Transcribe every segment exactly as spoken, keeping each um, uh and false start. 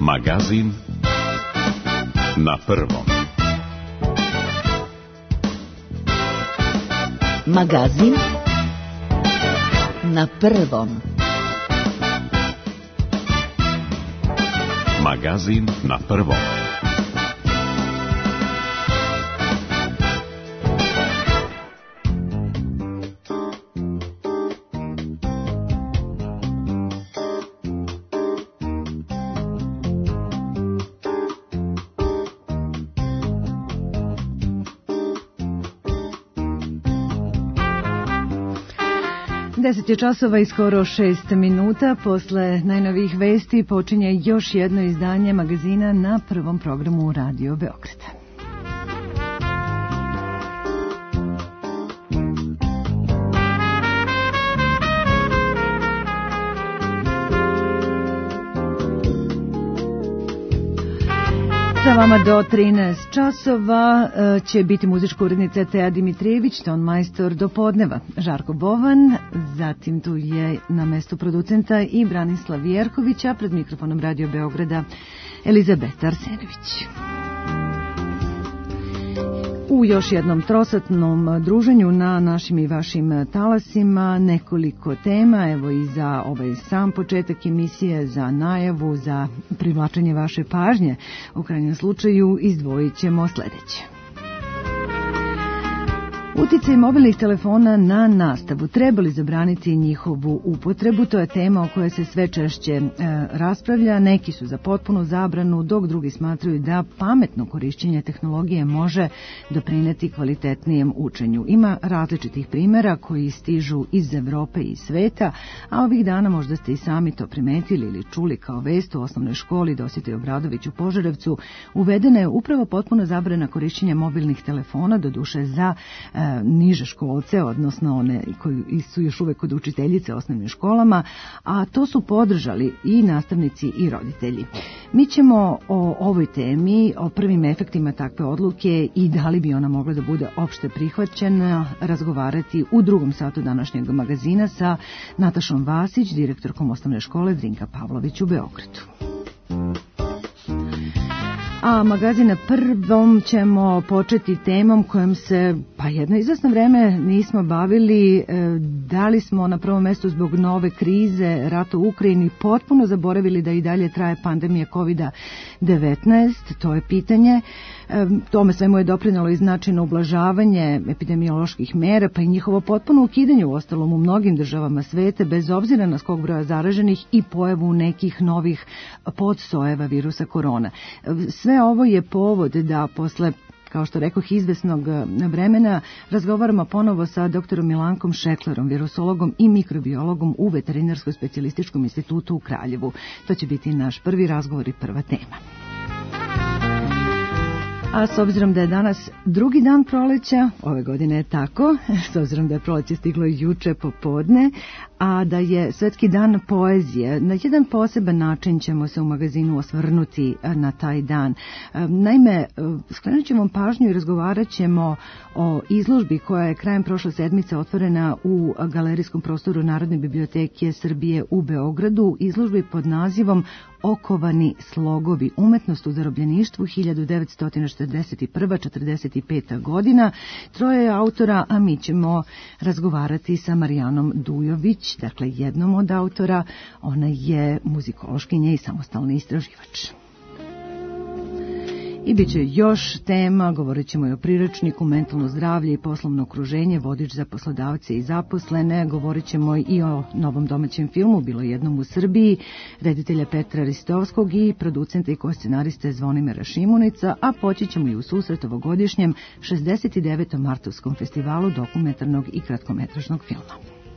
Magazin na prvom. Magazin na prvom. Magazin na prvom. deset je časova i skoro šest minuta. Posle najnovijih vesti počinje još jedno izdanje magazina na prvom programu Radio Beograda. Sa vama do trinaest časova će biti muzička urednica Teja Dimitrijević, ton majstor do podneva Žarko Bovan, zatim tu je na mestu producenta i Branislav Jerković, a pred mikrofonom Radio Beograda Elizabeta Arsenović. U još jednom trosatnom druženju na našim i vašim talasima nekoliko tema, evo i za ovaj sam početak emisije, za najavu, za privlačenje vaše pažnje. U krajnjem slučaju izdvojit ćemo sledeće. Uticaj mobilnih telefona na nastavu. Treba li zabraniti njihovu upotrebu? To je tema o kojoj se sve češće e, raspravlja. Neki su za potpunu zabranu, dok drugi smatraju da pametno korišćenje tehnologije može doprineti kvalitetnijem učenju. Ima različitih primjera koji stižu iz Evrope i sveta, a ovih dana možda ste i sami to primetili ili čuli kao vest u osnovnoj školi Dositej Obradović u Požarevcu. Uvedena je upravo potpuna zabrana korišćenja mobilnih telefona, doduše za e, niže školce, odnosno one koji su još uvek kod učiteljice osnovnim školama, a to su podržali i nastavnici i roditelji. Mi ćemo o ovoj temi, o prvim efektima takve odluke i da li bi ona mogla da bude opšte prihvaćena, razgovarati u drugom satu današnjeg magazina sa Natašom Vasić, direktorkom osnovne škole Drinka Pavlović u Beogradu. A magazin na prvom ćemo početi temom kojom se pa jedno izvesno vreme nismo bavili. Da li smo na prvom mestu zbog nove krize, rata u Ukrajini, potpuno zaboravili da i dalje traje pandemija kovid devetnaest? To je pitanje. Tome svemu je doprinalo i značajno ublažavanje epidemioloških mera, pa i njihovo potpuno ukidanje u ostalom u mnogim državama sveta, bez obzira na skok broja zaraženih i pojavu nekih novih podsojeva virusa korona. Sve ovo je povod da posle, kao što rekoh, izvesnog vremena razgovaramo ponovo sa doktorom Milankom Šeklerom, virusologom i mikrobiologom u Veterinarsko-specijalističkom institutu u Kraljevu. To će biti naš prvi razgovor i prva tema. A s obzirom da je danas drugi dan proleća, ove godine je tako, s obzirom da je proleće stiglo juče popodne, a da je Svetski dan poezije, na jedan poseban način ćemo se u magazinu osvrnuti na taj dan. Naime, skrenut ćemo pažnju i razgovarat ćemo o izložbi koja je krajem prošle sedmice otvorena u galerijskom prostoru Narodne biblioteke Srbije u Beogradu, izložbi pod nazivom Okovani slogovi, umetnost u zarobljeništvu hiljadu devetsto četrdeset prva do četrdeset peta godina. Troje autora, a mi ćemo razgovarati sa Marijanom Dujović, dakle jednom od autora. Ona je muzikološkinja i samostalni istraživač. I bit će još tema, govorit ćemo i o priručniku, mentalno zdravlje i poslovno okruženje, vodič za poslodavce i zaposlene, govorit ćemo i o novom domaćem filmu, bilo jednom u Srbiji, reditelja Petra Ristovskog i producenta i koscenariste Zvonimira Šimunica, a poći ćemo i u susret ovogodišnjem šezdeset devetom martovskom festivalu dokumentarnog i kratkometražnog filma.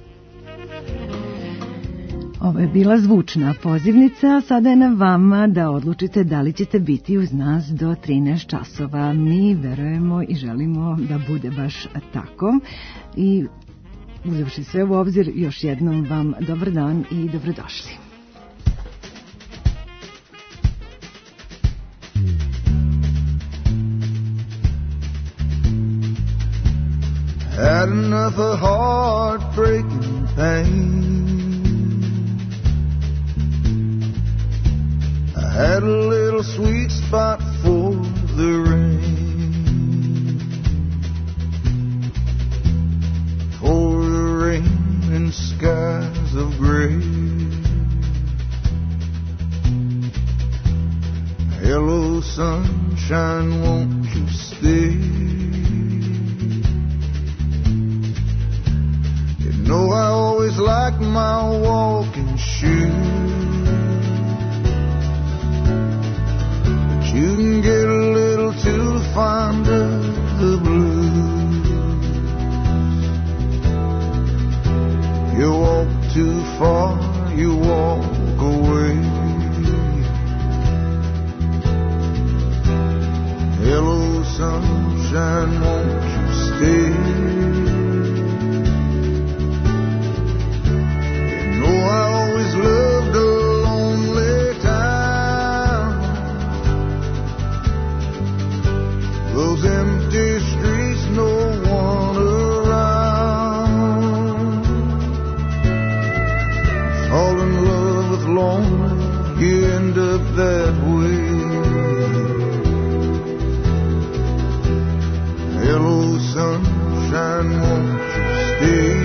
Ovo je bila zvučna pozivnica, sada je na vama da odlučite da li ćete biti uz nas do trinaest časova. Mi verujemo i želimo da bude baš tako. I uzevši sve u obzir, još jednom vam dobar dan i dobrodošli. Had enough of heartbreaking pain. had a little sweet spot for the rain, for the rain and skies of gray. Hello, sunshine, won't you stay? You know I always like my walking shoes, but you can get a little too fond of the blues. You walk too far, you walk away. Hello, sunshine, won't you stay? You know I always loved a lonely town, those empty streets, no one around. Fall in love with lonely, you end up that way. Hello, sunshine, won't you stay?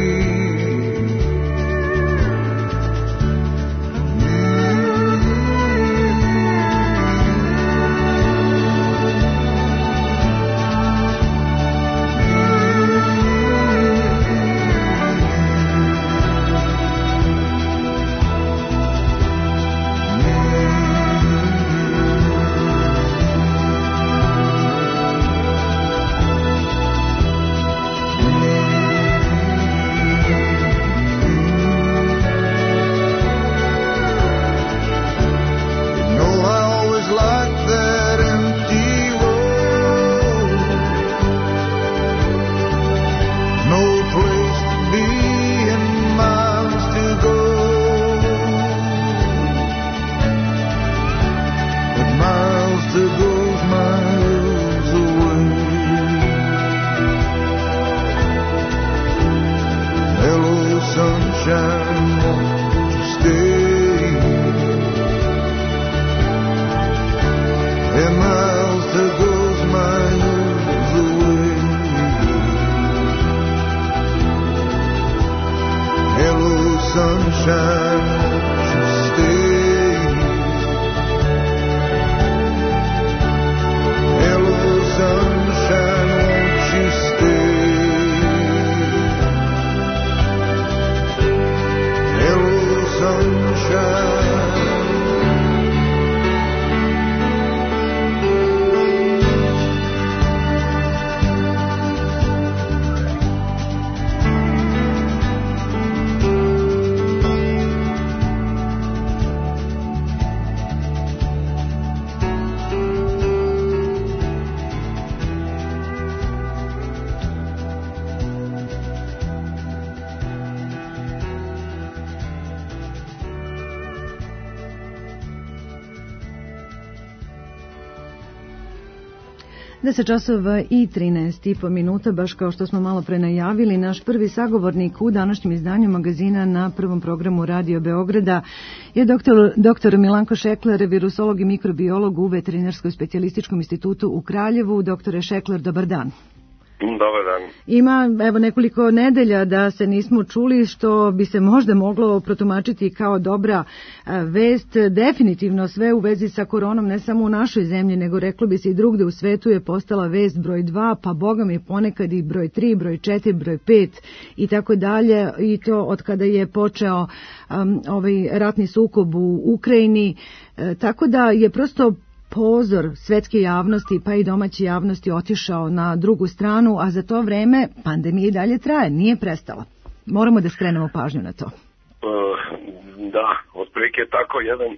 deset časova i trinaest i po minuta, baš kao što smo malo pre najavili, naš prvi sagovornik u današnjem izdanju magazina na prvom programu Radio Beograda je doktor, doktor Milanko Šekler, virusolog i mikrobiolog u Veterinarsko-specijalističkom institutu u Kraljevu. Doktore Šekler, dobar dan. Dobar dan. Ima evo nekoliko nedelja da se nismo čuli, što bi se možda moglo protumačiti kao dobra vest. Definitivno sve u vezi sa koronom, ne samo u našoj zemlji, nego reklo bi se i drugde u svetu, je postala vest broj dva, pa boga mi ponekad i broj tri, broj četiri, broj pet i tako dalje. I to od kada je počeo um, ovaj ratni sukob u Ukrajini. E, tako da je prosto pozor svetske javnosti, pa i domaće javnosti, otišao na drugu stranu, a za to vreme pandemija i dalje traje, nije prestala. Moramo da skrenemo pažnju na to. Uh, da, otprilike tako jedan,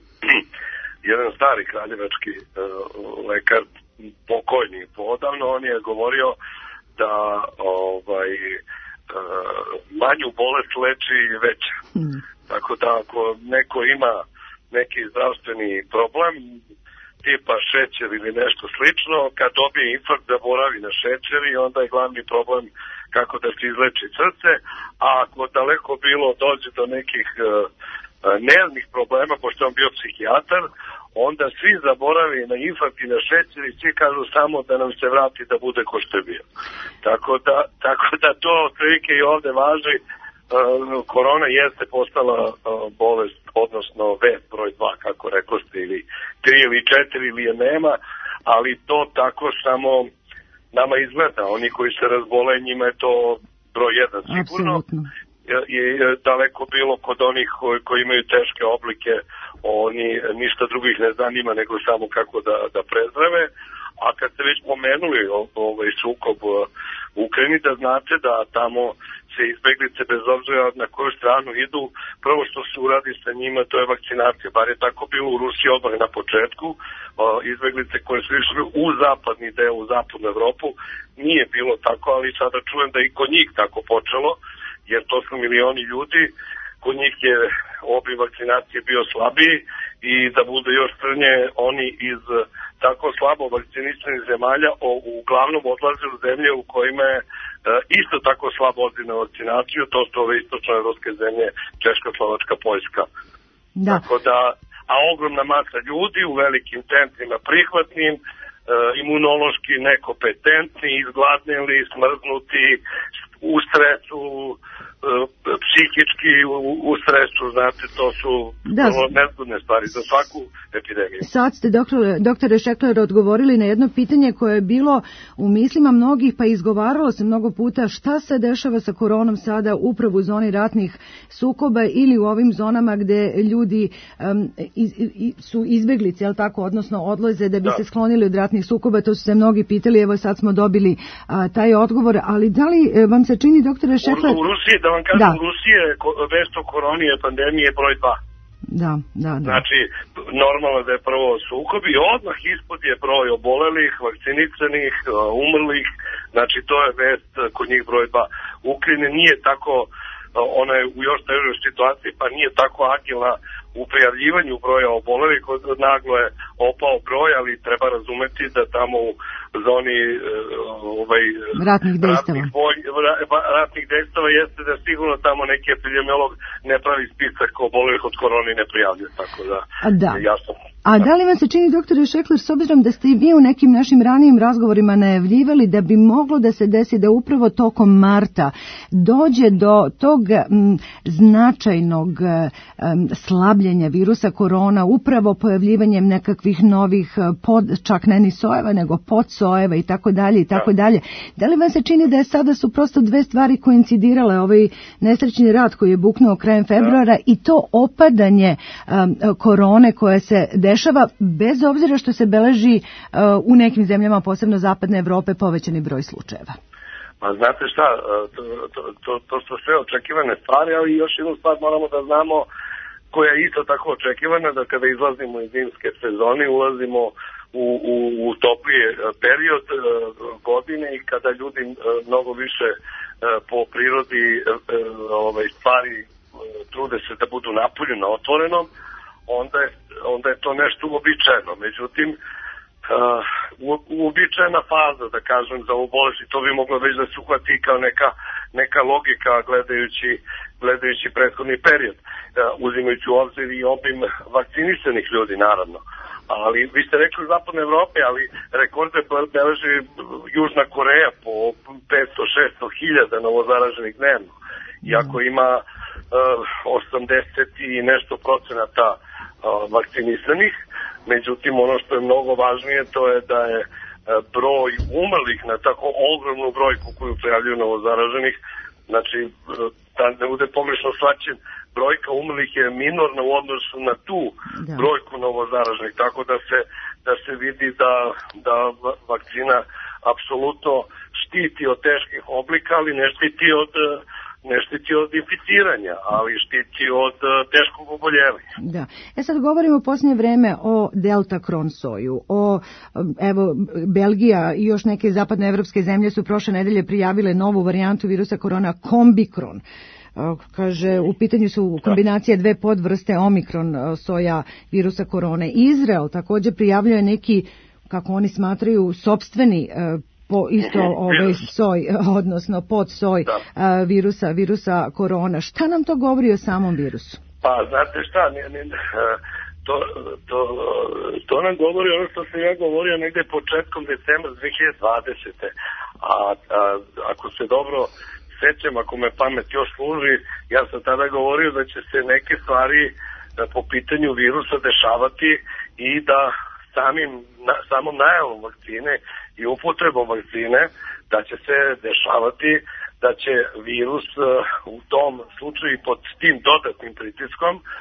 jedan stari kraljevački uh, lekar, pokojni poodavno, on je govorio da ovaj, uh, manju bolest leči veća. Hmm. Tako da ako neko ima neki zdravstveni problem, tipa šećer ili nešto slično, kad dobije infarkt zaboravi na šećer i onda je glavni problem kako da se izleči srce, a ako daleko bilo dođe do nekih uh, nervnih problema, pošto je on bio psihijatar, onda svi zaboravi na infakt i na šećer i svi kažu samo da nam se vrati da bude ko što je bio. Tako da, tako da to otprilike i ovde važi. Uh, korona jeste postala uh, bolest, odnosno vest broj dva, kako rekoste, ili tri ili četiri ili je nema, ali to tako samo nama izgleda. Oni koji se razbole, njima je to broj jedan. Sigurno je, je daleko bilo kod onih koji, koji imaju teške oblike, oni ništa drugih ne zanima nego samo kako da, da prezdrave. A kad ste već pomenuli ovaj sukob u Ukrajini, da znate da tamo se izbeglice bez obzira na koju stranu idu, prvo što se uradi sa njima to je vakcinacija. Bar je tako bilo u Rusiji odmah na početku. Izbeglice koje su išli u zapadni deo, u zapadnu Evropu, nije bilo tako, ali sada čujem da i kod njih tako počelo, jer to su milioni ljudi. Kod njih je obim vakcinacije bio slabiji i da bude još crnje, oni iz tako slabo vakcinisanih zemalja o, uglavnom odlaze u zemlje u kojima je e, isto tako slabo odlaze na vakcinaciju, to su ove istočnoevropske zemlje, Češka, Slovačka, Poljska. Da. Tako da, a ogromna masa ljudi u velikim centrima prihvatnim, e, imunološki nekompetentni, izgladnili, smrznuti, u stresu, psihički u, u stresu, znate, to su da, nezgodne stvari za svaku epidemiju. Sad ste, doktore, doktore Šekler, odgovorili na jedno pitanje koje je bilo u mislima mnogih, pa izgovaralo se mnogo puta šta se dešava sa koronom sada upravo u zoni ratnih sukoba ili u ovim zonama gde ljudi um, iz, iz, su izbeglice, jel tako, odnosno odlaze da bi da. se sklonili od ratnih sukoba, to su se mnogi pitali, evo sad smo dobili a, taj odgovor, ali da li vam se čini, doktore Šekler... U, u Rusiji, da vam kažem, da. u Rusiji je vest o koroni i pandemije broj dva. Da, da, da. Znači, normalno da je prvo sukob i odmah ispod je broj obolelih, vakcinisanih, umrlih, znači to je vest kod njih broj dva. Ukrajina nije tako, ona je u još težoj situaciji, pa nije tako agilna u prijavljivanju broja obolelih, naglo je opao broj, ali treba razumeti da tamo u zoni ovaj, ratnih dejstava ratnih, boj, ratnih dejstava jeste da sigurno tamo neki epidemiolog ne pravi spisak obolelih od korone i ne prijavlja, tako da, da. je jasno. A da li vam se čini, doktore Šekler, s obzirom da ste i vi u nekim našim ranijim razgovorima najavljivali da bi moglo da se desi da upravo tokom marta dođe do tog m, značajnog m, slabljenja virusa korona, upravo pojavljivanjem nekakvih novih, pod, čak ne ni sojeva, nego podsojeva i tako dalje i tako dalje. Da li vam se čini da je sada su prosto dve stvari koincidirale, ovaj nesrećni rat koji je buknuo krajem februara i to opadanje um, korone koje se dešava, bez obzira što se beleži uh, u nekim zemljama, posebno zapadne Evrope, povećani broj slučajeva? Pa znate šta, to, to, to, to su sve očekivane stvari, ali još jednu stvar moramo da znamo koja je isto tako očekivana, da kada izlazimo iz zimske sezone, ulazimo u, u, u toplije period uh, godine i kada ljudi uh, mnogo više uh, po prirodi uh, ovaj, stvari uh, trude se da budu napolju na otvorenom, onda je, onda je to nešto uobičajeno. Međutim, uh, uobičajena faza, da kažem, za ovu bolest, to bi moglo već da se uhvati kao neka, neka logika gledajući, gledajući prethodni period, uh, uzimajući u obzir i obim vakcinisanih ljudi, naravno. Ali vi ste rekli u zapadnoj Evropi, ali rekorde beleži Južna Koreja po petsto šesto hiljada novozaraženih dnevno. Iako ima uh, osamdeset i nešto procenata uh, vakcinisanih, međutim ono što je mnogo važnije to je da je uh, broj umrlih na tako ogromnu brojku koju prijavljuju novozaraženih, znači uh, da ne bude pogrešno shvaćen, brojka umrlih je minorna u odnosu na tu da. brojku novozaraženih, tako da se, da se vidi da, da vakcina apsolutno štiti od teških oblika, ali ne štiti od ne štiti od inficiranja, ali štiti od uh, teškog oboljevanja. Da. E sad govorimo u posljednje vreme o Delta Kron soju, o, evo, Belgija i još neke zapadne evropske zemlje su prošle nedelje prijavile novu varijantu virusa korona, kombikron. Kaže, u pitanju su kombinacije dve podvrste omikron soja virusa korone. Izrael također prijavljuje neki, kako oni smatraju, sopstveni po isto ovaj soj, odnosno pod soj da. virusa, virusa korona. Šta nam to govori o samom virusu? Pa, znate šta, ne, ne, to, to, to nam govori ono što sam ja govorio negde početkom decembra dve hiljade dvadesete. A, a ako se dobro sećam, ako me pamet još služi, ja sam tada govorio da će se neke stvari da po pitanju virusa dešavati i da samim, na, samom najavom vakcine i upotrebom vakcine da će se dešavati da će virus uh, u tom slučaju pod tim dodatnim pritiskom uh,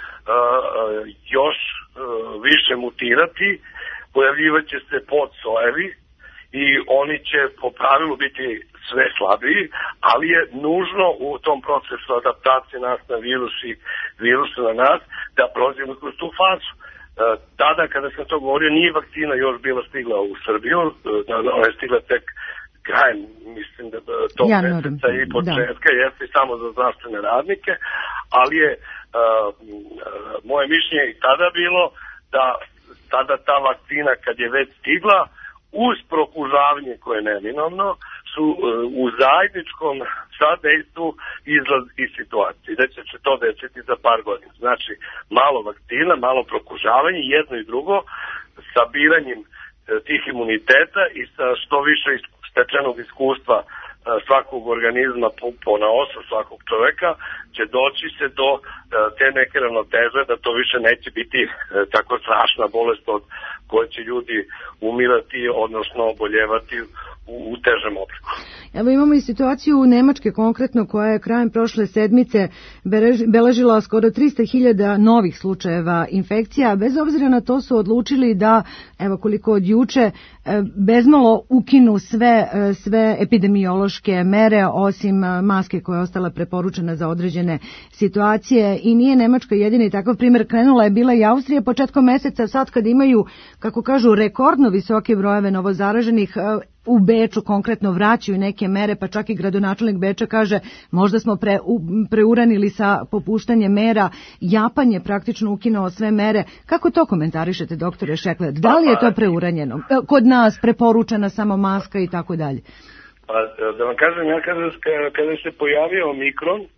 još uh, više mutirati, pojavljivaće se podsojevi i oni će po pravilu biti sve slabiji, ali je nužno u tom procesu adaptacije nas na virus i virusa na nas da prođemo kroz tu fazu. Uh, tada kada sam to govorio nije vakcina još bila stigla u Srbiju, uh, ona je stigla tek krajem, mislim da to meseca i početka, da. Jeste samo za zdravstvene radnike, ali je uh, moje mišljenje i tada bilo da tada ta vakcina kad je već stigla, uz prokužavanje koje je neminovno, su uh, u zajedničkom sadejstvu izlaz iz situacije. Da će se to desiti za par godina. Znači, malo vakcina, malo prokužavanje, jedno i drugo, sabiranjem uh, tih imuniteta i sa što više stečenog iskustva svakog organizma po naosu svakog čoveka će doći se do te neke ravnoteže da to više neće biti tako strašna bolest od koje će ljudi umirati, odnosno oboljevati u, u težem obliku. Evo imamo i situaciju u Nemačke konkretno koja je krajem prošle sedmice beležila skoro trista hiljada novih slučajeva infekcija. Bez obzira na to su odlučili da, evo koliko od juče, bezmalo ukinu sve, sve epidemiološke mere osim maske koja je ostala preporučena za određene situacije i nije Nemačka jedini takav primjer. Krenula je bila i Austrija početkom meseca, sad kad imaju, kako kažu, rekordno visoke brojeve novozaraženih, u Beču konkretno vraćaju neke mere, pa čak i gradonačelnik Beča kaže možda smo pre, u, preuranili sa popuštanjem mera, Japan je praktično ukinuo sve mere. Kako to komentarišete, doktore Šekler? Da li je to preuranjeno? Kod nas preporučena samo maska i tako dalje? Pa da vam kažem, ja kada, kada se pojavio Omikron, uh,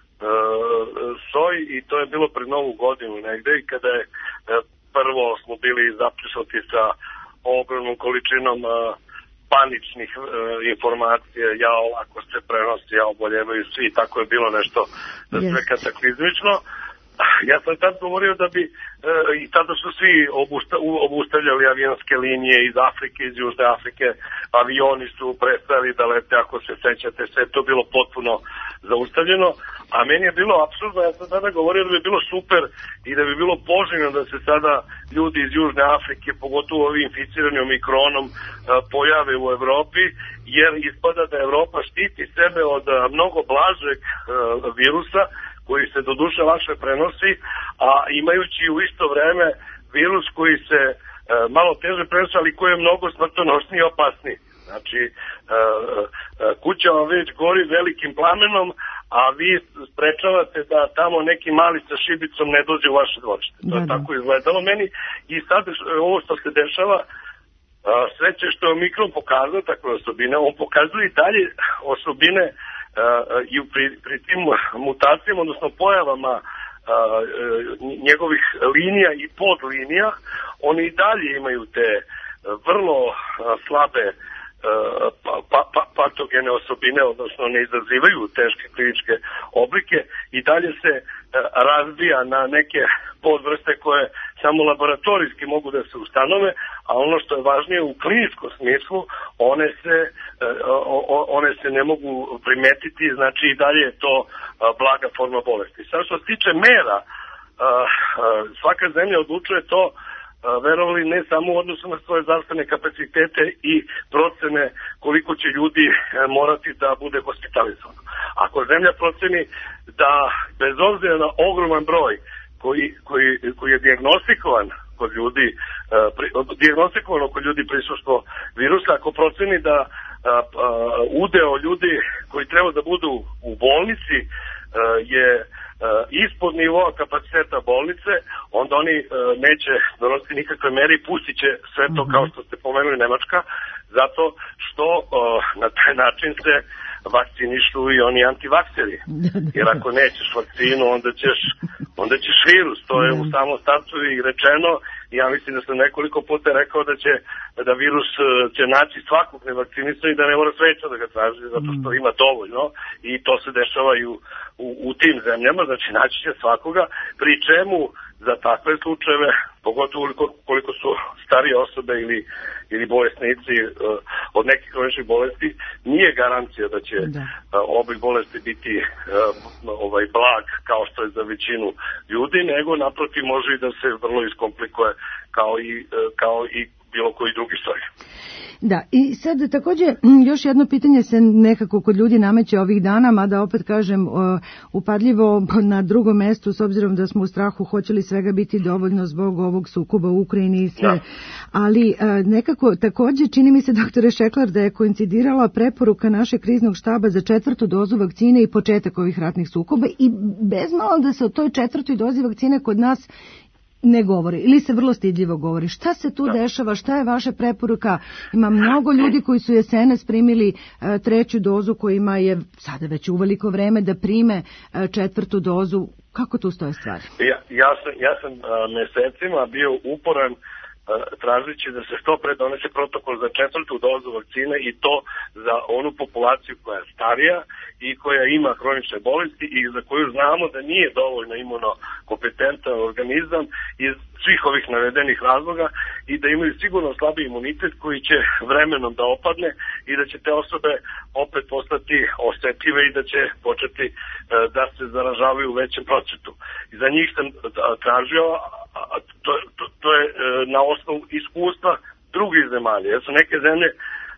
soj, i to je bilo pred Novu godinu negde, i kada je uh, prvo smo bili zaprišati sa ogromnom količinom uh, paničnih e, informacija, ja ovako se prenosi, ja oboljevaju svi, tako je bilo nešto yes. sve kataklizmično. Ja sam tad govorio da bi, e, i tada su svi obusta, obustavljali avionske linije iz Afrike, iz Južne Afrike, avioni su prestali da lete, ako se sećate, sve to bilo potpuno zaustavljeno, a meni je bilo apsurdno, ja sam tada govorio da bi bilo super i da bi bilo poželjno da se sada ljudi iz Južne Afrike, pogotovo ovi inficirani omikronom, pojave u Evropi, jer ispada da Evropa štiti sebe od mnogo blažeg virusa, koji se doduše lakše prenosi, a imajući u isto vreme virus koji se e, malo teže prenosi, ali koji je mnogo smrtonosniji i opasniji. Znači, e, e, kuća vam već gori velikim plamenom, a vi sprečavate da tamo neki mali sa šibicom ne dođe u vaše dvorište. To je tako izgledalo meni. I sad ovo što se dešava, sreće što je Omikron pokazao takve osobine, on pokazuje i dalje osobine Uh, i pri, pri tim mutacijama, odnosno pojavama uh, njegovih linija i podlinija, oni i dalje imaju te vrlo uh, slabe uh, pa, pa, patogene osobine, odnosno ne izazivaju teške kliničke oblike i dalje se uh, razbija na neke podvrste koje samo laboratorijski mogu da se ustanove, a ono što je važnije u kliničkom smislu, one se, one se ne mogu primetiti, znači i dalje je to blaga forma bolesti. Sad što se tiče mera, svaka zemlja odlučuje to, verovali, ne samo u odnosu na svoje zdravstvene kapacitete i procene koliko će ljudi morati da bude hospitalizovano. Ako zemlja proceni da bez obzira na ogroman broj koji, koji, koji je dijagnostikovan kod ljudi, uh, dijagnostikovano kod ljudi prisustvo virusa, ako proceni da uh, uh, udeo ljudi koji treba da budu u bolnici uh, je uh, ispod nivoa kapaciteta bolnice, onda oni uh, neće donositi nikakve mere i pustit će sve to, kao što ste pomenuli, Nemačka, zato što uh, na taj način se vakcinišu i oni antivakseri. Jer ako nećeš vakcinu, onda ćeš, onda ćeš virus. To je u samom startu i rečeno. Ja mislim da sam nekoliko puta rekao da će da virus će naći svakog nevakcinisa i da ne mora sveća da ga traži, zato što ima dovoljno i to se dešava i u, u, u tim zemljama, znači naći će svakoga, pri čemu za takve slučajeve, pogotovo koliko, koliko su starije osobe ili, ili bolesnici uh, od nekih kroničnih bolesti, nije garancija da će da. Uh, oblik bolesti biti uh, ovaj blag kao što je za većinu ljudi, nego naprotiv može i da se vrlo iskomplikuje kao i, uh, kao i bilo koji drugi stvari. Da, i sad također još jedno pitanje se nekako kod ljudi nameće ovih dana, mada opet kažem upadljivo na drugom mestu s obzirom da smo u strahu hoće li svega biti dovoljno zbog ovog sukoba u Ukrajini i sve. Da. Ali nekako također čini mi se, doktore Šeklar, da je koincidirala preporuka našeg kriznog štaba za četvrtu dozu vakcine i početak ovih ratnih sukoba i bez malo da se o toj četvrtoj dozi vakcine kod nas ne govori ili se vrlo stidljivo govori. Šta se tu da. dešava? Šta je vaša preporuka? Ima mnogo ljudi koji su jesenas primili uh, treću dozu, kojima je sada već uveliko vreme da prime uh, četvrtu dozu. Kako tu stoje stvari? Ja, ja sam, ja sam uh, mesecima bio uporan uh, tražeći da se što pre donese protokol za četvrtu dozu vakcine i to za onu populaciju koja je starija i koja ima hronične bolesti i za koju znamo da nije dovoljno imunokompetentan organizam iz svih ovih navedenih razloga i da imaju sigurno slabi imunitet koji će vremenom da opadne i da će te osobe opet postati osetljive i da će početi da se zaražavaju u većem procentu. I za njih sam tražio, a to, to, to je na osnovu iskustva drugih zemalja. Jer su neke zemlje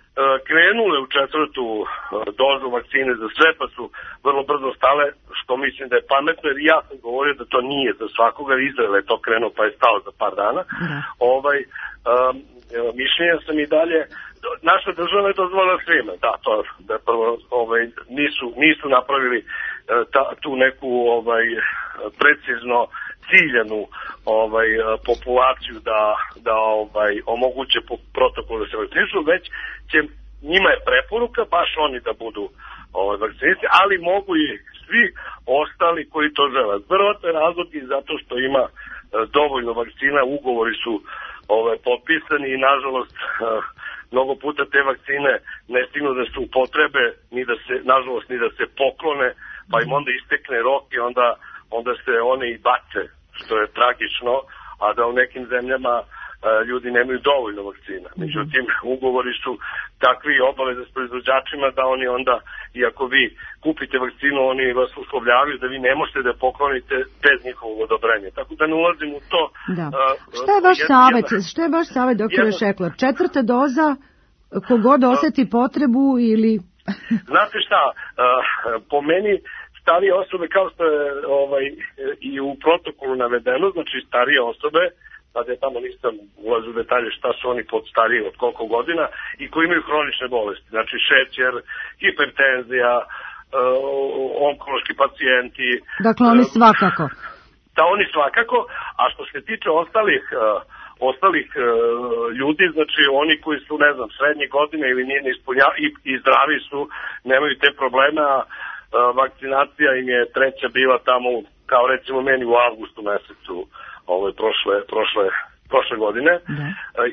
krenule u četvrtu dozu vakcine za sve, pa su vrlo brzo stale, što mislim da je pametno, jer ja sam govorio da to nije za svakoga. Izrael je to krenuo pa je stao za par dana. Mm. Ovaj, um, mišljenja sam i dalje, naša država je dozvolila svima, da, to da prvo ovaj, nisu, nisu napravili ta, tu neku ovaj, precizno ciljanu ovaj populaciju da da ovaj omoguće po protokolu da se vakcinišu, već će njima je preporuka baš oni da budu ovaj vakcinisani, ali mogu i svi ostali koji to žele. Verovatno je razlog i zato što ima e, dovoljno vakcina, ugovori su ovaj potpisani i nažalost e, mnogo puta te vakcine ne stignu da se upotrebe, ni da se nažalost ni da se poklone, pa im onda istekne rok i onda onda se one i bace, što je tragično, a da u nekim zemljama a, ljudi nemaju dovoljno vakcina. Međutim, ugovori su takvi obaveze s proizvođačima da oni onda, iako vi kupite vakcinu, oni vas uslovljavaju da vi ne možete da poklonite bez njihovog odobrenja. Tako da ne ulazim u to. Da. A, šta je vaš savjet? Šta je vaš savjet, doktore Šeklar? Četvrta doza, kogod oseti potrebu ili... Znate šta, a, po meni starije osobe, kao što je ovaj, i u protokolu navedeno, znači starije osobe, sad je tamo nisam ulazio u detalje šta su oni pod stariji od koliko godina i koji imaju hronične bolesti, znači šećer, hipertenzija, uh, onkološki pacijenti. Dakle, oni svakako. Da, oni svakako, a što se tiče ostalih uh, ostalih uh, ljudi, znači oni koji su, ne znam, srednje godine ili nije ne ispunjavaju i, i zdravi su, nemaju te probleme, a vakcinacija im je treća bila tamo, kao recimo meni u avgustu mesecu ove prošle, prošle, prošle godine. Da.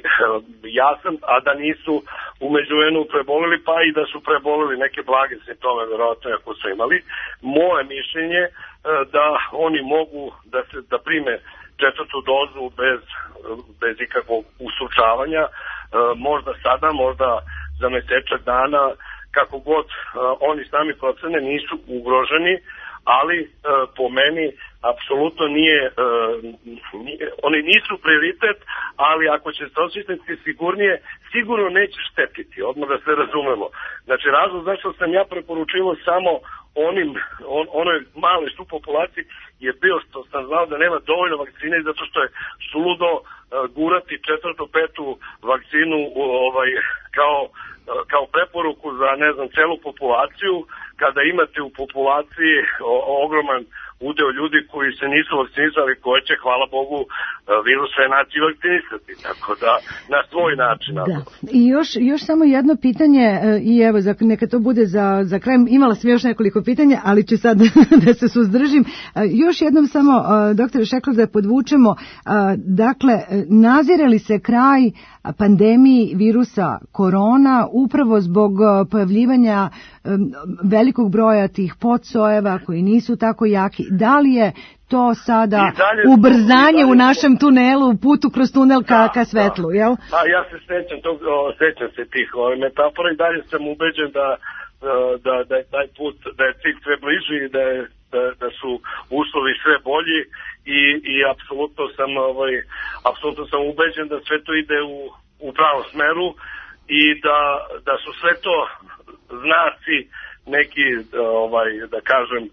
Ja sam, a da nisu u međuvremenu prebolili, pa i da su prebolili neke blage simptome, verovatno ako su imali. Moje mišljenje da oni mogu da se da prime četvrtu dozu bez, bez ikakvog usučavanja, možda sada, možda za mesečak dana, kako god uh, oni sami procene nisu ugroženi, ali uh, po meni apsolutno nije, uh, nije, oni nisu prioritet, ali ako će se osjećati sigurnije, sigurno neće štetiti, odmah da se razumemo. Znači razlog zašto sam ja preporučivao samo onim, on, onoj maloj populaciji je bio što sam znao da nema dovoljno vakcine i zato što je suludo uh, gurati četvrtu, petu vakcinu uh, ovaj, kao kao preporuku za, ne znam, celu populaciju, kada imate u populaciji o, ogroman udeo ljudi koji se nisu vakcinisali, koje će, hvala Bogu, virus sve naći vakcinisati, tako da na svoj način. Da. I još, još samo jedno pitanje, i evo, neka to bude za, za kraj, imala sam još nekoliko pitanja, ali ću sad da se suzdržim. Još jednom samo, doktore Šekler, da podvučemo, dakle, nazire li se kraj pandemiji virusa korona upravo zbog pojavljivanja velikog broja tih podsojeva koji nisu tako jaki? Da li je to sada ubrzanje u našem tunelu, putu kroz tunel ka, ka svetlu, jel? A ja se sećam, tog, o, sećam se tih o, metafora i dalje sam ubeđen da, da, da je taj put, da je cilj sve bliži i da, je, da, da su uslovi sve bolji i, i apsolutno sam, ovaj, apsolutno sam ubeđen da sve to ide u, u pravom smeru i da, da su sve to znaci neki, ovaj, da kažem,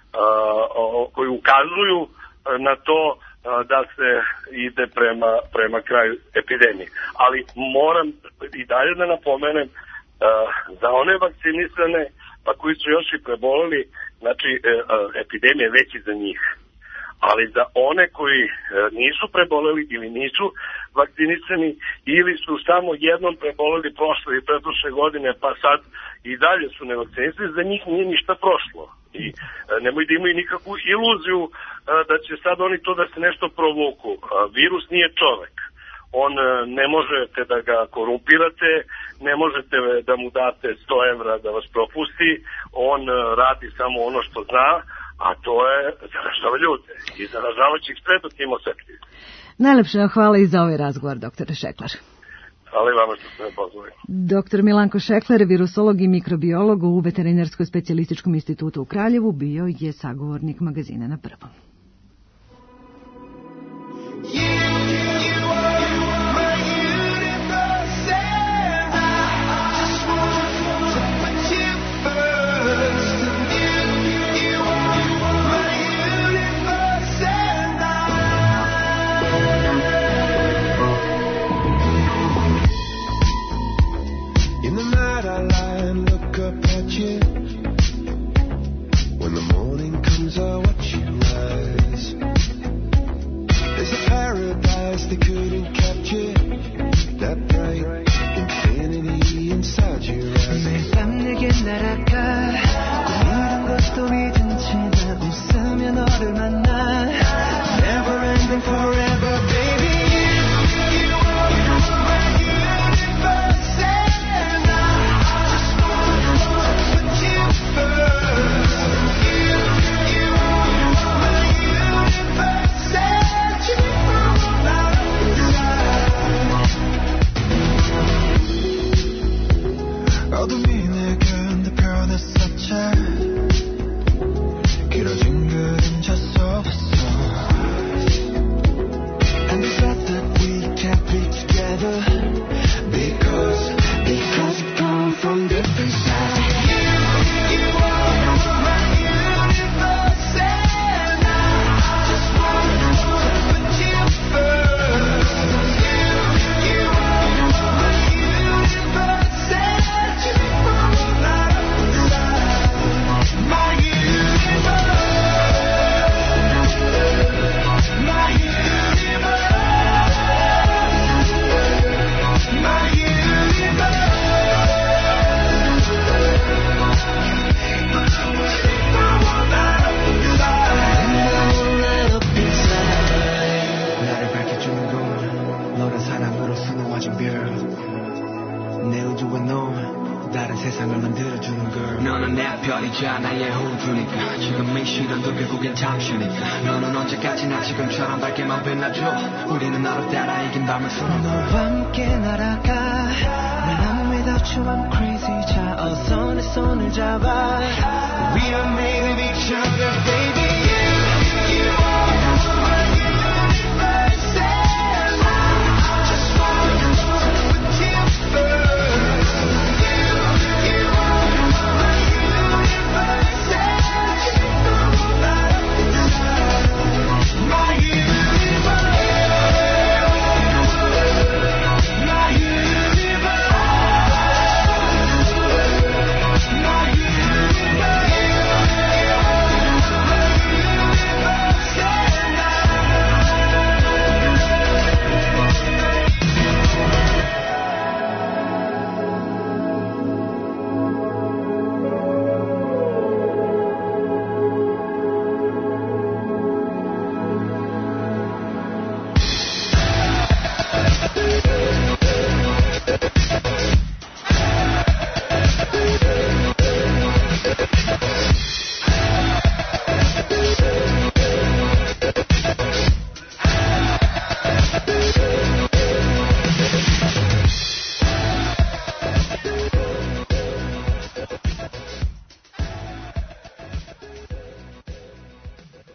koji ukazuju na to da se ide prema, prema kraju epidemije. Ali moram i dalje da napomenem za one vakcinisane, pa koji su još i preboleli, znači epidemija je već i za njih. Ali za one koji nisu preboleli ili nisu vakcinisani ili su samo jednom preboleli prošle i pretprošle godine pa sad i dalje su nevakcinisani, za njih nije ništa prošlo. I nemoj da imaju nikakvu iluziju da će sad oni to da se nešto provuku. Virus nije čovek. On ne možete da ga korumpirate, ne možete da mu date sto evra da vas propusti, on radi samo ono što zna, a to je zaražava ljude i zaražavajući ih sve dok ima osetljivi. Najlepše hvala i za ovaj razgovor, doktore Šekler. Hvala i vama što ste me pozvali. Doktor Milanko Šekler, virusolog i mikrobiolog u Veterinarsko-specijalističkom institutu u Kraljevu, bio je sagovornik magazina Na prvom.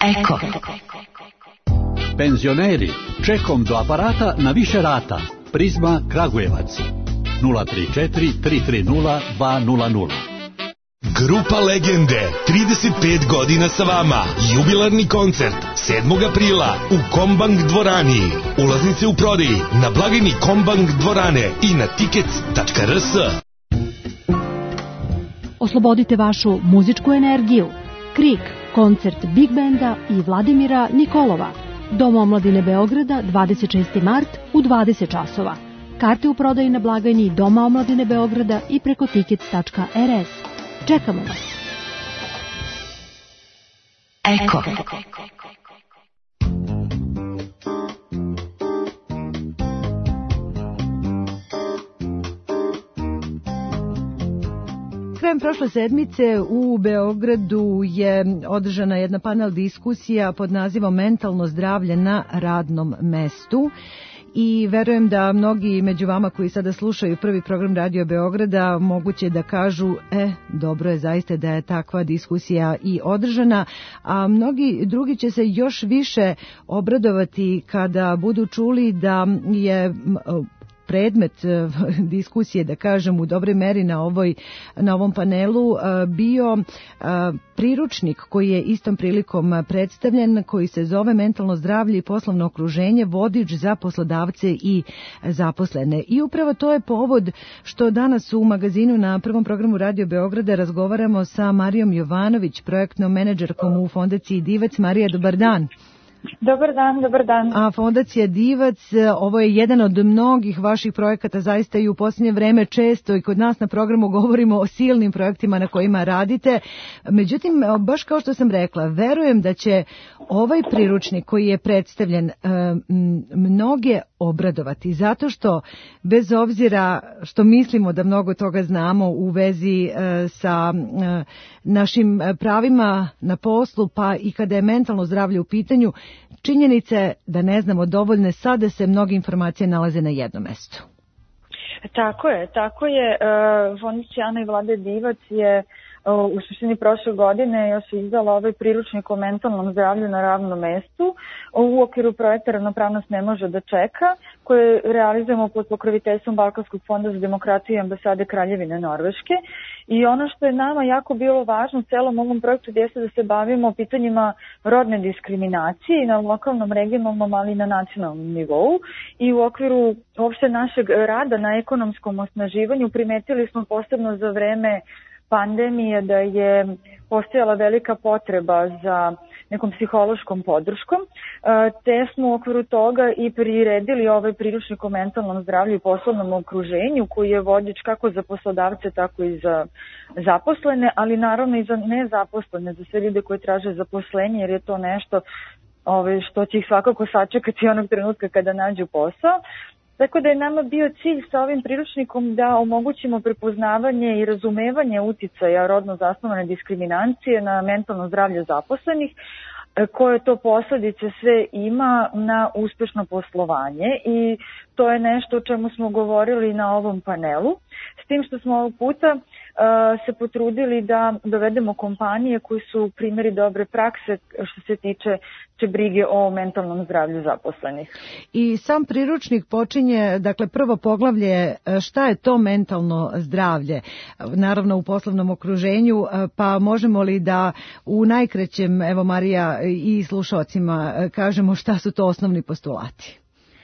Eko. Penzioneri, čekom do aparata na više rata. Prizma Kragujevac. nula tri četiri tri tri nula dva nula nula. Grupa Legende, trideset pet godina sa vama. Jubilarni koncert sedmog aprila u Kombank dvorani. Ulaznice u prodaji na blagajni Kombank dvorane i na tickets tačka r s. Oslobodite vašu muzičku energiju. Krik, koncert Big Benda i Vladimira Nikolova. Dom omladine Beograda, dvadeset šesti mart u dvadeset časova. Karte u prodaji na blagajni Doma omladine Beograda i preko tickets tačka r s. Čekamo vas. Eko. Krajem prošle sedmice u Beogradu je održana jedna panel diskusija pod nazivom Mentalno zdravlje na radnom mestu. I verujem da mnogi među vama koji sada slušaju prvi program Radio Beograda moguće da kažu, e, dobro je zaista da je takva diskusija i održana, a mnogi drugi će se još više obradovati kada budu čuli da je predmet diskusije, da kažem, u dobroj meri na ovoj na ovom panelu bio priručnik koji je istom prilikom predstavljen, koji se zove Mentalno zdravlje i poslovno okruženje, vodič za poslodavce i zaposlene. I upravo to je povod što danas u magazinu na prvom programu Radio Beograda razgovaramo sa Marijom Jovanović, projektnom menadžerkom u Fondaciji Divac. Marija, dobar dan. Dobar dan, dobar dan. A Fondacija Divac, ovo je jedan od mnogih vaših projekata, zaista i u posljednje vreme često i kod nas na programu govorimo o silnim projektima na kojima radite. Međutim, baš kao što sam rekla, verujem da će ovaj priručnik koji je predstavljen mnoge obradovati, zato što bez obzira što mislimo da mnogo toga znamo u vezi sa našim pravima na poslu, pa i kada je mentalno zdravlje u pitanju, činjenica je da ne znamo dovoljne, sada se mnoge informacije nalaze na jednom mestu. Tako je, tako je. Fondacija Ana i Vlade Divac je u suštini prošle godine još izdala ovaj priručnik o mentalnom zdravlju na radnom mestu u okviru projekta Ravnopravnost ne može da čeka, koje realizujemo pod pokroviteljstvom Balkanskog fonda za demokratiju i ambasade Kraljevine Norveške. I ono što je nama jako bilo važno u celom ovom projektu jeste da se bavimo pitanjima rodne diskriminacije i na lokalnom, regionalnom, ali i na nacionalnom nivou. I u okviru uopšte našeg rada na ekonomskom osnaživanju primetili smo posebno za vreme pandemije da je postojala velika potreba za nekom psihološkom podrškom, te smo u okviru toga i priredili ovaj priručnik o mentalnom zdravlju i poslovnom okruženju, koji je vodič kako za poslodavce, tako i za zaposlene, ali naravno i za nezaposlene, za sve ljude koji traže zaposlenje, jer je to nešto ove, što će ih svakako sačekati onog trenutka kada nađu posao. Tako da je nama bio cilj sa ovim priručnikom da omogućimo prepoznavanje i razumevanje uticaja rodno zasnovane diskriminacije na mentalno zdravlje zaposlenih, koje to posledice sve ima na uspešno poslovanje, i to je nešto o čemu smo govorili na ovom panelu, s tim što smo ovog puta uh, se potrudili da dovedemo kompanije koji su primjeri dobre prakse što se tiče če brige o mentalnom zdravlju zaposlenih. I sam priručnik počinje, dakle prvo poglavlje šta je to mentalno zdravlje, naravno u poslovnom okruženju, pa možemo li da u najkraćem, evo Marija, i slušalcima kažemo šta su to osnovni postulati?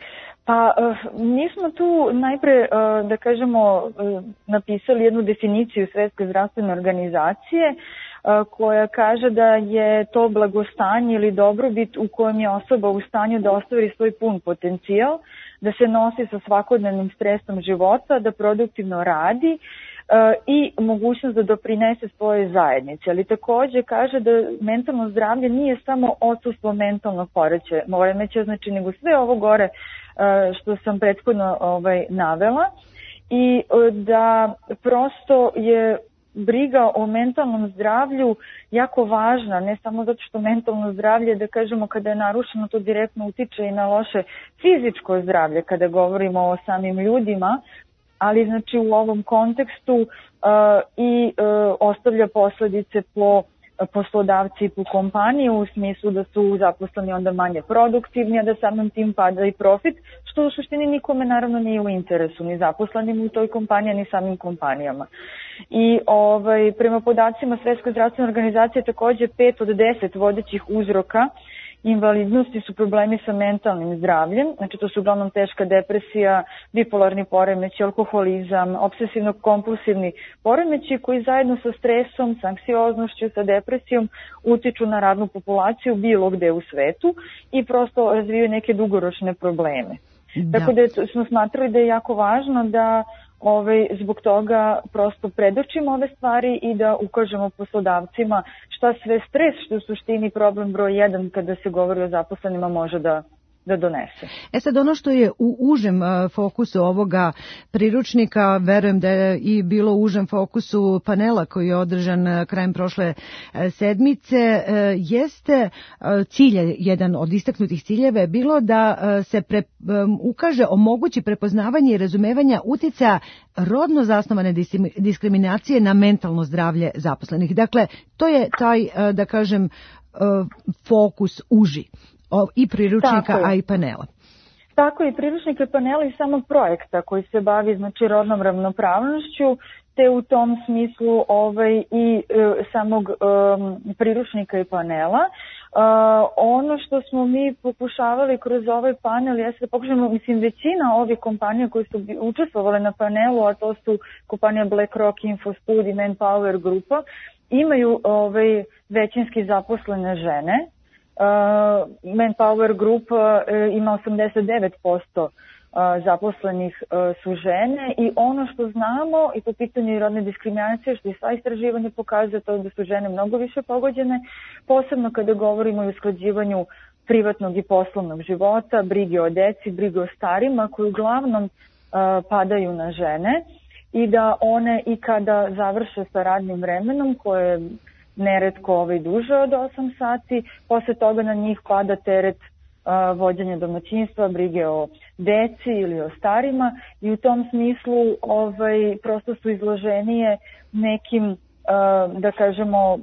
Pa mi smo tu najpre, da kažemo, napisali jednu definiciju Svetske zdravstvene organizacije koja kaže da je to blagostanje ili dobrobit u kojem je osoba u stanju da ostvari svoj pun potencijal, da se nosi sa svakodnevnim stresom života, da produktivno radi i mogućnost da doprinese svojoj zajednici. Ali takođe kaže da mentalno zdravlje nije samo odsustvo mentalnog poremećaja, znači nego sve ovo gore što sam prethodno ovaj, navela, i da prosto je briga o mentalnom zdravlju jako važna, ne samo zato što mentalno zdravlje, da kažemo, kada je narušeno, to direktno utiče i na loše fizičko zdravlje kada govorimo o samim ljudima, ali znači u ovom kontekstu uh, i uh, ostavlja posledice po poslodavci po kompaniji u smislu da su zaposleni onda manje produktivni, a da samim tim pada i profit, što u suštini nikome naravno nije u interesu, ni zaposlenim u toj kompaniji, ni samim kompanijama. I ovaj, prema podacima Svetske zdravstvene organizacije takođe pet od deset vodećih uzroka invalidnosti su problemi sa mentalnim zdravljem, znači to su uglavnom teška depresija, bipolarni poremeći, alkoholizam, obsesivno-kompulsivni poremeći koji zajedno sa stresom, sa anksioznošću, sa depresijom utiču na radnu populaciju bilo gde u svetu i prosto razvijaju neke dugoročne probleme. Da. Tako da smo smatrali da je jako važno da Ove, zbog toga prosto predočimo ove stvari i da ukažemo poslodavcima šta sve stres, što je u suštini problem broj jedan kada se govori o zaposlenima, može da da donese. E sad, ono što je u užem fokusu ovoga priručnika, verujem da je i bilo u užem fokusu panela koji je održan krajem prošle sedmice, jeste cilj, jedan od istaknutih ciljeva je bilo da se pre, ukaže, omogući prepoznavanje i razumevanja uticaja rodno zasnovane diskriminacije na mentalno zdravlje zaposlenih. Dakle, to je taj, da kažem, fokus uži i priručnika, a i panela. Tako i priručnika i panela i samog projekta koji se bavi znači rodnom ravnopravnošću, te u tom smislu ovaj, i e, samog e, priručnika i panela. E, ono što smo mi pokušavali kroz ovaj panel jeste da pokušamo, mislim, većina ovih kompanija koje su učestvovale na panelu, a to su kompanija BlackRock, InfoStud i Manpower grupa, imaju ovaj, većinski zaposlene žene. Uh, Manpower Group uh, ima osamdeset devet posto uh, zaposlenih uh, su žene i ono što znamo i po pitanju rodne diskriminacije, što i sva istraživanja pokazuje, to da su žene mnogo više pogođene, posebno kada govorimo o usklađivanju privatnog i poslovnog života, brige o deci, brige o starima koji uglavnom uh, padaju na žene i da one i kada završe sa radnim vremenom koje neretko ovaj duže od osam sati, posle toga na njih pada teret uh, vođenja domaćinstva, brige o deci ili o starima i u tom smislu ovaj, prosto su izloženije nekim, uh, da kažemo,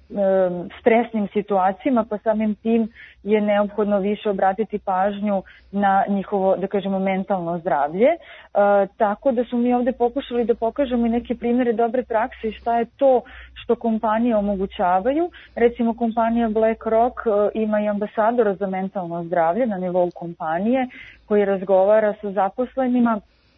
stresnim situacijama, pa samim tim je neophodno više obratiti pažnju na njihovo, da kažemo, mentalno zdravlje. E, tako da smo mi ovde pokušali da pokažemo i neke primjere dobre prakse i šta je to što kompanije omogućavaju. Recimo kompanija BlackRock e, ima i ambasadora za mentalno zdravlje na nivou kompanije koji razgovara sa zaposlenima,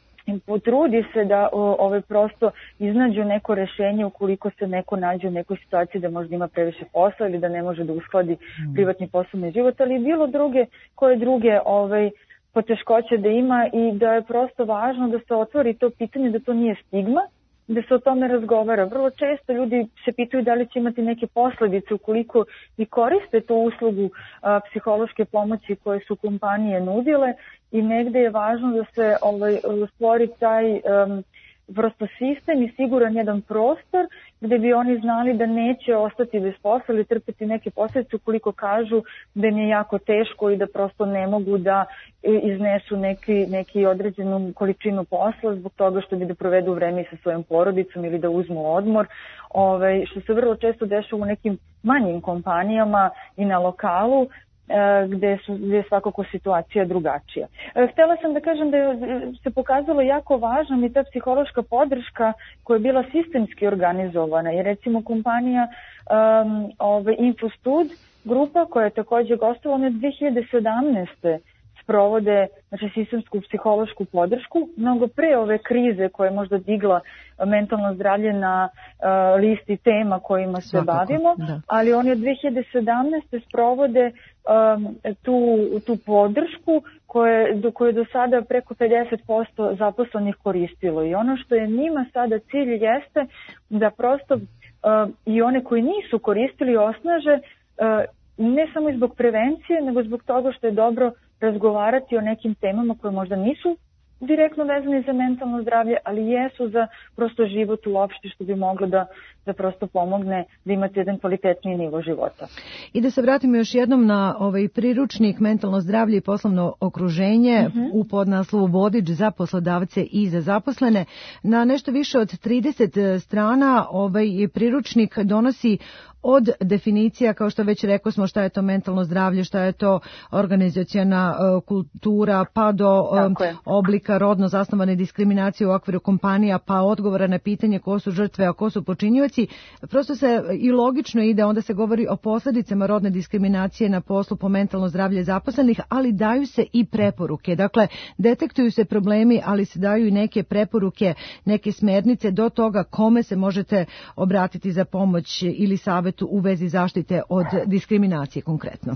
potrudi se da ove prosto iznađu neko rešenje ukoliko se neko nađe u nekoj situaciji da možda ima previše posla ili da ne može da uskladi mm. privatni poslovni život, ali i bilo druge, koje druge ovaj, poteškoće da ima i da je prosto važno da se otvori to pitanje, da to nije stigma, da se o tome razgovara. Vrlo često ljudi se pitaju da li će imati neke posledice ukoliko i koriste tu uslugu a, psihološke pomoći koje su kompanije nudile i negde je važno da se ovaj, stvori taj um, prosto sistem i siguran jedan prostor gde bi oni znali da neće ostati bez posla ili trpeti neke posljedice ukoliko kažu da im je jako teško i da prosto ne mogu da iznesu neki, neki određenu količinu posla zbog toga što bi da provedu vreme sa svojom porodicom ili da uzmu odmor, ovaj, što se vrlo često dešava u nekim manjim kompanijama i na lokalu, gde, su, gde je svakako situacija drugačija. Htela sam da kažem da je se pokazalo jako važnom i ta psihološka podrška koja je bila sistemski organizovana. Jer recimo kompanija um, ove InfoStud grupa koja je takođe gostovala dve hiljade sedamnaeste sprovode znači, sistemsku psihološku podršku, mnogo pre ove krize koja je možda digla mentalno zdravlje na uh, listi tema kojima se Svakako, bavimo, da. Ali oni od dve hiljade sedamnaeste sprovode um, tu, tu podršku koje, do, koje do sada preko pedeset posto zaposlenih koristilo. I ono što je njima sada cilj jeste da prosto uh, i one koji nisu koristili osnaže uh, ne samo zbog prevencije, nego zbog toga što je dobro razgovarati o nekim temama koje možda nisu direktno vezani za mentalno zdravlje, ali jesu za prosto život uopšte što bi moglo da, da prosto pomogne da imate jedan kvalitetniji nivo života. I da se vratimo još jednom na ovaj priručnik mentalno zdravlje i poslovno okruženje mm-hmm. u podnaslovu Vodič za poslodavce i za zaposlene. Na nešto više od trideset strana ovaj priručnik donosi od definicija, kao što već rekao smo, šta je to mentalno zdravlje, šta je to organizaciona uh, kultura, pa do um, oblika rodno zasnovane diskriminacije u okviru kompanija, pa odgovora na pitanje ko su žrtve, a ko su počinioci. Prosto se i logično ide, onda se govori o posljedicama rodne diskriminacije na poslu po mentalno zdravlje zaposlenih, ali daju se i preporuke. Dakle, detektuju se problemi, ali se daju i neke preporuke, neke smernice do toga kome se možete obratiti za pomoć ili savjetu u vezi zaštite od diskriminacije konkretno.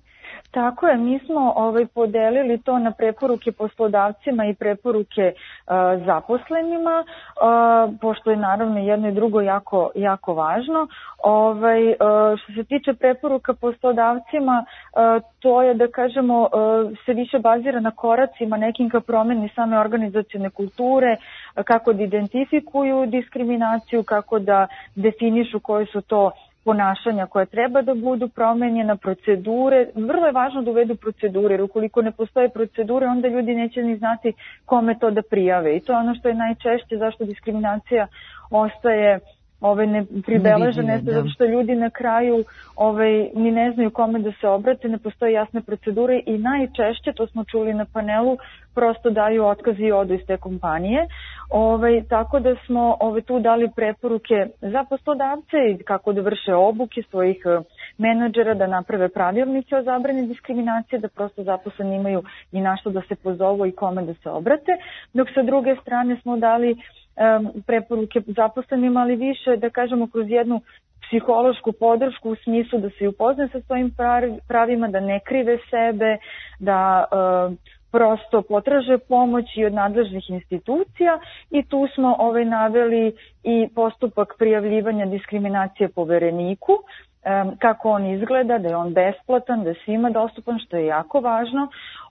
Tako je, mi smo ovaj, podelili to na preporuke poslodavcima i preporuke uh, zaposlenima, uh, pošto je naravno jedno i drugo jako, jako važno. Ovaj, uh, što se tiče preporuka poslodavcima, uh, to je da kažemo uh, se više bazira na koracima nekim ka promeni same organizacione kulture, uh, kako da identifikuju diskriminaciju, kako da definišu koje su to ponašanja koje treba da budu promenjena, procedure. Vrlo je važno da uvedu procedure, jer ukoliko ne postoje procedure, onda ljudi neće ni znati kome to da prijave. I to je ono što je najčešće zašto diskriminacija ostaje ove ne pribeležene, zato što ljudi na kraju ovaj, ni ne znaju kome da se obrate, ne postoje jasne procedure i najčešće, to smo čuli na panelu, prosto daju otkaz i odu iz te kompanije. Ovaj, tako da smo ovaj, tu dali preporuke za poslodavce i kako da vrše obuke svojih menadžera, da naprave pravilnike o zabrani diskriminacije, da prosto zaposleni imaju i na što da se pozovu i kome da se obrate, dok sa druge strane smo dali um, preporuke zaposlenima, ali više da kažemo kroz jednu psihološku podršku u smislu da se upoznaju sa svojim pravima, da ne krive sebe, da um, prosto potraže pomoć i od nadležnih institucija i tu smo ovaj naveli i postupak prijavljivanja diskriminacije povereniku, kako on izgleda, da je on besplatan, da je svima dostupan, što je jako važno,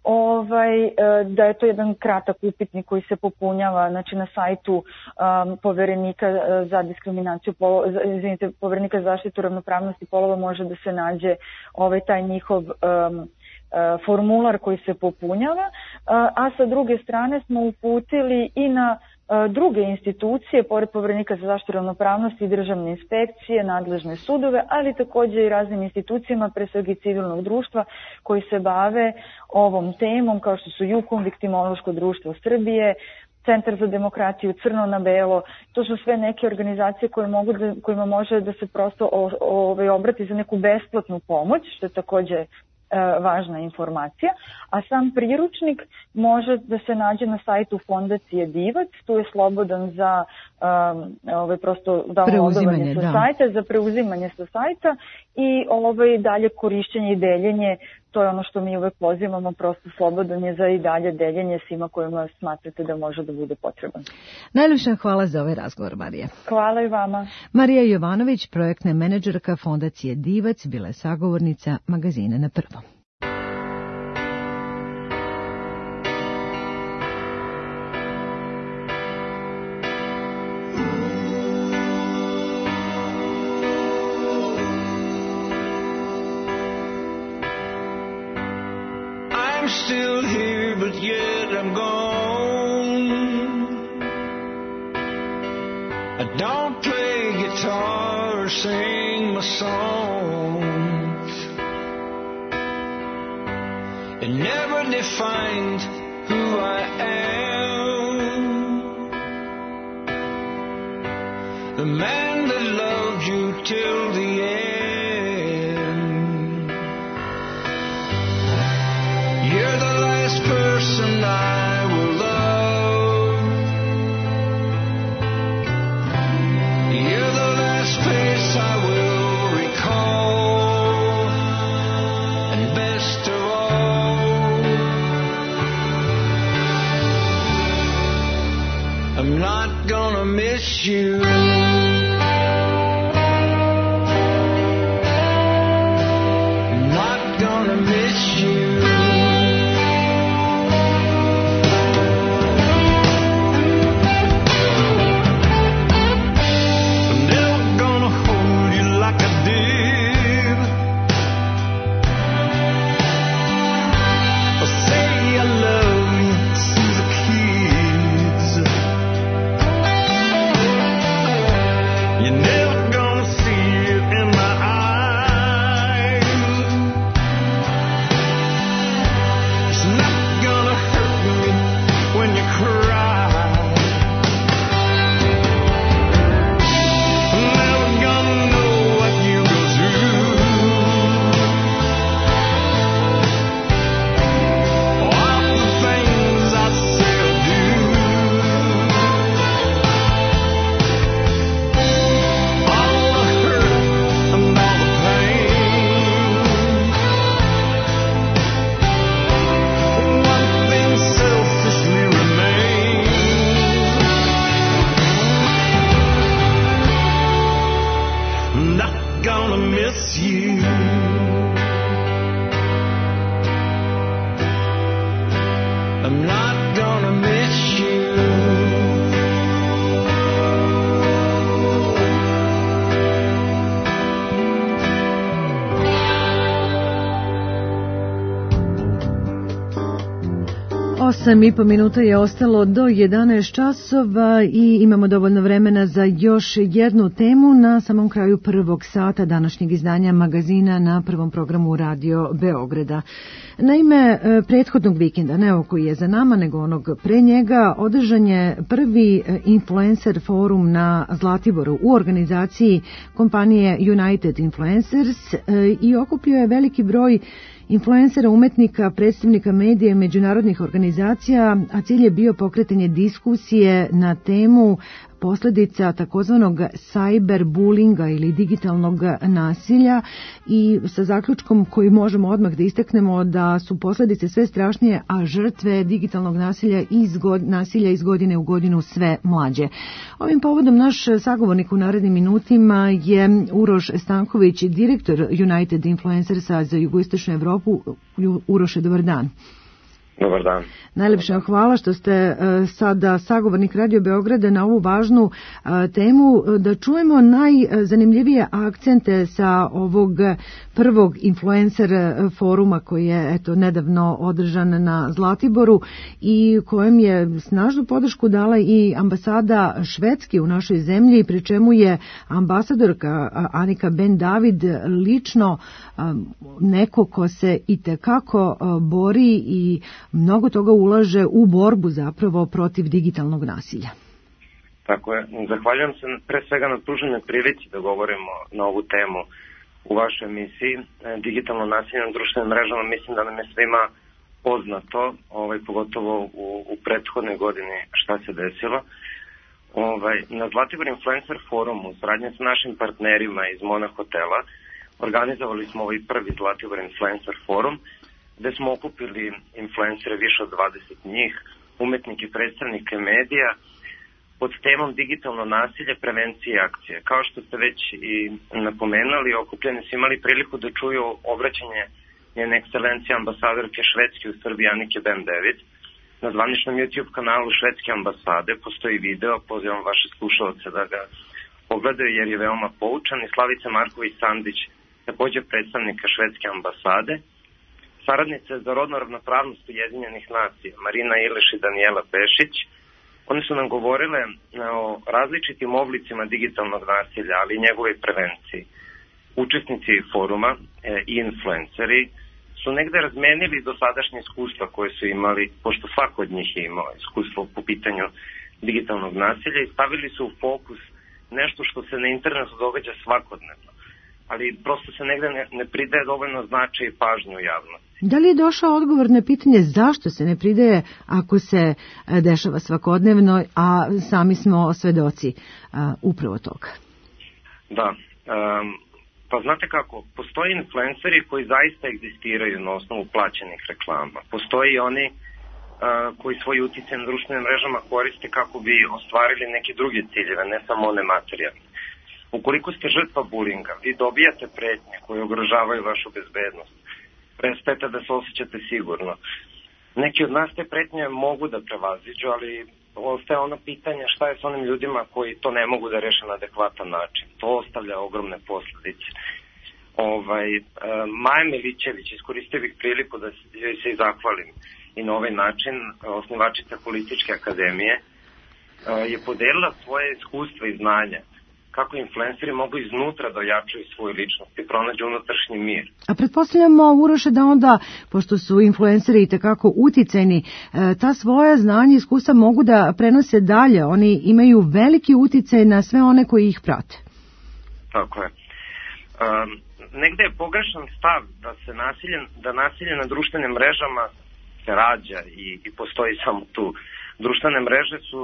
ovaj, da je to jedan kratak upitnik koji se popunjava, znači na sajtu um, poverenika za diskriminaciju, izvinite, poverenika za zaštitu ravnopravnosti polova može da se nađe ovaj taj njihov um, formular koji se popunjava, a sa druge strane smo uputili i na druge institucije, pored Poverenika za zaštitu ravnopravnosti i državne inspekcije, nadležne sudove, ali također i raznim institucijama, pre svega i civilnog društva, koji se bave ovom temom, kao što su Jukum, Viktimološko društvo Srbije, Centar za demokratiju, Crno na belo. To su sve neke organizacije koje mogu da, kojima može da se prosto o, o, obrati za neku besplatnu pomoć, što je također važna informacija, a sam priručnik može da se nađe na sajtu Fondacije Divac, tu je slobodan za um, ovaj, prosto downloadovanje sa sajta, za preuzimanje sa sajta i ovaj, dalje korišćenje i deljenje, to je ono što mi uvek pozivamo, prosto slobodan je za i dalje deljenje svima kojima smatrate da može da bude potreban. Najljepša hvala za ovaj razgovor, Marija. Hvala i vama. Marija Jovanović, projektna menadžerka Fondacije Divac, bila je sagovornica magazina Na prvom. Still here, but yet I'm gone. I don't play guitar or sing my songs. It never defined who I am. The man that loved you till the end. You're the last person I will love. You're the last face I will recall. And best of all, I'm not gonna miss you. I'm not gonna miss you. osam i po minuta je ostalo do jedanaest časova i imamo dovoljno vremena za još jednu temu na samom kraju prvog sata današnjeg izdanja magazina na prvom programu Radio Beograda. Naime, prethodnog vikenda, ne ovo koji je za nama, nego onog pre njega, održan je prvi influencer forum na Zlatiboru u organizaciji kompanije United Influencers i okupio je veliki broj influencera, umetnika, predstavnika medija i međunarodnih organizacija, a cilj je bio pokretanje diskusije na temu posledica takozvanog cyberbullinga ili digitalnog nasilja i sa zaključkom koji možemo odmah da istaknemo da su posledice sve strašnije, a žrtve digitalnog nasilja iz, god, nasilja iz godine u godinu sve mlađe. Ovim povodom naš sagovornik u narednim minutima je Uroš Stanković, direktor United Influencersa za jugoistočnu Evropu. Uroše, dobar dan. Dobar dan. Najlepše vam hvala što ste uh, sada sagovornik Radio Beograda na ovu važnu uh, temu. Da čujemo najzanimljivije akcente sa ovog prvog influencer foruma koji je eto nedavno održan na Zlatiboru i kojem je snažnu podršku dala i ambasada Švedske u našoj zemlji, pri čemu je ambasadorka Anika Ben David lično um, neko ko se itekako uh, bori i mnogo toga ulaže u borbu zapravo protiv digitalnog nasilja. Tako je. Zahvaljujem se pre svega na pruženoj prilici da govorimo na ovu temu u vašoj emisiji. Digitalno nasilje na društvenim mrežama mislim da nam je svima poznato, ovaj, pogotovo u, u prethodnoj godini šta se desilo. Ovaj, na Zlatibor Influencer forumu, saradnje sa našim partnerima iz Mona hotela, organizovali smo ovaj prvi Zlatibor Influencer forum, gde smo okupili influencere, više od dvadeset njih, umetnike, predstavnike medija, pod temom digitalno nasilje, prevencije i akcije. Kao što ste već i napomenuli, okupljeni su imali priliku da čuju obraćanje njene ekscelencije ambasadorke Švedske u Srbiji Anike Ben David. Na zvaničnom YouTube kanalu Švedske ambasade postoji video, pozivam vaše slušalce da ga pogledaju jer je veoma poučan, i Slavica Marković-Sandić, takođe predstavnika Švedske ambasade. Saradnice za rodnu ravnopravnost Ujedinjenih nacija, Marina Ileš i Danijela Pešić, one su nam govorile o različitim oblicima digitalnog nasilja, ali i njegove prevenciji. Učesnici foruma i influenceri su negde razmenili dosadašnje iskustva koje su imali, pošto svako od njih je imao iskustvo po pitanju digitalnog nasilja, i stavili su u fokus nešto što se na internetu događa svakodnevno, ali prosto se negde ne, ne pridaje dovoljno značaj i pažnju u javnosti. Da li je došao odgovor na pitanje zašto se ne pridaje ako se dešava svakodnevno, a sami smo svedoci a, upravo toga? Da, um, pa znate kako, postoje influenceri koji zaista egzistiraju na osnovu plaćenih reklama. Postoji oni uh, koji svoj uticaj na društvenim mrežama koriste kako bi ostvarili neke druge ciljeve, ne samo one materijalne. Ukoliko ste žrtva bulinga, vi dobijate pretnje koje ugrožavaju vašu bezbednost. Prestajete da se osjećate sigurno. Neki od nas te pretnje mogu da prevaziđu, ali ostaje ono pitanje šta je s onim ljudima koji to ne mogu da reše na adekvatan način. To ostavlja ogromne posledice. Ovaj, Maja Milićević, iskoristio bih priliku da joj se i zahvalim i na ovaj način, osnivačica Holističke akademije, je podelila svoje iskustva i znanja kako influenceri mogu iznutra da ojačaju svoju ličnost i pronađu unutrašnji mir. A pretpostavljamo, Uroše, da onda, pošto su influenceri i tekako uticajni, ta svoja znanja i iskustva mogu da prenose dalje. Oni imaju veliki uticaj na sve one koji ih prate. Tako je. Um, negde je pogrešan stav da se nasilje, da nasilje na društvenim mrežama se rađa i, i postoji samo tu. Društvene mreže su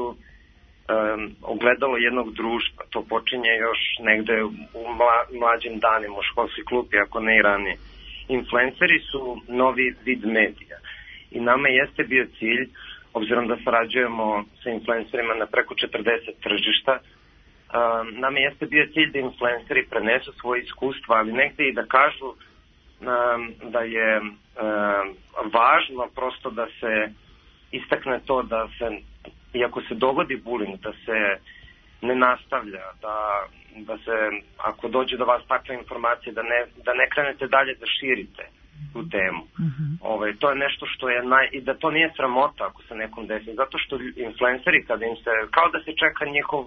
Um, ogledalo jednog društva. To počinje još negde u mla, mlađim danima u školskoj klupi, ako ne i ranije. Influenceri su novi vid medija i nama jeste bio cilj, obzirom da sarađujemo sa influencerima na preko četrdeset tržišta, um, nama jeste bio cilj da influenceri prenesu svoje iskustva, ali negde i da kažu um, da je um, važno prosto da se istakne to da se, iako se dogodi bullying, da se ne nastavlja, da, da se, ako dođe do vas takve informacije, da ne, da ne krenete dalje da širite tu temu. Mm-hmm. Ove, to je nešto što je naj... i da to nije sramota ako se nekom desi, zato što influenceri kada im se, kao da se čeka njihov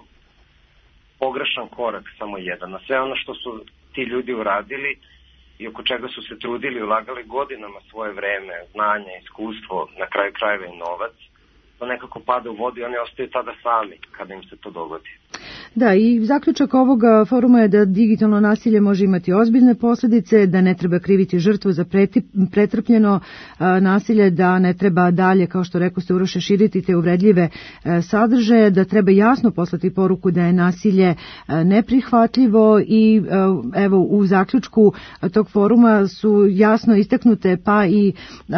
pogrešan korak, samo jedan, na sve ono što su ti ljudi uradili i oko čega su se trudili, ulagali godinama svoje vreme, znanje, iskustvo, na kraju krajeva i novac, to nekako pada u vodu i oni ostaju tada sami kada im se to dogodi. Da, i zaključak ovog foruma je da digitalno nasilje može imati ozbiljne posljedice, da ne treba kriviti žrtvu za pretrpljeno nasilje, da ne treba dalje, kao što rekao ste Uroše, širiti te uvredljive sadržaje, da treba jasno poslati poruku da je nasilje neprihvatljivo i evo u zaključku tog foruma su jasno istaknute pa i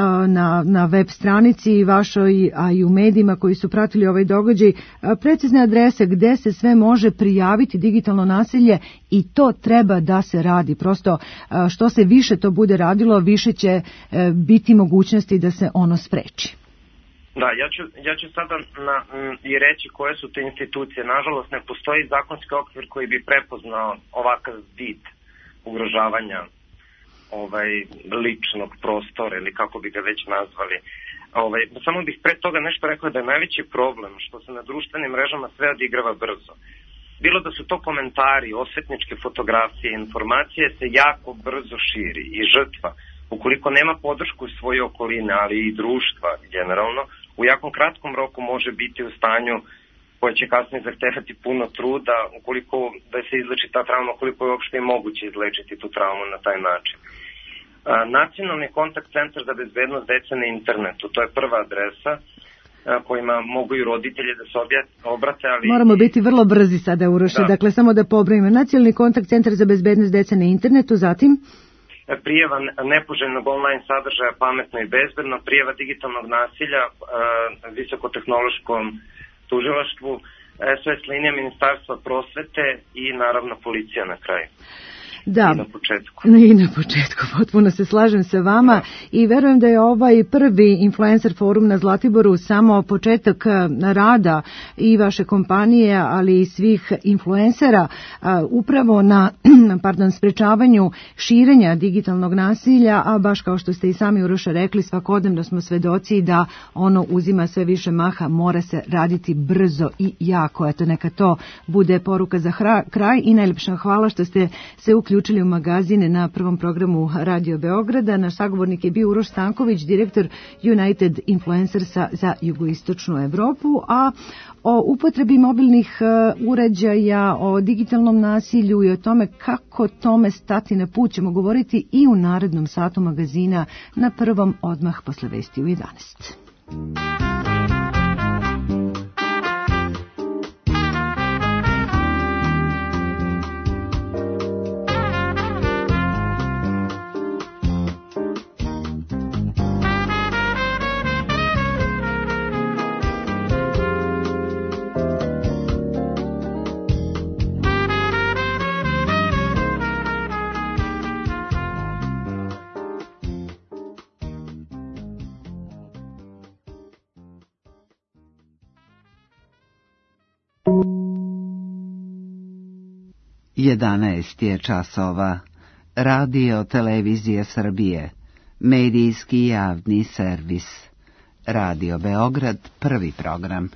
na, na web stranici vašoj, a i u medijima koji su pratili ovaj događaj, precizne adrese gde se sve može prijaviti digitalno nasilje i to treba da se radi. Prosto što se više to bude radilo, više će biti mogućnosti da se ono spreči. Da, ja ću, ja ću sada na, m, i reći koje su te institucije. Nažalost, ne postoji zakonski okvir koji bi prepoznao ovakav vid ugrožavanja ovaj, ličnog prostora ili kako bi ga već nazvali. Ovaj, samo bih pre toga nešto rekao da je najveći problem što se na društvenim mrežama sve odigrava brzo. Bilo da su to komentari, osvetničke fotografije, informacije se jako brzo širi i žrtva, ukoliko nema podršku iz svoje okoline, ali i društva generalno, u jakom kratkom roku može biti u stanju koje će kasnije zahtevati puno truda, ukoliko da se izleči ta trauma, koliko je uopšte i moguće izlečiti tu traumu na taj način. Nacionalni kontakt centar za bezbednost dece na internetu, to je prva adresa kojima mogu i roditelji da se obrate, ali... Moramo biti vrlo brzi sada, Uroše, da. Dakle, samo da pobrojimo. Nacionalni kontakt centar za bezbednost dece na internetu, zatim? Prijava nepoželjnog online sadržaja pametno i bezbedno, prijava digitalnog nasilja visokotehnološkom tužilaštvu, S O S linija Ministarstva prosvete i naravno policija na kraju. Da, i na početku. I na početku, potpuno se slažem sa vama da. I verujem da je ovaj prvi influencer forum na Zlatiboru samo početak rada i vaše kompanije, ali i svih influencera upravo na pardon, sprečavanju širenja digitalnog nasilja, a baš kao što ste i sami Uroša rekli, svakodnevno smo svedoci da ono uzima sve više maha, mora se raditi brzo i jako. Eto, neka to bude poruka za kraj i najljepša hvala što ste se uključili u magazine na prvom programu Radio Beograda. Naš sagovornik je bio Uroš Stanković, direktor United Influencersa za jugoistočnu Evropu, a o upotrebi mobilnih uređaja, o digitalnom nasilju i o tome kako tome stati na put ćemo govoriti i u narednom satu magazina na prvom odmah posle vesti u jedanaest. jedanaest je časova. Radio Televizije Srbije. Medijski javni servis. Radio Beograd, prvi program.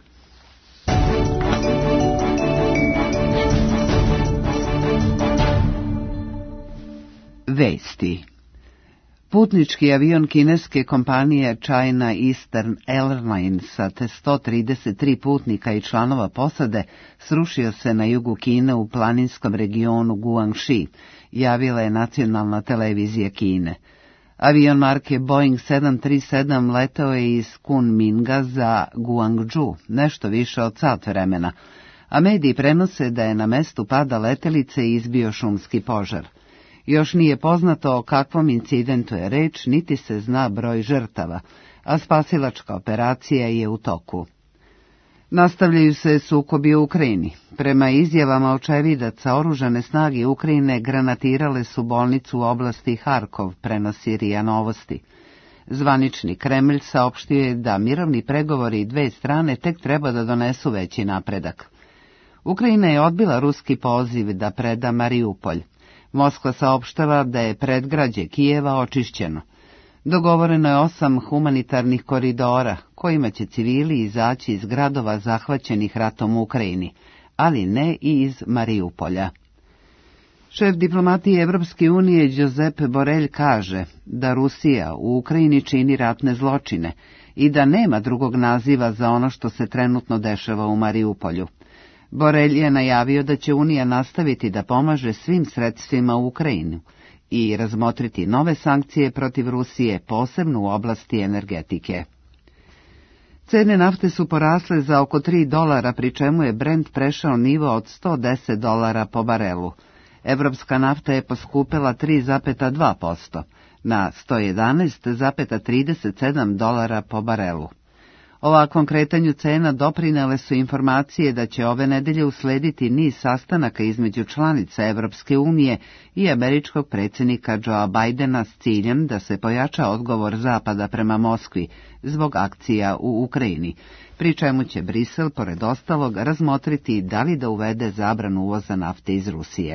Vesti. Putnički avion kineske kompanije China Eastern Airlines sa sto trideset tri putnika i članova posade srušio se na jugu Kine u planinskom regionu Guangxi, javila je nacionalna televizija Kine. Avion marke Boeing sedam tri sedam letao je iz Kunminga za Guangzhou, nešto više od sat vremena, a mediji prenose da je na mestu pada letelice izbio šumski požar. Još nije poznato o kakvom incidentu je reč, niti se zna broj žrtava, a spasilačka operacija je u toku. Nastavljaju se sukobi u Ukrajini. Prema izjavama očevidaca, oružane snage Ukrajine granatirale su bolnicu u oblasti Harkov, prenosi R I A Novosti. Zvanični Kremlj saopštio je da mirovni pregovori i dve strane tek treba da donesu veći napredak. Ukrajina je odbila ruski poziv da preda Mariupolj. Moskva saopštava da je predgrađe Kijeva očišćeno. Dogovoreno je osam humanitarnih koridora, kojima će civili izaći iz gradova zahvaćenih ratom u Ukrajini, ali ne i iz Mariupolja. Šef diplomatije Evropske unije Josep Borrell kaže da Rusija u Ukrajini čini ratne zločine i da nema drugog naziva za ono što se trenutno dešava u Mariupolju. Borrell je najavio da će Unija nastaviti da pomaže svim sredstvima u Ukrajinu i razmotriti nove sankcije protiv Rusije, posebno u oblasti energetike. Cene nafte su porasle za oko tri dolara, pri čemu je Brent prešao nivo od sto deset dolara po barelu. Evropska nafta je poskupela tri zarez dva posto na sto jedanaest zarez trideset sedam dolara po barelu. Ovakvom kretanju cena doprinele su informacije da će ove nedelje uslediti niz sastanaka između članica Evropske unije i američkog predsjednika Joea Bidena s ciljem da se pojača odgovor Zapada prema Moskvi zbog akcija u Ukrajini, pri čemu će Brisel, pored ostalog, razmotriti da li da uvede zabranu uvoza nafte iz Rusije.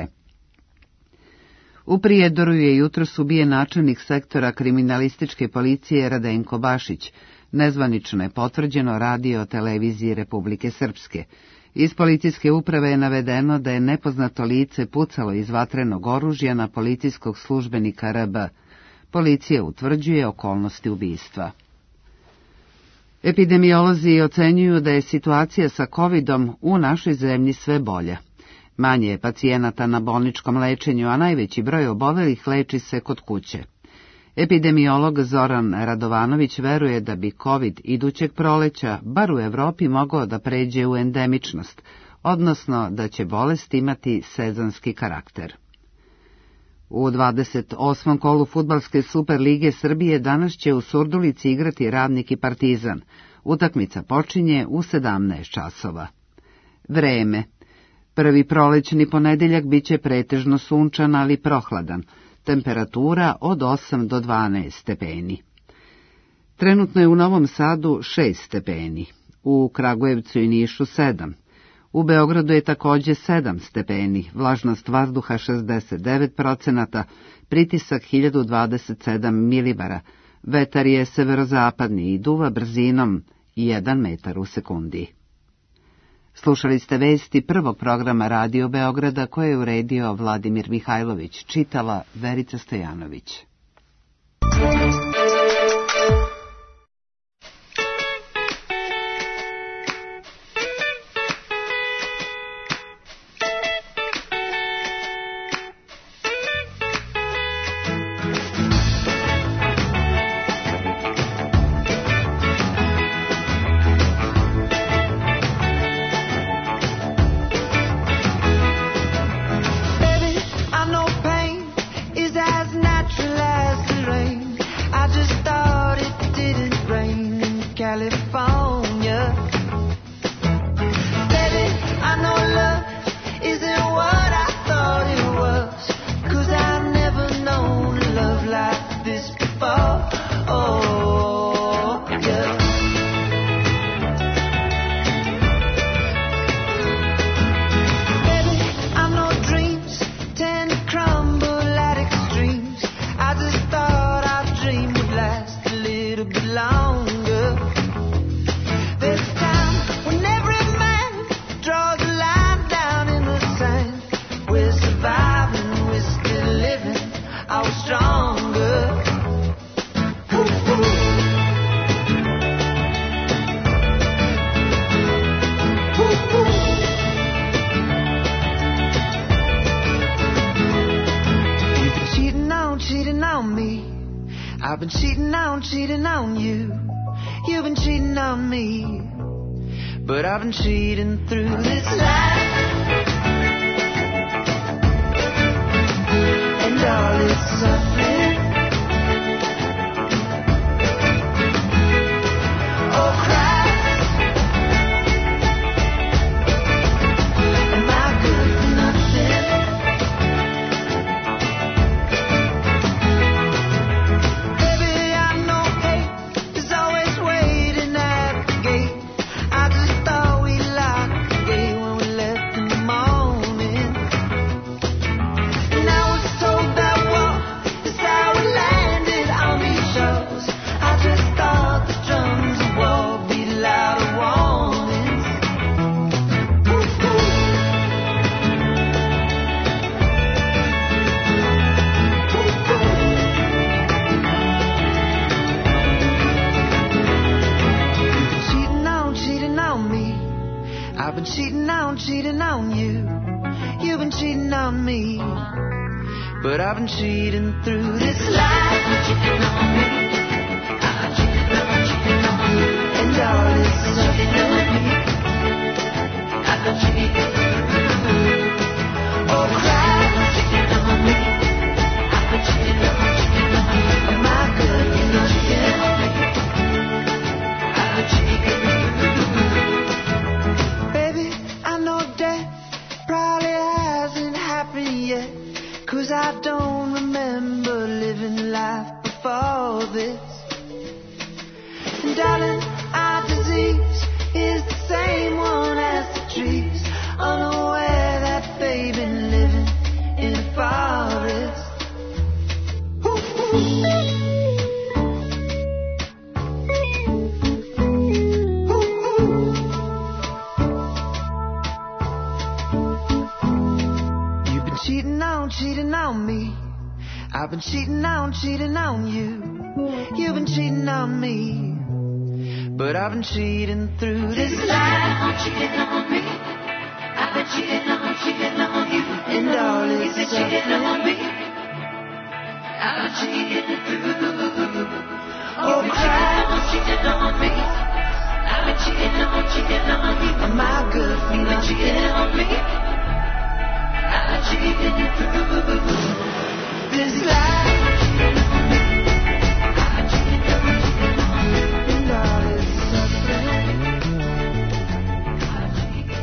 U Prijedoru je jutros ubijen načelnik sektora kriminalističke policije Radenko Bašić, nezvanično je potvrđeno radio televiziji Republike Srpske. Iz policijske uprave je navedeno da je nepoznato lice pucalo iz vatrenog oružja na policijskog službenika R B. Policija utvrđuje okolnosti ubistva. Epidemiolozi ocenjuju da je situacija sa kovidom u našoj zemlji sve bolja. Manje je pacijenata na bolničkom lečenju, a najveći broj obolelih leči se kod kuće. Epidemiolog Zoran Radovanović veruje da bi COVID idućeg proleća, bar u Evropi, mogao da pređe u endemičnost, odnosno da će bolest imati sezonski karakter. U dvadeset osmom kolu fudbalske Superlige Srbije danas će u Surdulici igrati Radnik i Partizan. Utakmica počinje u sedamnaest časova. Vreme. Prvi prolećni ponedeljak biće pretežno sunčan, ali prohladan. Temperatura od osam do dvanaest stepeni. Trenutno je u Novom Sadu šest stepeni, u Kragujevcu i Nišu sedam. U Beogradu je također sedam stepeni, vlažnost vazduha šezdeset devet procenata, pritisak hiljadu dvadeset sedam milibara, vetar je severozapadni i duva brzinom jedan metar u sekundi. Slušali ste vesti prvog programa Radio Beograda koje je uredio Vladimir Mihajlović, čitala Verica Stojanović. I've been cheating on, cheating on you. You've been cheating on me. But I've been cheating through this life. And all its suffering. Oh, Christ. Am I good for nothing? It's on, cheating on you. You've been cheating on me, but I've been cheating through this life. Cheating on me, I've been cheating on, cheating on you, and all this cheating on me, I've been cheating through. Oh, cry, cheating on me, I've been cheating on, cheating on you. Am I good? You know cheating on me, I've been cheating through. Baby, I know death probably hasn't happened yet, 'cause I don't remember living life before this. And darling, our disease is the same one as the trees, unaware that they've been living in a forest. Ooh, cheating on, cheating on me. I've been cheating on, cheating on you. You've been cheating on me, but I've been cheating through this life. Cheating on me, I've been cheating on, cheating on you, and all this stuff. Cheating on me, I've been cheating through. Oh, cry, cheating on me, I've been cheating on, cheating on you. Am I good for you? Cheating on me, I'm cheating through this life. I'm cheating through and all this suffering. I'm cheating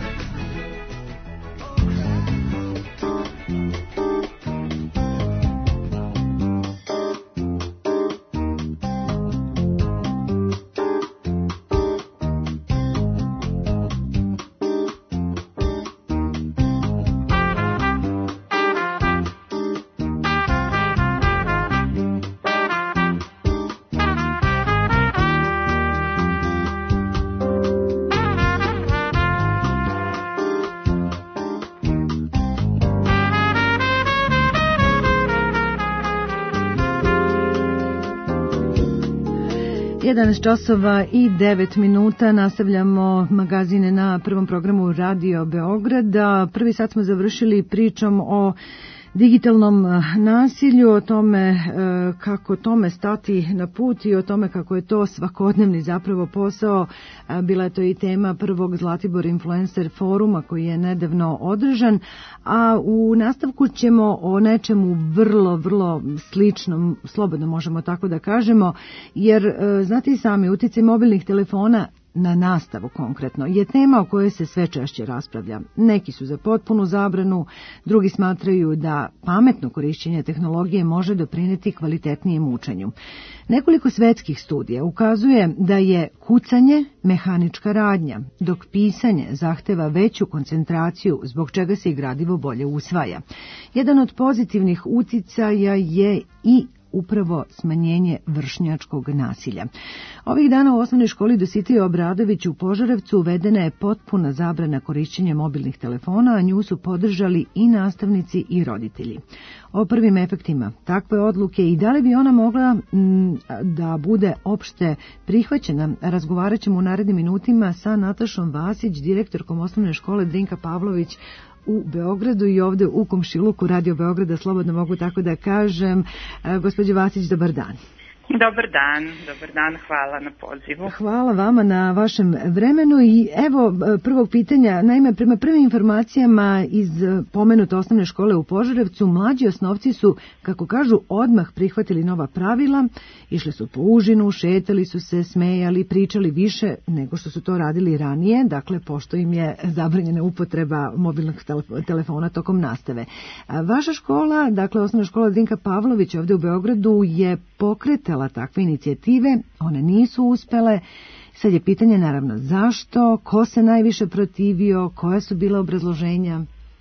jedanaest časova i devet minuta, nastavljamo magazine na prvom programu Radio Beograda. Prvi sat smo završili pričom o digitalnom nasilju, o tome kako tome stati na put i o tome kako je to svakodnevni zapravo posao. Bila je to i tema prvog Zlatibor Influencer foruma koji je nedavno održan, a u nastavku ćemo o nečemu vrlo, vrlo sličnom, slobodno možemo tako da kažemo, jer znate i sami, uticaj mobilnih telefona na nastavu konkretno je tema o kojoj se sve češće raspravlja. Neki su za potpunu zabranu, drugi smatraju da pametno korišćenje tehnologije može doprineti kvalitetnijem učenju. Nekoliko svetskih studija ukazuje da je kucanje mehanička radnja, dok pisanje zahteva veću koncentraciju, zbog čega se i gradivo bolje usvaja. Jedan od pozitivnih uticaja je i upravo smanjenje vršnjačkog nasilja. Ovih dana u osnovnoj školi Dositej Obradović u Požarevcu uvedena je potpuna zabrana korišćenja mobilnih telefona, a nju su podržali i nastavnici i roditelji. O prvim efektima takve odluke i da li bi ona mogla m, da bude opšte prihvaćena, razgovarat ćemo u narednim minutima sa Natašom Vasić, direktorkom osnovne škole Drinka Pavlović u Beogradu i ovde u komšiluku Radio Beograda, slobodno mogu tako da kažem. Gospođo Vasić, dobar dan. Dobar dan, dobar dan, hvala na pozivu. Hvala vama na vašem vremenu i evo prvog pitanja. Naime, prema prvim informacijama iz pomenute osnovne škole u Požarevcu, mlađi osnovci su, kako kažu, odmah prihvatili nova pravila, išli su po užinu, šetali su se, smejali, pričali više nego što su to radili ranije, dakle, pošto im je zabranjena upotreba mobilnog telefona tokom nastave. Vaša škola, dakle, osnovna škola Drinka Pavlović ovde u Beogradu je pokretala takve inicijative, one nisu uspele. Sad je pitanje naravno zašto, ko se najviše protivio, koje su bile obrazloženja?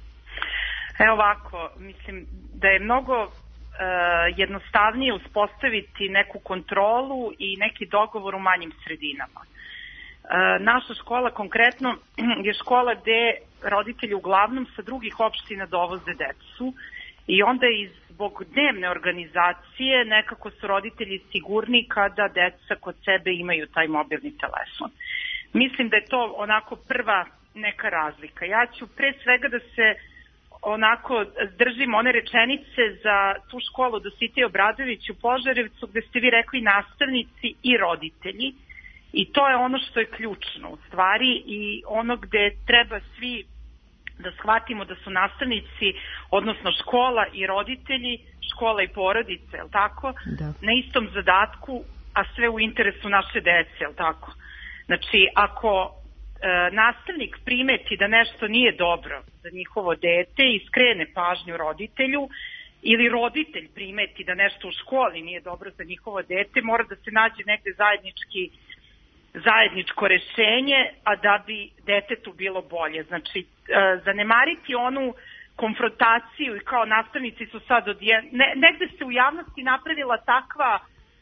Evo ovako, mislim da je mnogo e, jednostavnije uspostaviti neku kontrolu i neki dogovor u manjim sredinama. E, naša škola konkretno je škola gde roditelji uglavnom sa drugih opština dovoze decu i onda iz zbog dnevne organizacije nekako su roditelji sigurni kada deca kod sebe imaju taj mobilni telefon. Mislim da je to onako prva neka razlika. Ja ću pre svega da se onako držim one rečenice za tu školu Dositej Obradović u Požarevcu, gde ste vi rekli nastavnici i roditelji, i to je ono što je ključno u stvari i ono gde treba svi da shvatimo da su nastavnici, odnosno škola i roditelji, škola i porodice, je li tako, da. Na istom zadatku, a sve u interesu naše dece, je li tako? Znači, ako e, nastavnik primeti da nešto nije dobro za njihovo dete i skrene pažnju roditelju, ili roditelj primeti da nešto u školi nije dobro za njihovo dete, mora da se nađe negde zajednički zajedničko rešenje, a da bi detetu bilo bolje. Znači, e, zanemariti onu konfrontaciju i kao nastavnici su sad odje... Ne, negde se u javnosti napravila takva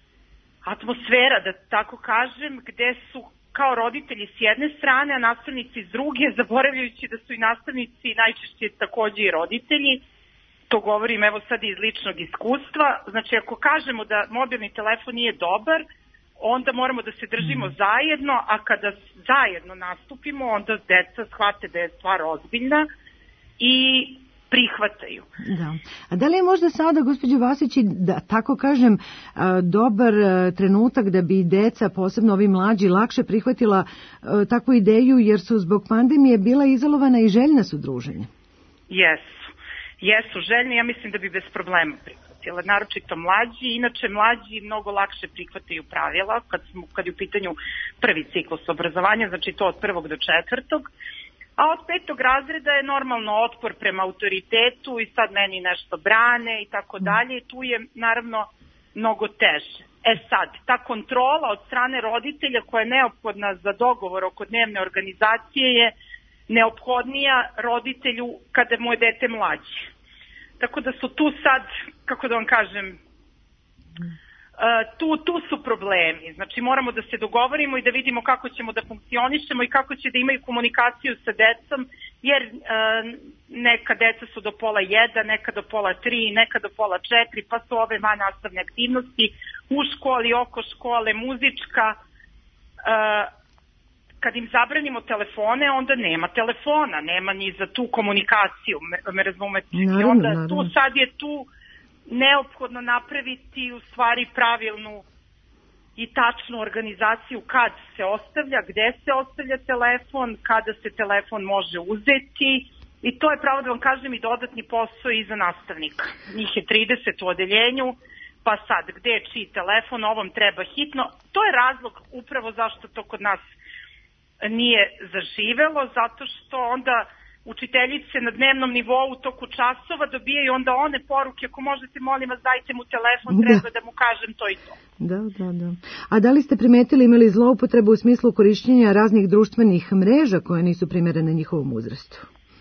atmosfera, da tako kažem, gde su kao roditelji s jedne strane, a nastavnici s druge, zaboravljajući da su i nastavnici najčešće takođe i roditelji. To govorim evo sad iz ličnog iskustva. Znači, ako kažemo da mobilni telefon nije dobar, onda moramo da se držimo mm. zajedno, a kada zajedno nastupimo, onda deca shvate da je stvar ozbiljna i prihvataju. Da. A da li je možda sada, gospođo Vasić, da tako kažem, dobar trenutak da bi deca, posebno ovi mlađi, lakše prihvatila takvu ideju, jer su zbog pandemije bila izolovana i željna su druženja? Jesu. Jesu željni, ja mislim da bi bez problema prihvatila. Naročito mlađi, inače mlađi mnogo lakše prihvataju pravila kad, smo, kad je u pitanju prvi ciklus obrazovanja, znači to od prvog do četvrtog. A od petog razreda je normalno otpor prema autoritetu i sad meni nešto brane i tako dalje. Tu je naravno mnogo teže. E sad, ta kontrola od strane roditelja koja je neophodna za dogovor oko dnevne organizacije je neophodnija roditelju kada mu je dete mlađe. Tako da su tu sad, kako da vam kažem, tu, tu su problemi. Znači moramo da se dogovorimo i da vidimo kako ćemo da funkcionišemo i kako će da imaju komunikaciju sa decom, jer uh, neka deca su do pola jedan, neka do pola tri, neka do pola četiri, pa su ove vannastavne aktivnosti u školi, oko škole, muzička. Uh, kad im zabranimo telefone, onda nema telefona, nema ni za tu komunikaciju, me, me razumete. I onda tu sad je tu neophodno napraviti u stvari pravilnu i tačnu organizaciju kad se ostavlja, gde se ostavlja telefon, kada se telefon može uzeti, i to je, pravo da vam kažem, i dodatni posao i za nastavnika. Njih je trideset u odeljenju, pa sad gde je čiji telefon, ovom treba hitno. To je razlog upravo zašto to kod nas nije zaživelo, zato što onda učiteljice na dnevnom nivou u toku časova dobijaju onda one poruke, ako možete, molim vas, dajte mu telefon, da. Treba da mu kažem to i to. Da, da, da. A da li ste primetili, imali zloupotrebu u smislu korišćenja raznih društvenih mreža koje nisu primjerene njihovom uzrastu?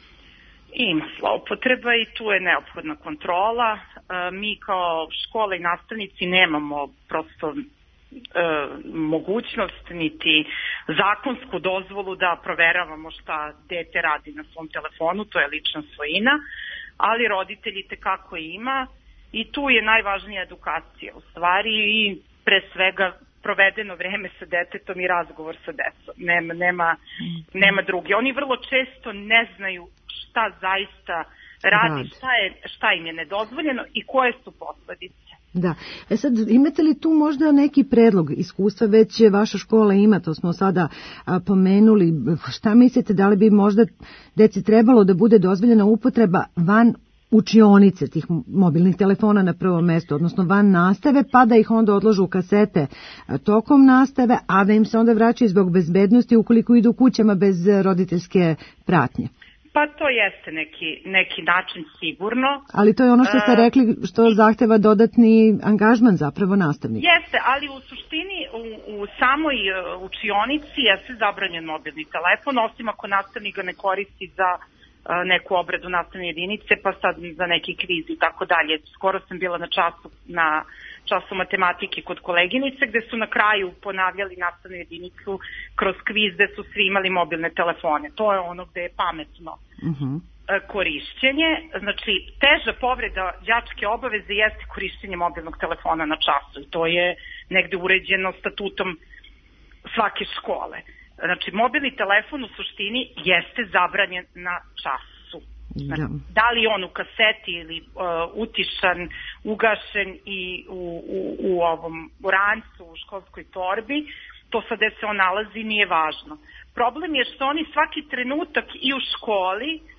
Ima zloupotreba i tu je neophodna kontrola. E, mi kao škola i nastavnici nemamo prosto E, mogućnost niti zakonsku dozvolu da proveravamo šta dete radi na svom telefonu, to je lična svojina, ali roditelji tekako ima i tu je najvažnija edukacija u stvari i pre svega provedeno vreme sa detetom i razgovor sa decom. Nema, nema, nema drugi. Oni vrlo često ne znaju šta zaista radi, šta, je, šta im je nedozvoljeno i koje su posledice. Da. E sad, imate li tu možda neki predlog iskustva, već vaša škola ima, to smo sada a, pomenuli, šta mislite, da li bi možda deci trebalo da bude dozvoljena upotreba van učionice tih mobilnih telefona na prvom mjestu, odnosno van nastave, pa da ih onda odložu u kasete tokom nastave, a da im se onda vraćaju zbog bezbednosti ukoliko idu kućama bez roditeljske pratnje? Pa to jeste neki, neki način sigurno. Ali to je ono što ste rekli, što zahteva dodatni angažman zapravo nastavnika. Jeste, ali u suštini u, u samoj učionici jeste zabranjen mobilni telefon, osim ako nastavnik ga ne koristi za neku obradu nastavne jedinice, pa sad za neki kviz i tako dalje. Skoro sam bila na času, na času matematike kod koleginice, gde su na kraju ponavljali nastavnu jedinicu kroz kviz, gde su svi imali mobilne telefone. To je ono gde je pametno uh-huh. korišćenje. Znači, teža povreda đačke obaveze jeste korišćenje mobilnog telefona na času. I to je negde uređeno statutom svake škole. Znači, mobilni telefon u suštini jeste zabranjen na času. Znači, da. da li on u kaseti ili uh, utišan, ugašen i u, u, u ovom u rancu, u školskoj torbi, to sad gde se on nalazi nije važno. Problem je što oni svaki trenutak i u školi uh,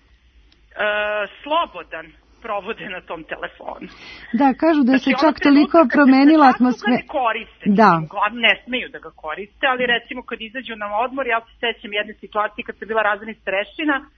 slobodan provode na tom telefonu. Da, kažu da znači, se čak toliko promenila atmosfera. Ne koriste, da. Uglavnom ne smeju da ga koriste, ali recimo kad izađu na odmor, ja se sećam jedne situacije kad sam bila razrednik starešina, e,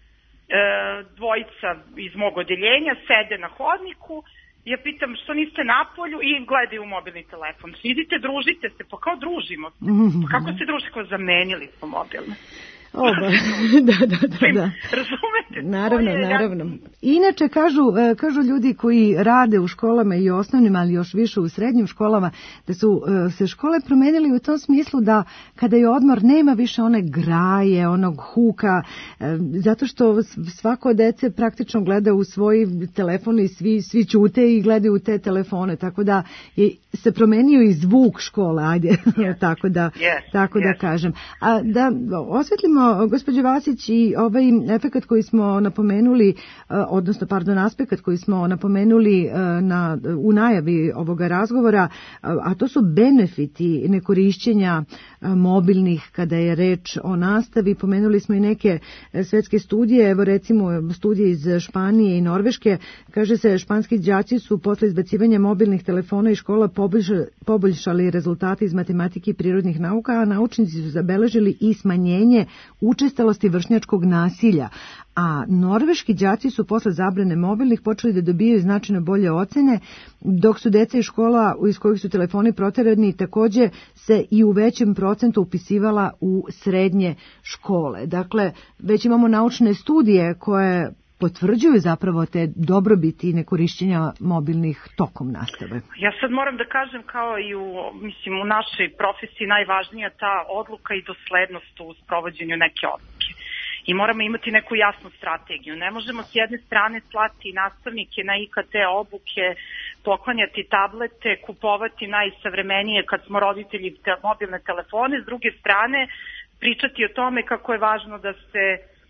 dvojica iz mog odeljenja sede na hodniku, ja pitam što niste napolju i gledaju u mobilni telefon. Idite, družite se, pa kao družimo se. Pa kako se druži, kao zamenili smo mobilne. Oba, da, da, da, da. Razumete? Naravno, naravno. Inače, kažu, kažu ljudi koji rade u školama i osnovnim, ali još više u srednjim školama, da su se škole promenili u tom smislu da kada je odmor nema više one graje, onog huka, zato što svako dece praktično gleda u svoj telefon i svi, svi ćute i gledaju u te telefone, tako da je se promenio i zvuk škole, ajde, yes. tako da, yes. tako yes. da kažem. A da osvetlimo, gospođo Vasić, i ovaj efekat koji smo napomenuli, odnosno, pardon, aspekt koji smo napomenuli na, u najavi ovoga razgovora, a to su benefiti nekorišćenja mobilnih kada je reč o nastavi. Pomenuli smo i neke svetske studije, evo recimo studije iz Španije i Norveške, kaže se španski đaci su posle izbacivanja mobilnih telefona i škola poboljšali rezultate iz matematike i prirodnih nauka, a naučnici su zabeležili i smanjenje učestalosti vršnjačkog nasilja. A norveški đaci su posle zabrane mobilnih počeli da dobijaju značajno bolje ocene, dok su deca iz škola iz kojih su telefoni proterani takođe se i u većem procentu upisivala u srednje škole. Dakle, već imamo naučne studije koje potvrđuju zapravo te dobrobiti i nekorišćenja mobilnih tokom nastave. Ja sad moram da kažem, kao i u, mislim, u našoj profesiji najvažnija ta odluka i doslednost u sprovođenju neke odluke. I moramo imati neku jasnu strategiju. Ne možemo s jedne strane slati nastavnike na I K T obuke, poklanjati tablete, kupovati najsavremenije kad smo roditelji te, mobilne telefone, s druge strane pričati o tome kako je važno da se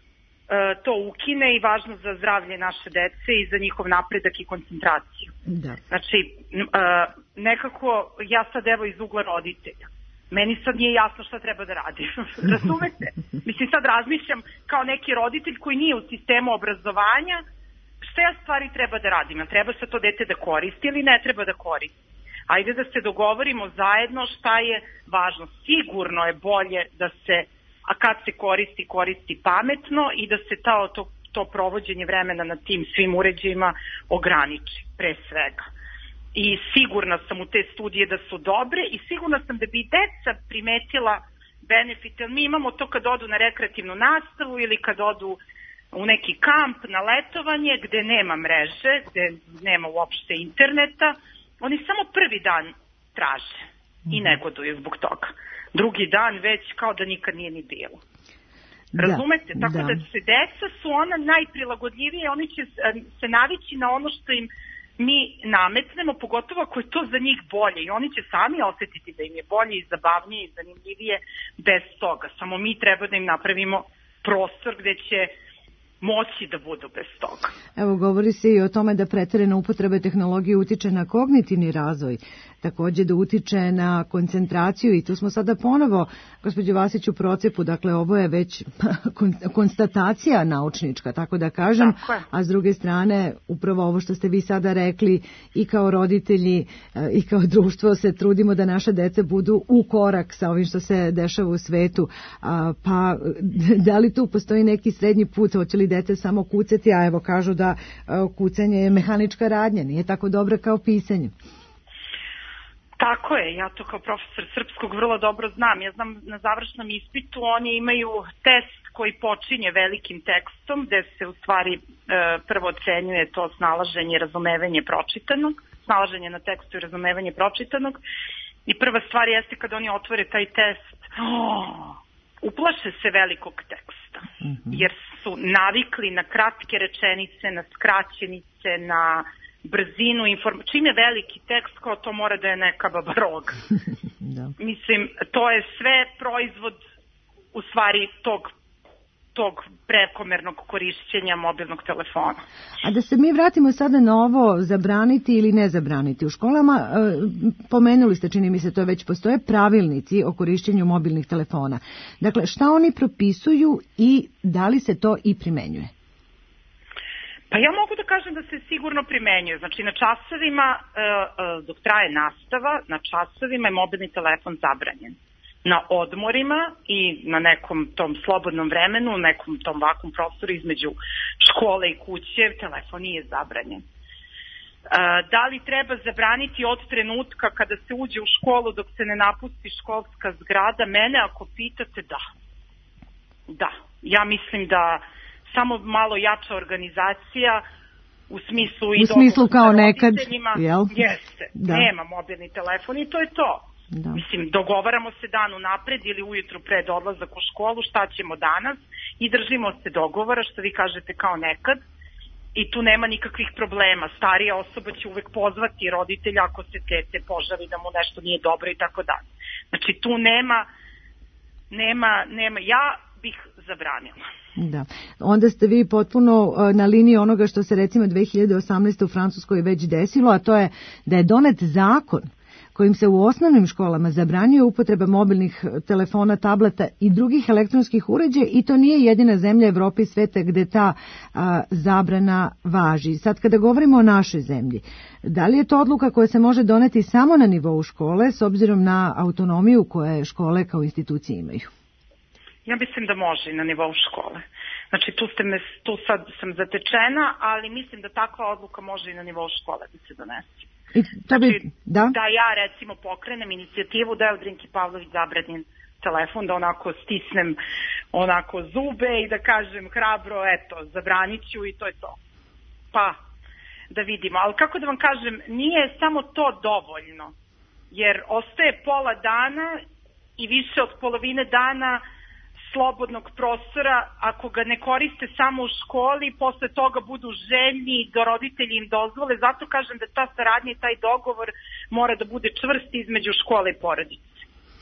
to ukine i važno za zdravlje naše dece i za njihov napredak i koncentraciju. Da. Znači, nekako ja sad evo iz ugla roditelja. Meni sad nije jasno šta treba da radim. Razumete? Mislim, sad razmišljam kao neki roditelj koji nije u sistemu obrazovanja, šta ja stvari treba da radim? A treba se to dete da koristi ili ne treba da koristi? Ajde da se dogovorimo zajedno šta je važno. Sigurno je bolje da se, a kad se koristi, koristi pametno i da se ta, to, to provođenje vremena na tim svim uređajima ograniči, pre svega. I sigurna sam u te studije da su dobre i sigurna sam da bi deca primetila benefite. Mi imamo to kad odu na rekreativnu nastavu ili kad odu u neki kamp na letovanje gde nema mreže, gde nema uopšte interneta. Oni samo prvi dan traže i negoduju zbog toga. Drugi dan već kao da nikad nije ni bilo. Razumete? Da, Tako da. da se deca su ona najprilagodljivije, oni će se navići na ono što im mi nametnemo, pogotovo ako je to za njih bolje i oni će sami osetiti da im je bolje i zabavnije i zanimljivije bez toga. Samo mi treba da im napravimo prostor gde će moći da budu bez toga. Evo, govori se i o tome da preterana upotreba tehnologije utiče na kognitivni razvoj, takođe da utiče na koncentraciju i tu smo sada ponovo, gospođo Vasić, u procepu, dakle ovo je već konstatacija naučnička, tako da kažem, tako a s druge strane upravo ovo što ste vi sada rekli i kao roditelji i kao društvo se trudimo da naše dece budu u korak sa ovim što se dešava u svetu, pa da li tu postoji neki srednji put, hoće li dete samo kucati, a evo kažu da kucanje je mehanička radnja, nije tako dobra kao pisanje. Tako je, ja to kao profesor srpskog vrlo dobro znam. Ja znam na završnom ispitu oni imaju test koji počinje velikim tekstom gde se u stvari e, prvo ocenjuje to snalaženje i razumevanje pročitanog, snalaženje na tekstu i razumevanje pročitanog i prva stvar jeste kad oni otvore taj test, oh, uplaše se velikog teksta, mm-hmm. jer su navikli na kratke rečenice, na skraćenice, na brzinu, inform... čim je veliki tekst, kao to mora da je neka babaroga. da. Mislim, to je sve proizvod u stvari tog tog prekomernog korišćenja mobilnog telefona. A da se mi vratimo sada na ovo zabraniti ili ne zabraniti. U školama, e, pomenuli ste, čini mi se to već postoje, pravilnici o korišćenju mobilnih telefona. Dakle, šta oni propisuju i da li se to i primenjuje? Pa ja mogu da kažem da se sigurno primenjuje. Znači, na časovima, e, e, dok traje nastava, na časovima je mobilni telefon zabranjen. Na odmorima i na nekom tom slobodnom vremenu, nekom tom vakum prostoru između škole i kuće, telefon nije zabranjen. E, da li treba zabraniti od trenutka kada se uđe u školu dok se ne napusti školska zgrada? Mene ako pitate, da. Da. Ja mislim da samo malo jača organizacija u smislu i u smislu kao nekad, jel? Jeste. Da. Nema mobilni telefon i to je to. Da. Mislim, dogovaramo se dan unapred ili ujutru pred odlazak u školu šta ćemo danas i držimo se dogovora, što vi kažete kao nekad, i tu nema nikakvih problema. Starija osoba će uvek pozvati roditelja ako se tete požali da mu nešto nije dobro i tako dalje. Znači tu nema, nema, nema, ja bih zabranila. Da. Onda ste vi potpuno na liniji onoga što se recimo dve hiljade osamnaeste. u Francuskoj već desilo, a to je da je donet zakon kojim se u osnovnim školama zabranjuje upotreba mobilnih telefona, tableta i drugih elektronskih uređaja i to nije jedina zemlja Evrope i sveta gde ta a, zabrana važi. Sad kada govorimo o našoj zemlji, da li je to odluka koja se može doneti samo na nivou škole s obzirom na autonomiju koje škole kao institucije imaju? Ja mislim da može i na nivou škole. Znači tu, ste me, tu sad sam zatečena, ali mislim da takva odluka može i na nivou škole da se donese. I to bi, znači, da? da ja recimo pokrenem inicijativu da je Drinki Pavlović zabranim telefon, da onako stisnem onako zube i da kažem hrabro, eto, zabranit ću i to je to. Pa, da vidimo. Ali kako da vam kažem, nije samo to dovoljno, jer ostaje pola dana i više od polovine dana slobodnog prostora, ako ga ne koriste samo u školi, posle toga budu željni da roditelji im dozvole. Zato kažem da ta saradnja i taj dogovor mora da bude čvrst između škole i porodice.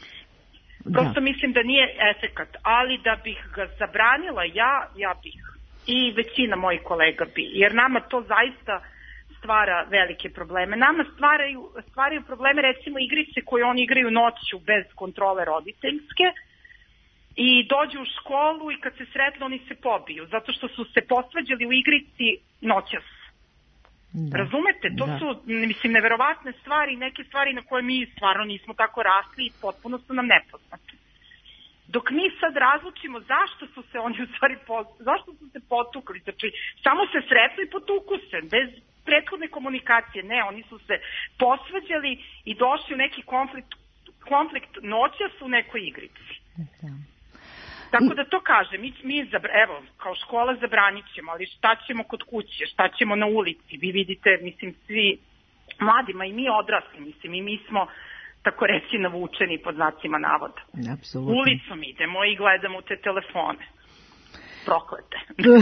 Prosto da. Mislim da nije efekat, ali da bih ga zabranila ja, ja bih. I većina mojih kolega bi, jer nama to zaista stvara velike probleme. Nama stvaraju, stvaraju probleme recimo igrice koje oni igraju noću bez kontrole roditeljske, i dođu u školu i kad se sretnu oni se pobiju, zato što su se posvađali u igrici noćas. Da. Razumete? To da. Su, mislim, neverovatne stvari, neke stvari na koje mi stvarno nismo tako rasli i potpuno su nam nepoznate. Dok mi sad razlučimo zašto su se oni u stvari, zašto su se potukli, znači samo se sretnu i potuku se, bez prethodne komunikacije. Ne, oni su se posvađali i došli u neki konflikt, konflikt noćas u nekoj igrici. Da. Tako da to kaže, mi, mi evo, kao škola zabranit ćemo, ali šta ćemo kod kuće, šta ćemo na ulici, vi vidite, mislim, svi mladima i mi odrasli, mislim, i mi smo, tako reći, navučeni pod znacima navoda. Apsolutno. Ulicom idemo i gledamo te telefone. Proklete.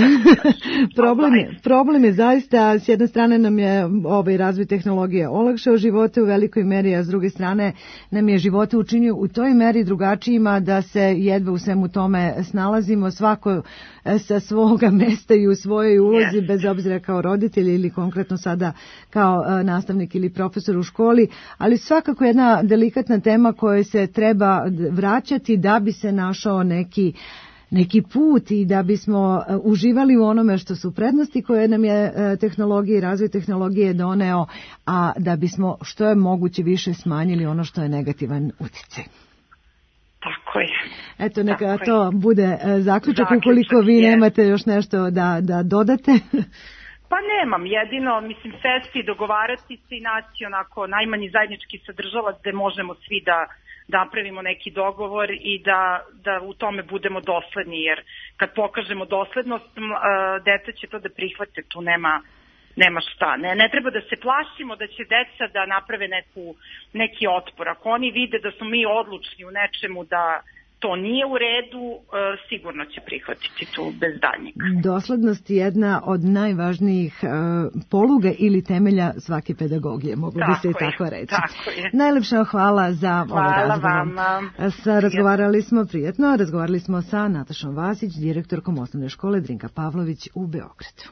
problem, je, problem je zaista, s jedne strane nam je ovaj razvoj tehnologije olakšao živote u velikoj meri, a s druge strane nam je živote učinio u toj meri drugačijima da se jedva u svemu tome snalazimo, svako sa svoga mesta i u svojoj ulozi, yes. bez obzira kao roditelj ili konkretno sada kao nastavnik ili profesor u školi, ali svakako jedna delikatna tema koja se treba vraćati da bi se našao neki neki put i da bismo uživali u onome što su prednosti koje nam je tehnologija i razvoj tehnologije doneo, a da bismo što je moguće više smanjili ono što je negativan utjecaj. Tako je. Eto, neka Tako to je. bude zaključak, zaključak ukoliko vi je. nemate još nešto da, da dodate. Pa nemam, jedino, mislim, sesti, dogovarati se i naći onako najmanji zajednički sadržalac gde možemo svi da da napravimo neki dogovor i da, da u tome budemo dosledni, jer kad pokažemo doslednost, deca će to da prihvate, tu nema, nema šta. Ne, ne treba da se plašimo da će deca da naprave neku, neki otpor. Ako oni vide da smo mi odlučni u nečemu da, to nije u redu, sigurno će prihvatiti tu bez daljnjeg. Doslednost je jedna od najvažnijih poluga ili temelja svake pedagogije, moglo bi se i tako reći. Tako je. Najlepša hvala za hvala ovaj razgovor. Vama. Sa, razgovarali smo prijetno, razgovarali smo sa Natašom Vasić, direktorkom osnovne škole Drinka Pavlović u Beogradu.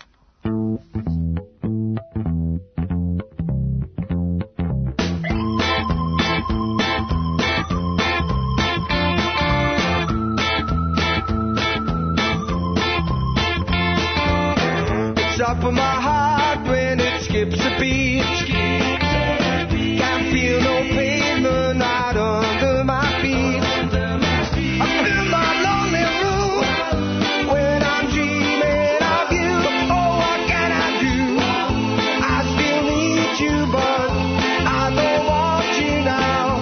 Up in my heart when it skips a beat. Can't feel no pavement right under my feet. I'm in my lonely room when I'm dreaming of you. Oh, what can I do? I still need you, but I don't want you now.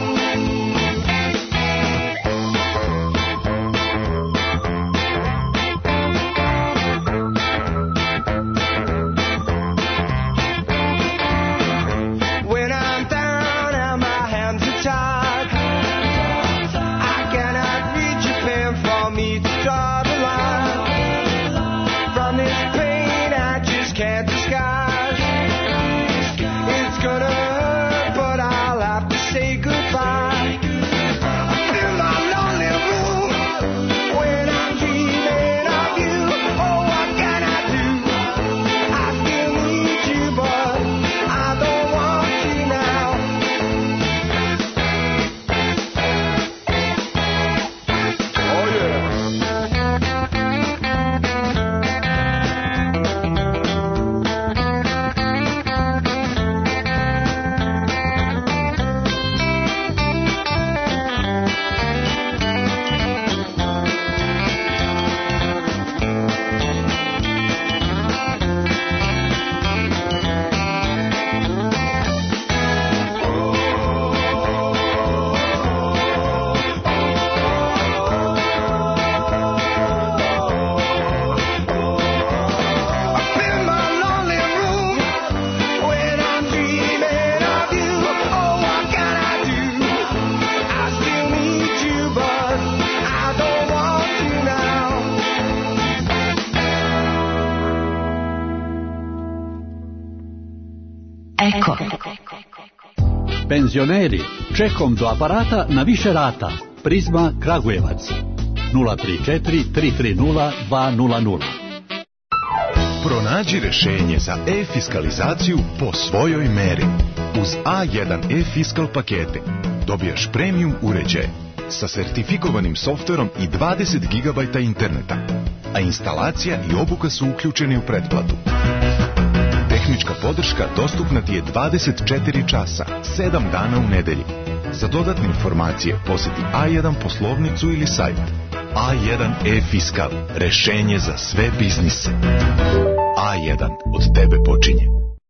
Eko. Penzioneri, čekom do aparata na više rata. Prizma Kragujevac. nula tri četiri tri tri nula dva nula nula. Pronađi rešenje za e-fiskalizaciju po svojoj meri. Uz A jedan e-fiskal pakete dobijaš premium uređaj sa sertifikovanim softverom i dvadeset gigabajta interneta, a instalacija i obuka su uključeni u pretplatu. Tehnička podrška dostupna ti je dvadeset četiri časa, sedam dana u nedelji. Za dodatne informacije poseti A jedan poslovnicu ili sajt. A jedan e-fiskal, rešenje za sve biznise. A jedan, od tebe počinje.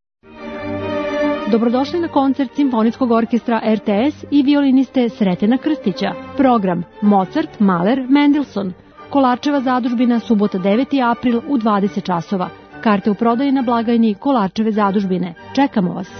Dobrodošli na koncert Simfonijskog orkestra R T S i violiniste Sretena Krstića. Program Mozart, Mahler, Mendelssohn. Kolarčeva zadužbina, subota deveti april u dvadeset časova. Karte u prodaji na blagajni Kolarčeve zadužbine. Čekamo vas.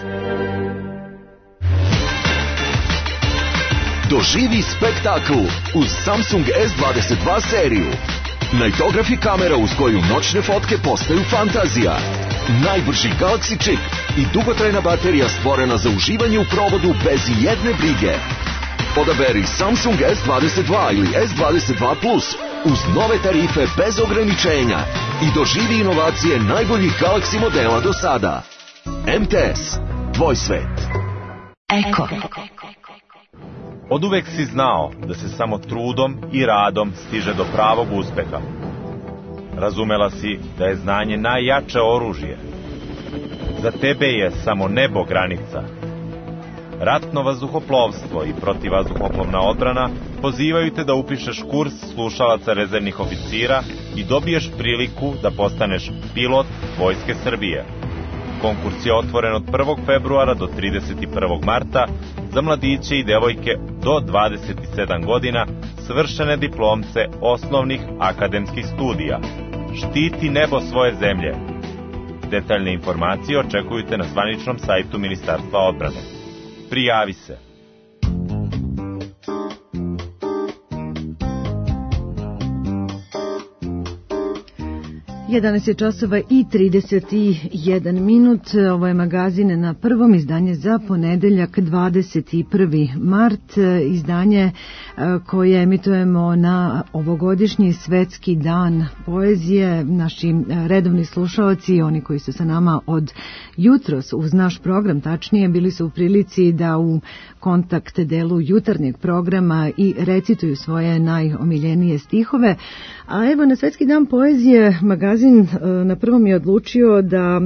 Doživi spektakl uz Samsung S dvadeset dva seriju. Nightography kamera uz koju noćne fotke postaju fantazija. Najbrži Galaxy čip i dugotrajna baterija stvorena za uživanje u provodu bez jedne brige. Odaberi Samsung S dvadeset dva ili S dvadeset dva plus uz nove tarife bez ograničenja i doživi inovacije najboljih Galaxy modela do sada. M T S, tvoj svet. Eko. Oduvek si znao da se samo trudom i radom stiže do pravog uspeha. Razumela si da je znanje najjače oružje. Za tebe je samo nebo granica. Ratno vazduhoplovstvo i protivvazduhoplovna odbrana pozivaju te da upišeš kurs slušalaca rezervnih oficira i dobiješ priliku da postaneš pilot Vojske Srbije. Konkurs je otvoren od prvog februara do trideset prvog marta za mladiće i devojke do dvadeset sedam godina, svršene diplomce osnovnih akademskih studija. Štiti nebo svoje zemlje. Detaljne informacije očekujte na zvaničnom sajtu Ministarstva odbrane. Prijavi se. jedanaest je časova i trideset jedan minut. Ovo je magazin Na prvom, izdanje za ponedeljak dvadeset prvi mart, izdanje koje emitujemo na ovogodišnji Svetski dan poezije. Naši redovni slušaoci, oni koji su sa nama od jutros uz naš program, tačnije, bili su u prilici da u kontakt delu jutarnjeg programa i recituju svoje najomiljenije stihove. A evo, na Svetski dan poezije magazin Na prvom je odlučio da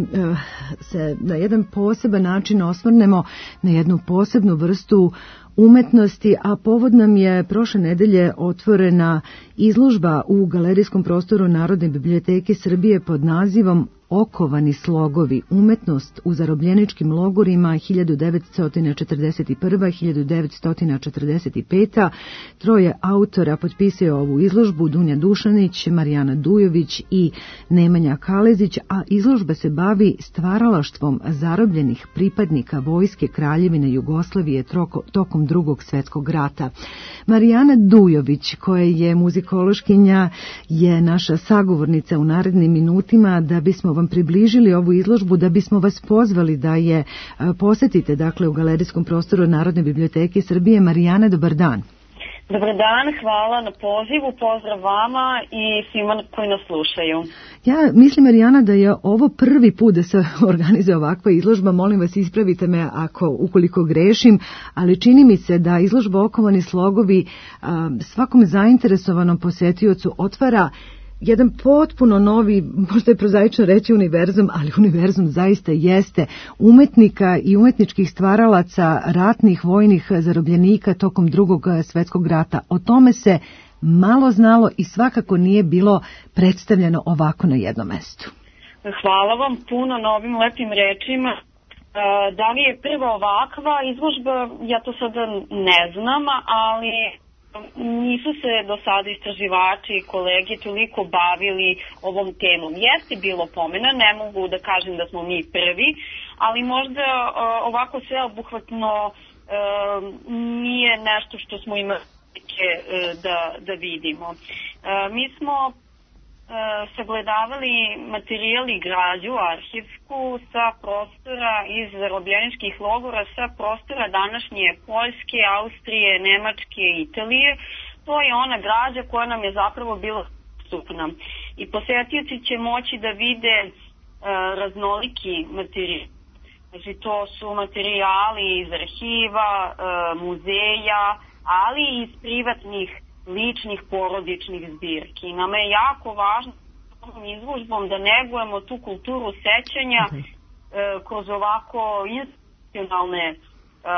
se na jedan poseban način osvrnemo na jednu posebnu vrstu umetnosti, a povod nam je prošle nedelje otvorena izložba u galerijskom prostoru Narodne biblioteke Srbije pod nazivom Okovani slogovi, umetnost u zarobljeničkim logorima hiljadu devetsto četrdeset prva do hiljadu devetsto četrdeset peta. Troje autora potpisuje ovu izložbu: Dunja Dušanić, Marijana Dujović i Nemanja Kalezić, a izložba se bavi stvaralaštvom zarobljenih pripadnika Vojske Kraljevine Jugoslavije tokom Drugog svjetskog rata. Marijana Dujović, koja je muzikološkinja, je naša sagovornica u narednim minutima da bismo vam približili ovu izložbu, da bismo vas pozvali da je posetite, dakle, u galerijskom prostoru Narodne biblioteke Srbije. Marijana, dobar dan. Dobar dan, hvala na pozivu, pozdrav vama i svima koji nas slušaju. Ja mislim, Marijana, da je ovo prvi put da se organizuje ovakva izložba. Molim vas, ispravite me ako ukoliko grešim, ali čini mi se da izložba Okovani slogovi svakom zainteresovanom posetiocu otvara jedan potpuno novi, možda je prozaično reći univerzum, ali univerzum zaista jeste umetnika i umetničkih stvaralaca, ratnih vojnih zarobljenika tokom Drugog svjetskog rata. O tome se malo znalo i svakako nije bilo predstavljeno ovako na jednom mestu. Hvala vam puno na ovim lepim rečima. Da li je prva ovakva izložba, ja to sada ne znam, ali nisu se do sada istraživači i kolege toliko bavili ovom temom. Jeste bilo pomena, ne mogu da kažem da smo mi prvi, ali možda ovako sveobuhvatno nije nešto što smo imali da, da vidimo. Mi smo sagledavali materijal i građu arhivsku sa prostora iz zarobljeničkih logora, sa prostora današnje Poljske, Austrije, Nemačke, Italije. To je ona građa koja nam je zapravo bila dostupna. I posetioci će moći da vide uh, raznoliki materijal. Znači, to su materijali iz arhiva, uh, muzeja, ali i iz privatnih ličnih porodičnih zbirki. Nama je jako važno ovom izložbom da negujemo tu kulturu sećanja okay. e, kroz ovako institucionalne e, e,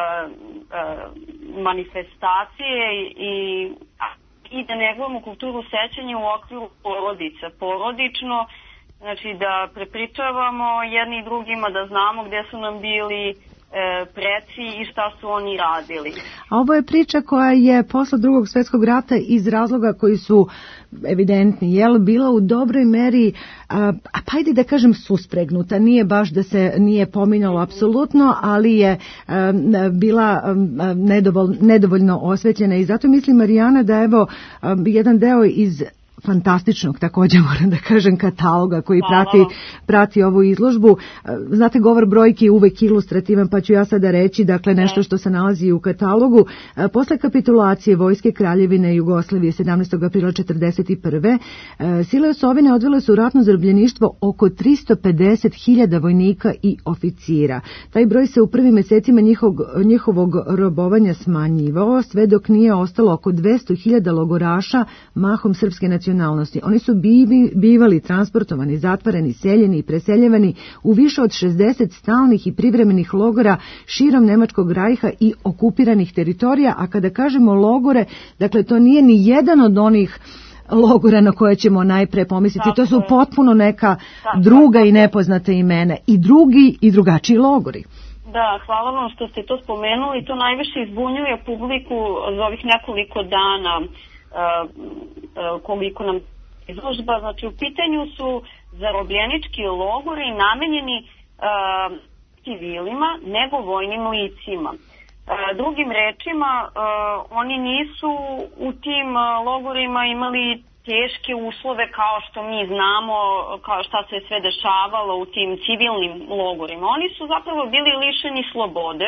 manifestacije i, i da negujemo kulturu sećanja u okviru porodica. Porodično, znači da prepričavamo jedni drugima, da znamo gde su nam bili preci i šta su oni radili. A ovo je priča koja je posle Drugog svjetskog rata iz razloga koji su evidentni, jel, bila u dobroj meri, a, a pa ajde da kažem suspregnuta, nije baš da se nije pominjalo apsolutno, ali je a, bila a, nedovoljno, nedovoljno osvetljena i zato mislim, Marijana, da evo a, jedan deo iz fantastičnog, također moram da kažem, kataloga koji prati, prati ovu izložbu. Znate, govor brojki je uvek ilustrativan, pa ću ja sada reći, dakle, nešto što se nalazi u katalogu. Posle kapitulacije Vojske Kraljevine Jugoslavije sedamnaestog aprila četrdeset prve. sile osovine odvele su u ratno zarobljeništvo oko tristo pedeset hiljada vojnika i oficira. Taj broj se u prvim mesecima njihovog, njihovog robovanja smanjivao, sve dok nije ostalo oko dvesta hiljada logoraša, mahom srpske nacionalnosti. Oni su bivi, bivali transportovani, zatvarani, seljeni i preseljevani u više od šezdeset stalnih i privremenih logora širom Nemačkog rajha i okupiranih teritorija, a kada kažemo logore, dakle to nije ni jedan od onih logora na koje ćemo najpre pomisliti, to su potpuno neka druga i nepoznata imena i drugi i drugačiji logori. Da, hvala vam što ste to spomenuli, to najviše izbunjuje publiku za ovih nekoliko dana. Uh, uh, koliko nam izložba, znači u pitanju su zarobljenički logori namenjeni uh, civilima nego vojnim licima. Uh, drugim rečima, uh, oni nisu u tim uh, logorima imali teške uslove kao što mi znamo, kao šta se sve dešavalo u tim civilnim logorima. Oni su zapravo bili lišeni slobode,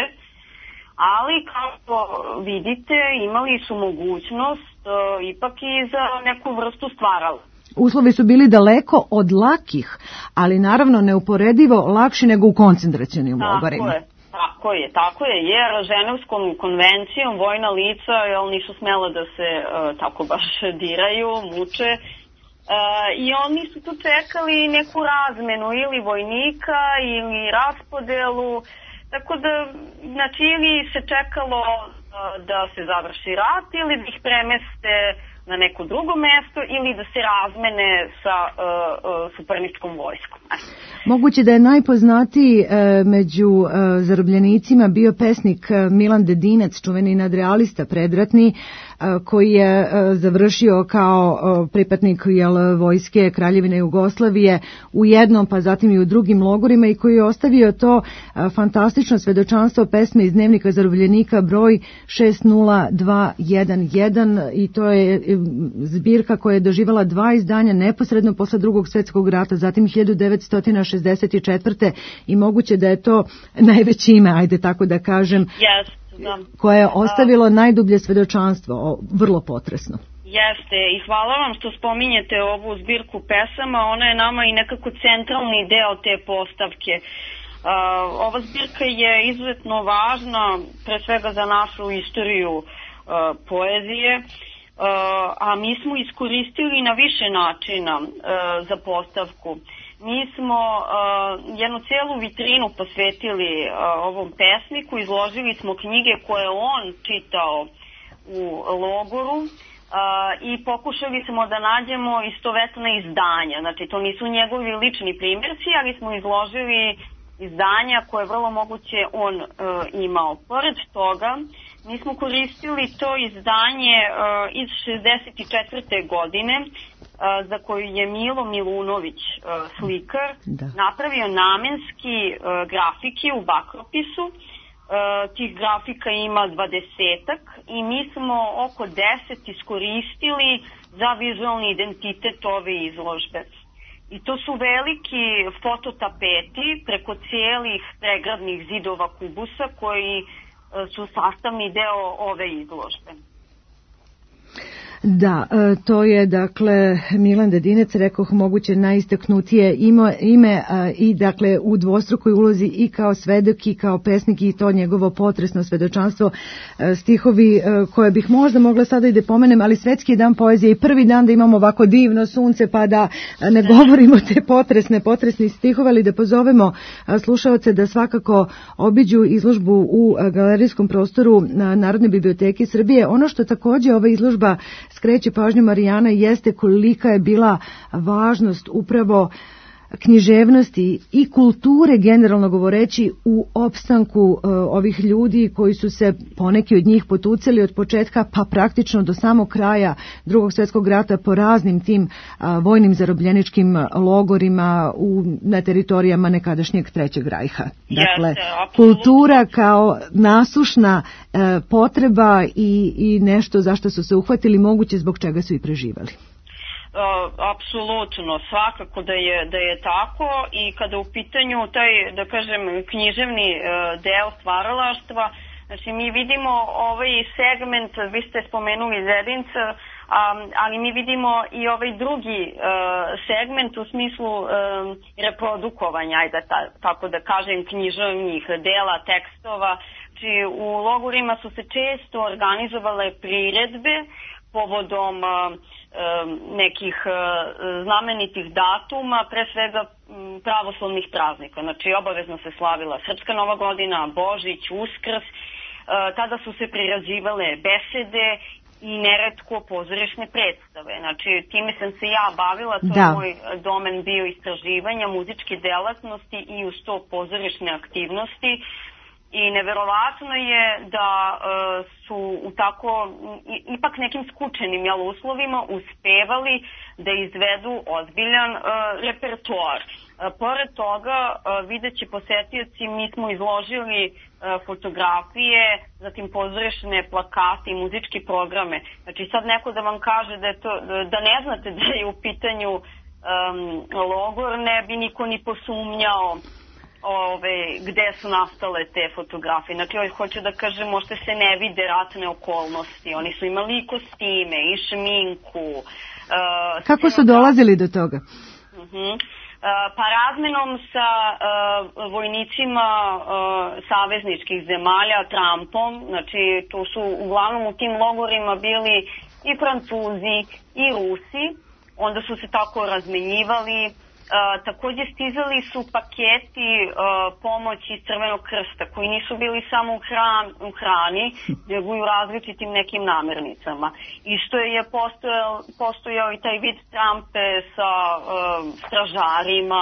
ali kao što vidite imali su mogućnost uh, ipak i za neku vrstu stvarala. Uslovi su bili daleko od lakih, ali naravno neuporedivo lakši nego u koncentracionim logorima. Tako je. Tako je, tako je, jer Ženevskom konvencijom vojna lica jel, nisu smela da se uh, tako baš diraju, muče uh, i oni su tu čekali neku razmenu ili vojnika ili raspodelu, tako da znači ili se čekalo uh, da se završi rat ili da ih premeste na neko drugo mesto ili da se razmene sa uh, uh, suparničkom vojskom. Moguće da je najpoznatiji e, među e, zarobljenicima bio pesnik Milan Dedinec, čuveni nadrealista predratni, koji je završio kao pripadnik jel, vojske Kraljevine Jugoslavije u jednom pa zatim i u drugim logorima i koji je ostavio to fantastično svedočanstvo pesme iz dnevnika zarobljenika broj šest nula dva jedan jedan i to je zbirka koja je doživala dva izdanja neposredno posle drugog svjetskog rata, zatim hiljadu devetsto šezdeset četvrte i moguće da je to najveće ime, ajde tako da kažem. Yes. Da. Koje je ostavilo najdublje svedočanstvo, vrlo potresno. Jeste, i hvala vam što spominjete ovu zbirku pesama, ona je nama i nekako centralni deo te postavke. Uh, ova zbirka je izuzetno važna, pre svega za našu istoriju uh, poezije, uh, a mi smo iskoristili na više načina uh, za postavku. Mi smo uh, jednu celu vitrinu posvetili uh, ovom pesniku, izložili smo knjige koje on čitao u logoru uh, i pokušali smo da nađemo istovetna izdanja. Znači, to nisu njegovi lični primjerci, ali smo izložili izdanja koje vrlo moguće on uh, imao. Pored toga, mi smo koristili to izdanje uh, iz šezdeset četvrte godine, za koju je Milo Milunović, slikar, da. napravio namenski grafike u bakropisu. Tih grafika ima dvadesetak i mi smo oko deset iskoristili za vizualni identitet ove izložbe. I to su veliki fototapeti preko cijelih pregradnih zidova kubusa koji su sastavni deo ove izložbe. Da, to je dakle Milan Dedinec, rekoh moguće najistaknutije ime, ime i dakle u dvostrukoj ulozi i kao svedok i kao pesnik i to njegovo potresno svedočanstvo, stihovi koje bih možda mogla sada i da pomenem, ali Svetski dan poezije i prvi dan da imamo ovako divno sunce pa da ne govorimo te potresne, potresni stihove, ali da pozovemo slušaoce da svakako obiđu izložbu u galerijskom prostoru Narodne biblioteke Srbije. Ono što također ova izložba skreće pažnju Marijana jeste kolika je bila važnost upravo književnosti i kulture generalno govoreći u opstanku uh, ovih ljudi koji su se poneki od njih potucali od početka pa praktično do samog kraja Drugog svjetskog rata po raznim tim uh, vojnim zarobljeničkim logorima u, na teritorijama nekadašnjeg Trećeg rajha. Dakle, Jeste, kultura kao nasušna uh, potreba i, i nešto zašto su se uhvatili, moguće zbog čega su i preživali. Uh, apsolutno, svakako da je, da je tako i kada u pitanju taj, da kažem, književni uh, deo stvaralaštva, znači mi vidimo ovaj segment, vi ste spomenuli Dedinca, um, ali mi vidimo i ovaj drugi uh, segment u smislu um, reprodukovanja, ajde ta, tako da kažem, književnih dela, tekstova. Znači u logorima su se često organizovale priredbe povodom uh, nekih znamenitih datuma, pre svega pravoslavnih praznika. Znači, obavezno se slavila Srpska Nova godina, Božić, Uskrs, tada su se priređivale besede i neretko pozorišne predstave. Znači, time sam se ja bavila, to da. je moj domen bio istraživanja, muzičke delatnosti i uz to pozorišne aktivnosti. I neverovatno je da uh, su u tako i, ipak nekim skučenim jel, uslovima uspevali da izvedu ozbiljan uh, repertoar. Pored toga, vidjet će posetioci, mi smo izložili fotografije, zatim pozorišne plakate i muzičke programe. Znači sad neko da vam kaže da, je to, da ne znate da je u pitanju um, logor, ne bi niko ni posumnjao ove, gde su nastale te fotografije. Znači, hoću da kažem, možda se ne vide ratne okolnosti. Oni su imali i kostime, i šminku. Uh, Kako su dolazili do toga? Uh-huh. Pa razmenom sa uh, vojnicima uh, savezničkih zemalja, Trumpom, znači tu su uglavnom u tim logorima bili i Francuzi i Rusi, onda su se tako razmenjivali. Uh, takođe stizali su paketi uh, pomoći iz Crvenog krsta koji nisu bili samo u, hran, u hrani, nego i u različitim nekim namirnicama. Isto je postojao, postojao i taj vid trampe sa uh, stražarima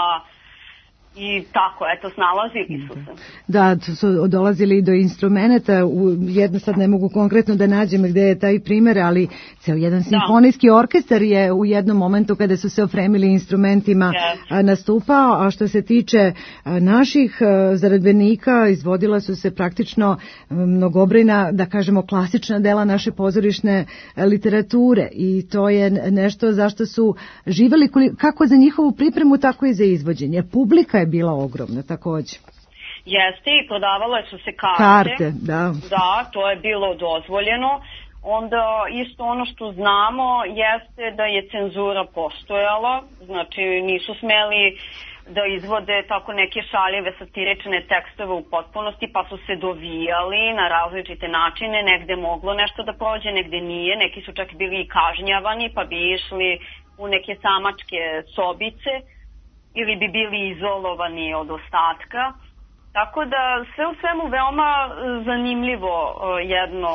i tako, eto, snalazili su se. Da, su dolazili do instrumenta, u, jedno sad ne mogu konkretno da nađem gde je taj primer, ali ceo jedan simfonijski da. orkestar je u jednom momentu kada su se ofremili instrumentima yes. nastupao, a što se tiče naših zaradbenika, izvodila su se praktično mnogobrojna, da kažemo, klasična dela naše pozorišne literature i to je nešto zašto su živeli kako za njihovu pripremu, tako i za izvođenje. Publika je bila ogromna takođe. Jeste, i prodavale su se karte. Karte, da. Da, to je bilo dozvoljeno. Onda isto ono što znamo jeste da je cenzura postojala, znači nisu smeli da izvode tako neke šaljive satirične tekstove u potpunosti, pa su se dovijali na različite načine, negde moglo nešto da prođe, negde nije, neki su čak bili i kažnjavani, pa bi išli u neke samačke sobice, ili bi bili izolovani od ostatka. Tako da sve u svemu veoma zanimljivo jedno,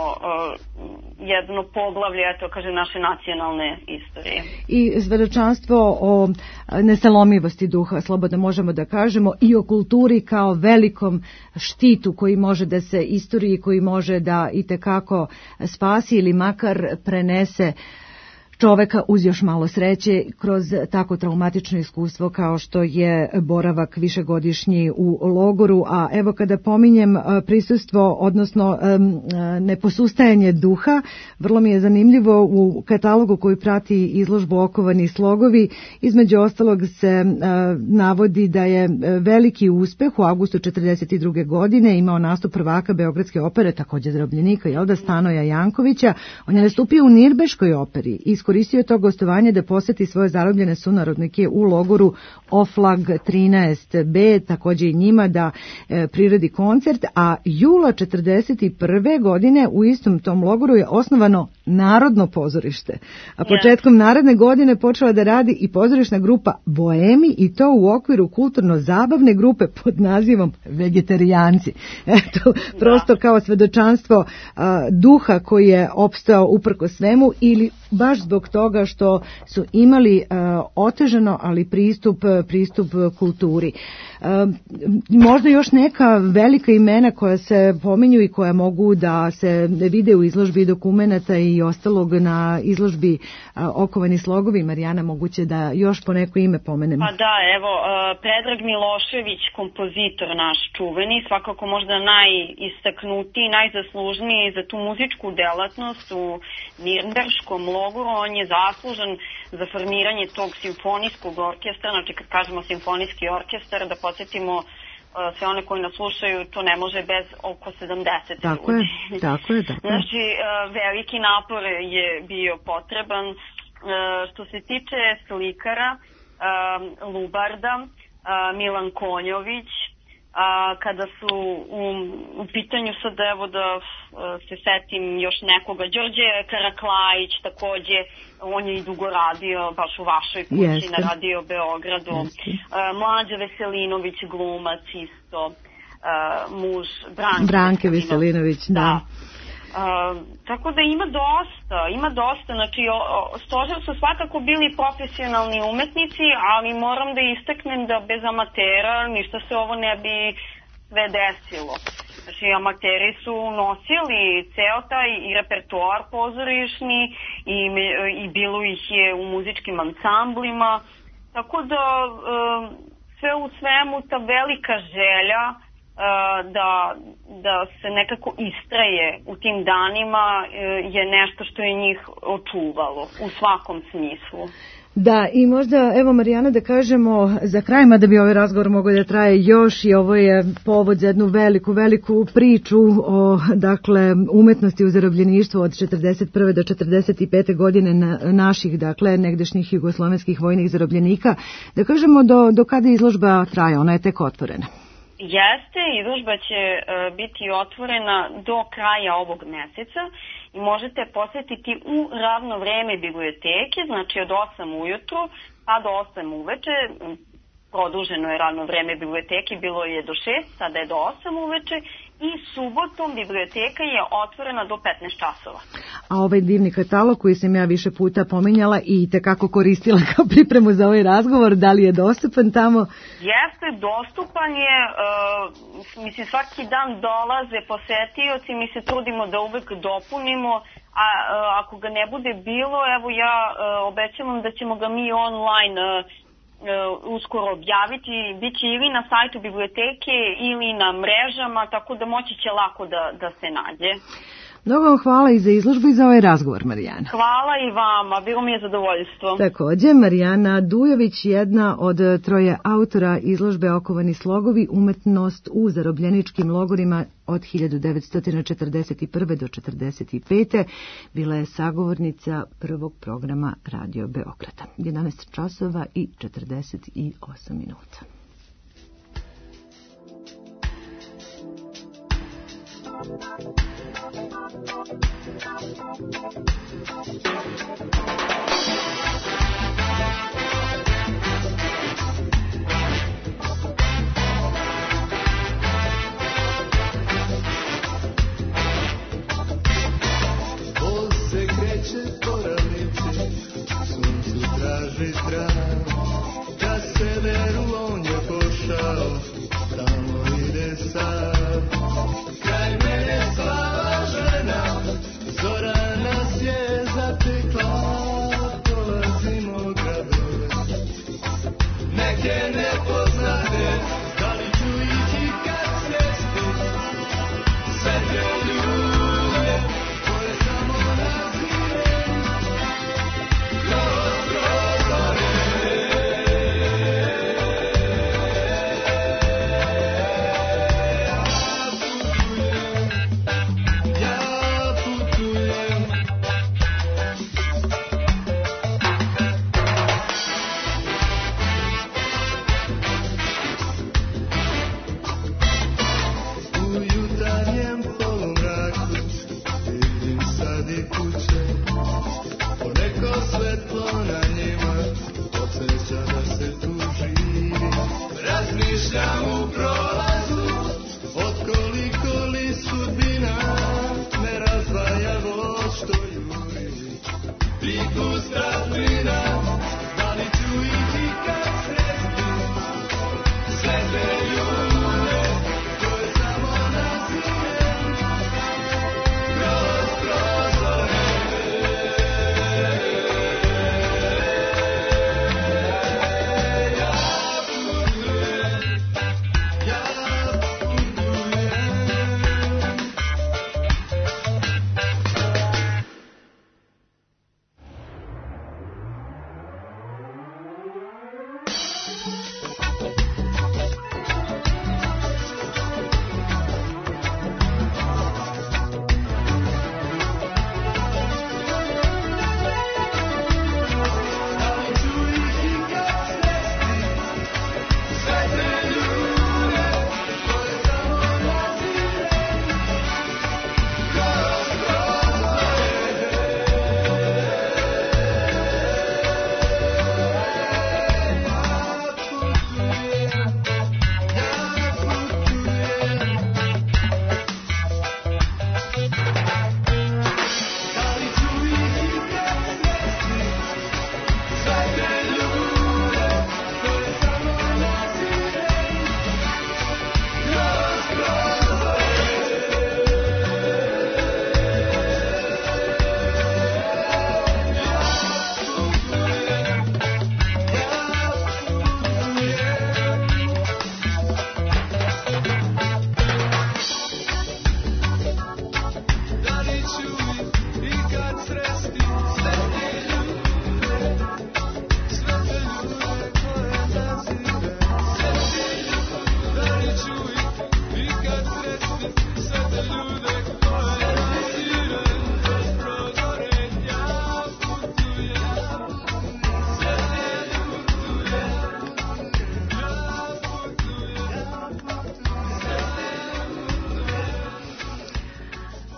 jedno poglavlje, eto kaže, naše nacionalne istorije. I svedočanstvo o nesalomivosti duha, slobodno možemo da kažemo, i o kulturi kao velikom štitu koji može da se istoriji, koji može da itekako spasi ili makar prenese čoveka uz još malo sreće kroz tako traumatično iskustvo kao što je boravak višegodišnji u logoru. A evo kada pominjem prisustvo, odnosno neposustajanje duha, vrlo mi je zanimljivo u katalogu koji prati izložbu Okovani slogovi, između ostalog se navodi da je veliki uspeh u avgustu četrdeset druge godine imao nastup prvaka Beogradske opere, takođe zarobljenika, jel da, Stanoja Jankovića. On je nastupio u Nirbeškoj operi i iskoristio to gostovanje da poseti svoje zarobljene sunarodnike u logoru Oflag trinaest B, takođe i njima da e, priredi koncert, a jula četrdeset prve godine u istom tom logoru je osnovano Narodno pozorište. A početkom naredne godine počela da radi i pozorišna grupa Boemi, i to u okviru kulturno-zabavne grupe pod nazivom Vegetarijanci. Eto, prosto kao svedočanstvo a, duha koji je opstao uprko svemu, ili baš zbog toga što su imali a, otežano, ali pristup, pristup kulturi. A, možda još neka velika imena koja se pominju i koja mogu da se vide u izložbi dokumenata i ostalog na izložbi a, Okovani slogovi. Marijana, moguće da još po neko ime pomenemo. Pa da, evo, Predrag Milošević, kompozitor naš čuveni, svakako možda najistaknutiji, najzaslužniji za tu muzičku delatnost u Nirnberškom logoru. On je zaslužan za formiranje tog simfonijskog orkestra. Znači, kad kažemo simfonijski orkestar, da podsjetimo sve one koji nas slušaju, to ne može bez oko sedamdeset tako ljudi. Je, tako je, tako je. Znači, veliki napor je bio potreban. Što se tiče slikara, Lubarda, Milan Konjović, kada su u, u pitanju sad, evo da se setim još nekoga, Đorđe Karaklajić takođe, on je i dugo radio baš u vašoj kući. Jeste. Na Radio Beogradu. Jeste. Mlađa Veselinović, glumac isto, muž Branke, Branke Veselinović, da. da. Uh, tako da ima dosta, ima dosta, znači o, o, stožer su svakako bili profesionalni umetnici, ali moram da istaknem da bez amatera ništa se ovo ne bi sve desilo. Znači amateri su nosili ceo taj i repertoar pozorišni i, i bilo ih je u muzičkim ansamblima, tako da uh, sve u svemu ta velika želja da, da se nekako istraje u tim danima je nešto što je njih očuvalo u svakom smislu. Da, i možda, evo Marijana, da kažemo za kraj, mada bi ovaj razgovor mogao da traje još, i ovo je povod za jednu veliku, veliku priču o, dakle, umetnosti u zarobljeništvu od četrdeset prve do četrdeset pete godine na, naših, dakle, negdašnjih jugoslovenskih vojnih zarobljenika. Da kažemo do, do kada izložba traje, ona je tek otvorena. Jeste, izložba će uh, biti otvorena do kraja ovog meseca i možete posetiti u ravno vreme biblioteke, znači od osam ujutru pa do osam uveče. Produženo je ravno vreme biblioteke, bilo je do šest, sada je do osam uveče, i subotom biblioteka je otvorena do petnaest časova. A ovaj divni katalog koji sam ja više puta pominjala i tekako koristila kao pripremu za ovaj razgovor, da li je dostupan tamo? Jeste, dostupan je, uh, mislim svaki dan dolaze posetioci, mi se trudimo da uvek dopunimo, a uh, ako ga ne bude bilo, evo ja uh, obećavam da ćemo ga mi online uh, uskoro objaviti, bit će ili na sajtu biblioteke ili na mrežama, tako da moći će lako da, da se nađe. Mnogo vam hvala i za izložbu i za ovaj razgovor, Marijana. Hvala i vama, bilo mi je zadovoljstvo. Također, Marijana Dujović, jedna od troje autora izložbe Okovani slogovi, umetnost u zarobljeničkim logorima od hiljadu devetsto četrdeset prve do četrdeset pete bila je sagovornica prvog programa Radio Beograda. jedanaest časova i četrdeset osam minuta. Bol se kreće po ravnici, suncu traži trag, ka severu on je pošao, tamo ide sad. Kraj mene slava žena, zora nas je zatekla, dolazimo gradove, neke nepoznate, da li ću ih i kad sresti, sve te ljude, koje samo nazirim, kroz prozore. Razmišljam u prolazu, od koliko li sudbina me razdvaja voz što juri, priku strastvina, da li ću ih i kad sresti, sve te ljude koje samo nazivem, kroz prozore.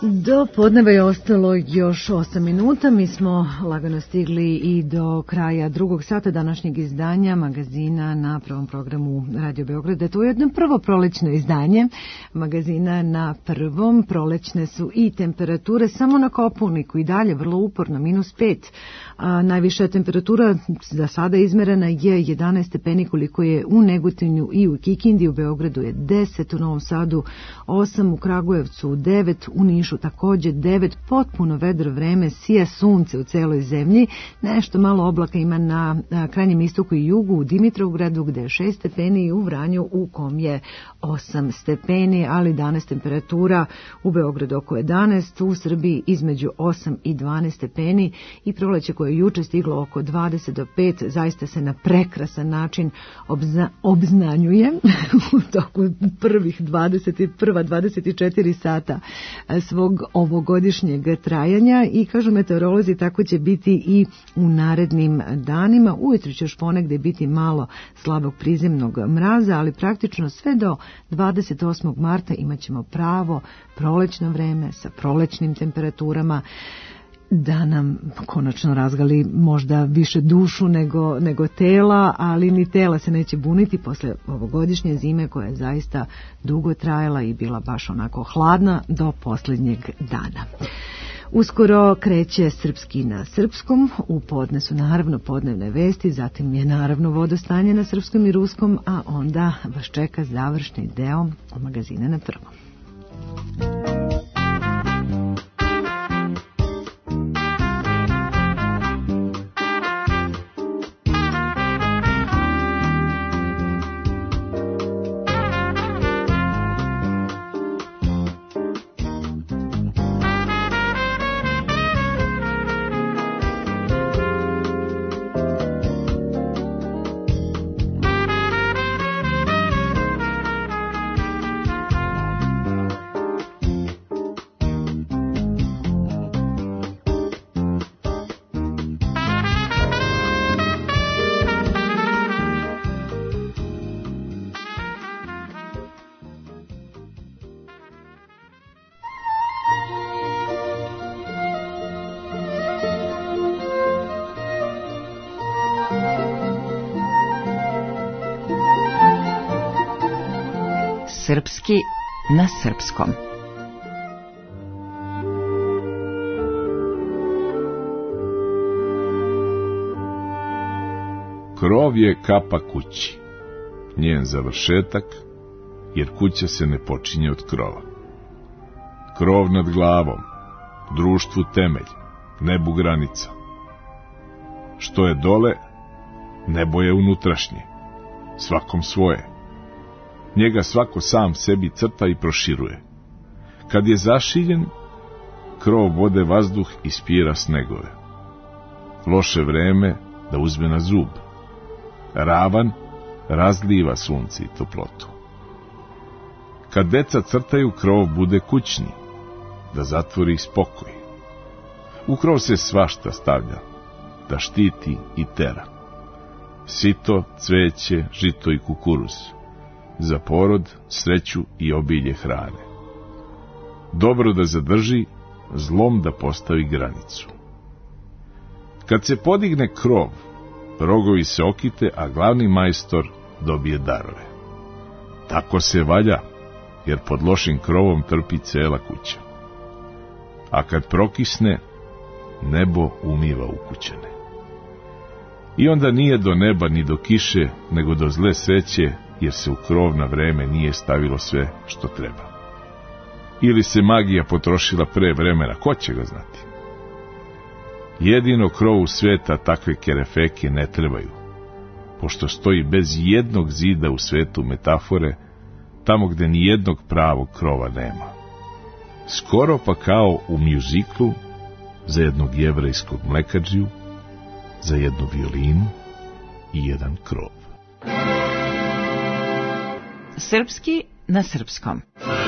Do podneva je ostalo još osam minuta. Mi smo lagano stigli i do kraja drugog sata današnjeg izdanja magazina na prvom programu Radio Beograda. To je jedno prvo prolećno izdanje magazina na prvom. Prolećne su i temperature samo na Kopaoniku i dalje vrlo uporno, minus pet. A najviša temperatura za sada izmerena je jedanaest stepeni koliko je u Negotinu i u Kikindi, u Beogradu je deset, u Novom Sadu osam, u Kragujevcu devet, u Nišu također devet, potpuno vedro vreme, sija sunce u celoj zemlji, nešto malo oblaka ima na, na krajnjem istoku i jugu, u Dimitrovgradu gde je šest stepeni i u Vranju u kom je osam stepeni, ali danas temperatura u Beogradu oko jedanaest, u Srbiji između osam i dvanaest stepeni i proleće koje je juče stiglo oko dvadeset do pet, zaista se na prekrasan način obzna, obznanjuje u toku prvih dvadeset, prva dvadeset četiri sata svog ovogodišnjeg trajanja i kažu meteorolozi tako će biti i u narednim danima. Ujutro će još ponegde biti malo slabog prizemnog mraza, ali praktično sve do dvadeset osmog marta imat ćemo pravo prolećno vreme sa prolećnim temperaturama da nam konačno razgali možda više dušu nego, nego tela, ali ni tela se neće buniti posle ovogodišnje zime koja je zaista dugo trajala i bila baš onako hladna do posljednjeg dana. Uskoro kreće Srpski na srpskom, u podne su naravno podnevne vesti, zatim je naravno vodostanje na srpskom i ruskom, a onda vas čeka završni deo magazina na prvom. Srpski na srpskom. Krov je kapa kući, njen završetak, jer kuća se ne počinje od krova. Krov nad glavom, društvu temelj, nebu granica. Što je dole, nebo je unutrašnje, svakom svoje. Njega svako sam sebi crta i proširuje. Kad je zašiljen, krov vode vazduh i spira snegove. Loše vreme da uzme na zub. Ravan razliva sunce i toplotu. Kad deca crtaju, krov bude kućni, da zatvori spokoj. U krov se svašta stavlja, da štiti i tera. Sito, cveće, žito i kukuruz. Za porod, sreću i obilje hrane. Dobro da zadrži, zlom da postavi granicu. Kad se podigne krov, rogovi se okite, a glavni majstor dobije darove. Tako se valja, jer pod lošim krovom trpi cela kuća. A kad prokisne, nebo umiva ukućane. I onda nije do neba ni do kiše, nego do zle sreće, jer se u krov na vreme nije stavilo sve što treba. Ili se magija potrošila pre vremena, ko će ga znati? Jedino krovu sveta takve kerefeke ne trebaju, pošto stoji bez jednog zida u svetu metafore, tamo gde ni jednog pravog krova nema. Skoro pa kao u mjuziklu, za jednog jevrejskog mlekadžiju, za jednu violinu i jedan krov. Srpski na srpskom.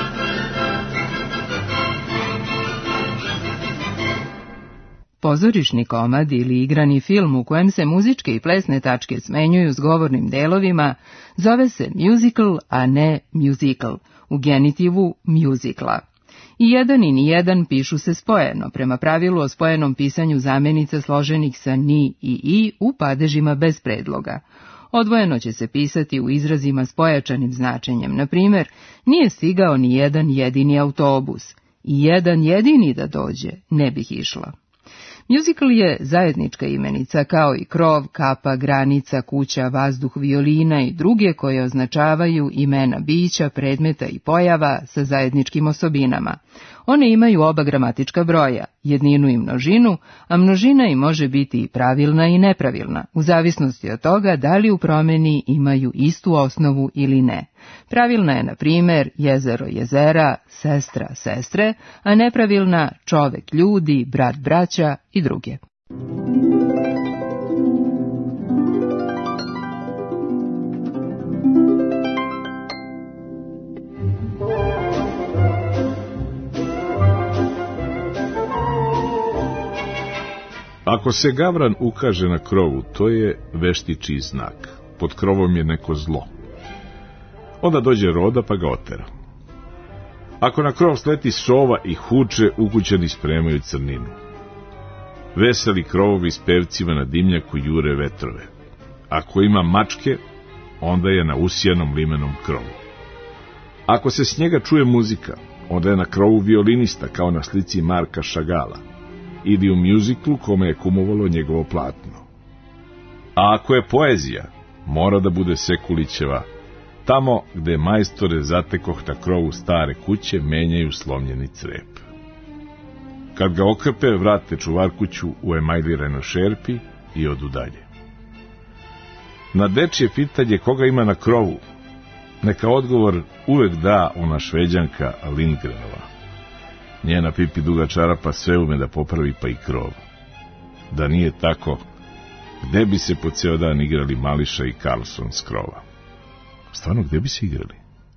Pozorišni komad ili igrani film u kojem se muzičke i plesne tačke smenjuju s govornim delovima zove se musical, a ne musical, u genitivu musicala. I jedan i ni jedan pišu se spojeno, prema pravilu o spojenom pisanju zamenica složenih sa ni i i u padežima bez predloga. Odvojeno će se pisati u izrazima s pojačanim značenjem. Na primjer, nije stigao ni jedan jedini autobus. I jedan jedini da dođe, ne bih išla. Musical je zajednička imenica, kao i krov, kapa, granica, kuća, vazduh, violina i druge koje označavaju imena bića, predmeta i pojava sa zajedničkim osobinama. One imaju oba gramatička broja, jedninu i množinu, a množina im može biti i pravilna i nepravilna, u zavisnosti od toga da li u promeni imaju istu osnovu ili ne. Pravilna je, na primjer, jezero, jezera, sestra, sestre, a nepravilna čovek, ljudi, brat, braća i druge. Ako se gavran ukaže na krovu, to je veštičiji znak. Pod krovom je neko zlo. Onda dođe roda pa ga otera. Ako na krov sleti sova i huče, ukućani spremaju crninu. Veseli krovovi s pevcima na dimnjaku jure vetrove. Ako ima mačke, onda je na usijanom limenom krovu. Ako se s njega čuje muzika, onda je na krovu violinista, kao na slici Marka Šagala, ili u mjuziklu kome je kumovalo njegovo platno. A ako je poezija, mora da bude Sekulićeva, tamo gde majstore zatekoh na krovu stare kuće menjaju slomljeni crep. Kad ga okrpe, vrate čuvar kuću u emajlirano šerpi i odu dalje. Na dečje pitanje koga ima na krovu, neka odgovor uvek da ona Šveđanka Lindgrenova. Njena pipi duga čarapa sve ume da popravi, pa i krov. Da nije tako, gde bi se po ceo dan igrali Mališa i Carlson s krova? Stvarno, gde bi se igrali?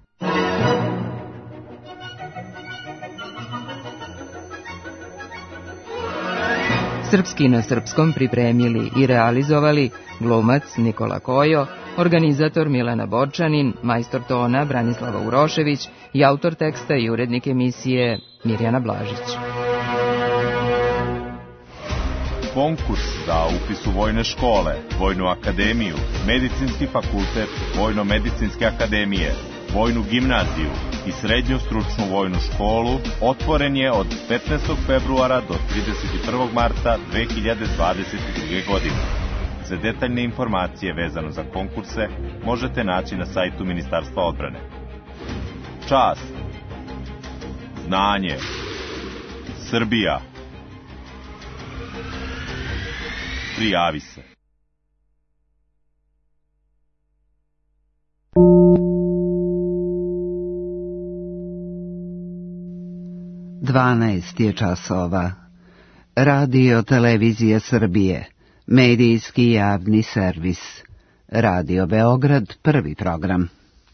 Srpski na srpskom pripremili i realizovali glumac Nikola Kojo, organizator Milena Borčanin, majstor tona Branislava Urošević i autor teksta i urednik emisije Mirjana Blažić. Konkurs za upis u vojne škole, Vojnu akademiju, Medicinski fakultet Vojno-medicinske akademije, Vojnu gimnaziju i Srednju stručnu vojnu školu otvoren je od petnaestog februara do trideset prvog marta dve hiljade dvadeset druge. godine. Za detaljne informacije vezano za konkurse možete naći na sajtu Ministarstva odbrane. Čast, znanje, Srbija. Prijavi se. Dvanaest je časova. Radio Televizija Srbije. Medijski javni servis. Radio Beograd, prvi program.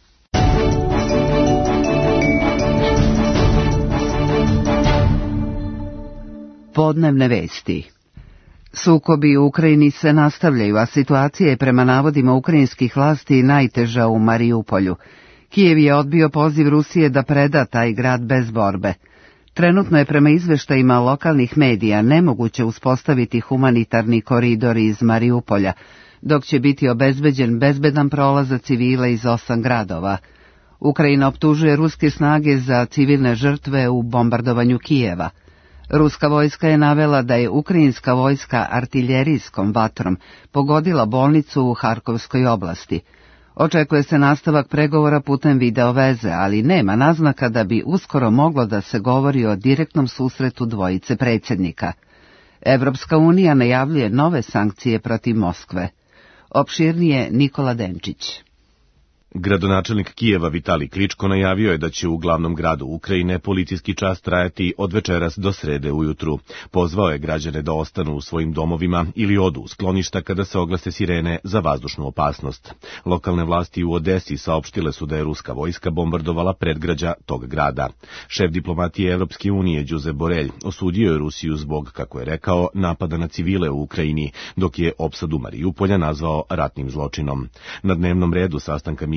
Podnevne vesti. Sukobi u Ukrajini se nastavljaju, a situacija je prema navodima ukrajinskih vlasti najteža u Mariupolju. Kijev je odbio poziv Rusije da preda taj grad bez borbe. Trenutno je prema izveštajima lokalnih medija nemoguće uspostaviti humanitarni koridor iz Mariupolja, dok će biti obezbeđen bezbedan prolaz za civile iz osam gradova. Ukrajina optužuje ruske snage za civilne žrtve u bombardovanju Kijeva. Ruska vojska je navela da je ukrajinska vojska artiljerijskom vatrom pogodila bolnicu u Harkovskoj oblasti. Očekuje se nastavak pregovora putem videoveze, ali nema naznaka da bi uskoro moglo da se govori o direktnom susretu dvojice predsjednika. Evropska unija najavljuje nove sankcije protiv Moskve. Opširnije Nikola Denčić. Gradonačelnik Kijeva Vitalij Kličko najavio je da će u glavnom gradu Ukrajine policijski čas trajati od večeras do srede ujutru. Pozvao je građane da ostanu u svojim domovima ili odu u skloništa kada se oglase sirene za vazdušnu opasnost. Lokalne vlasti u Odesi saopštile su da je ruska vojska bombardovala predgrađa tog grada. Šef diplomatije Evropske unije Josep Borrell osudio je Rusiju zbog, kako je rekao, napada na civile u Ukrajini, dok je opsadu Mariupolja nazvao ratnim zločinom. Na dnevnom redu sastanka ministra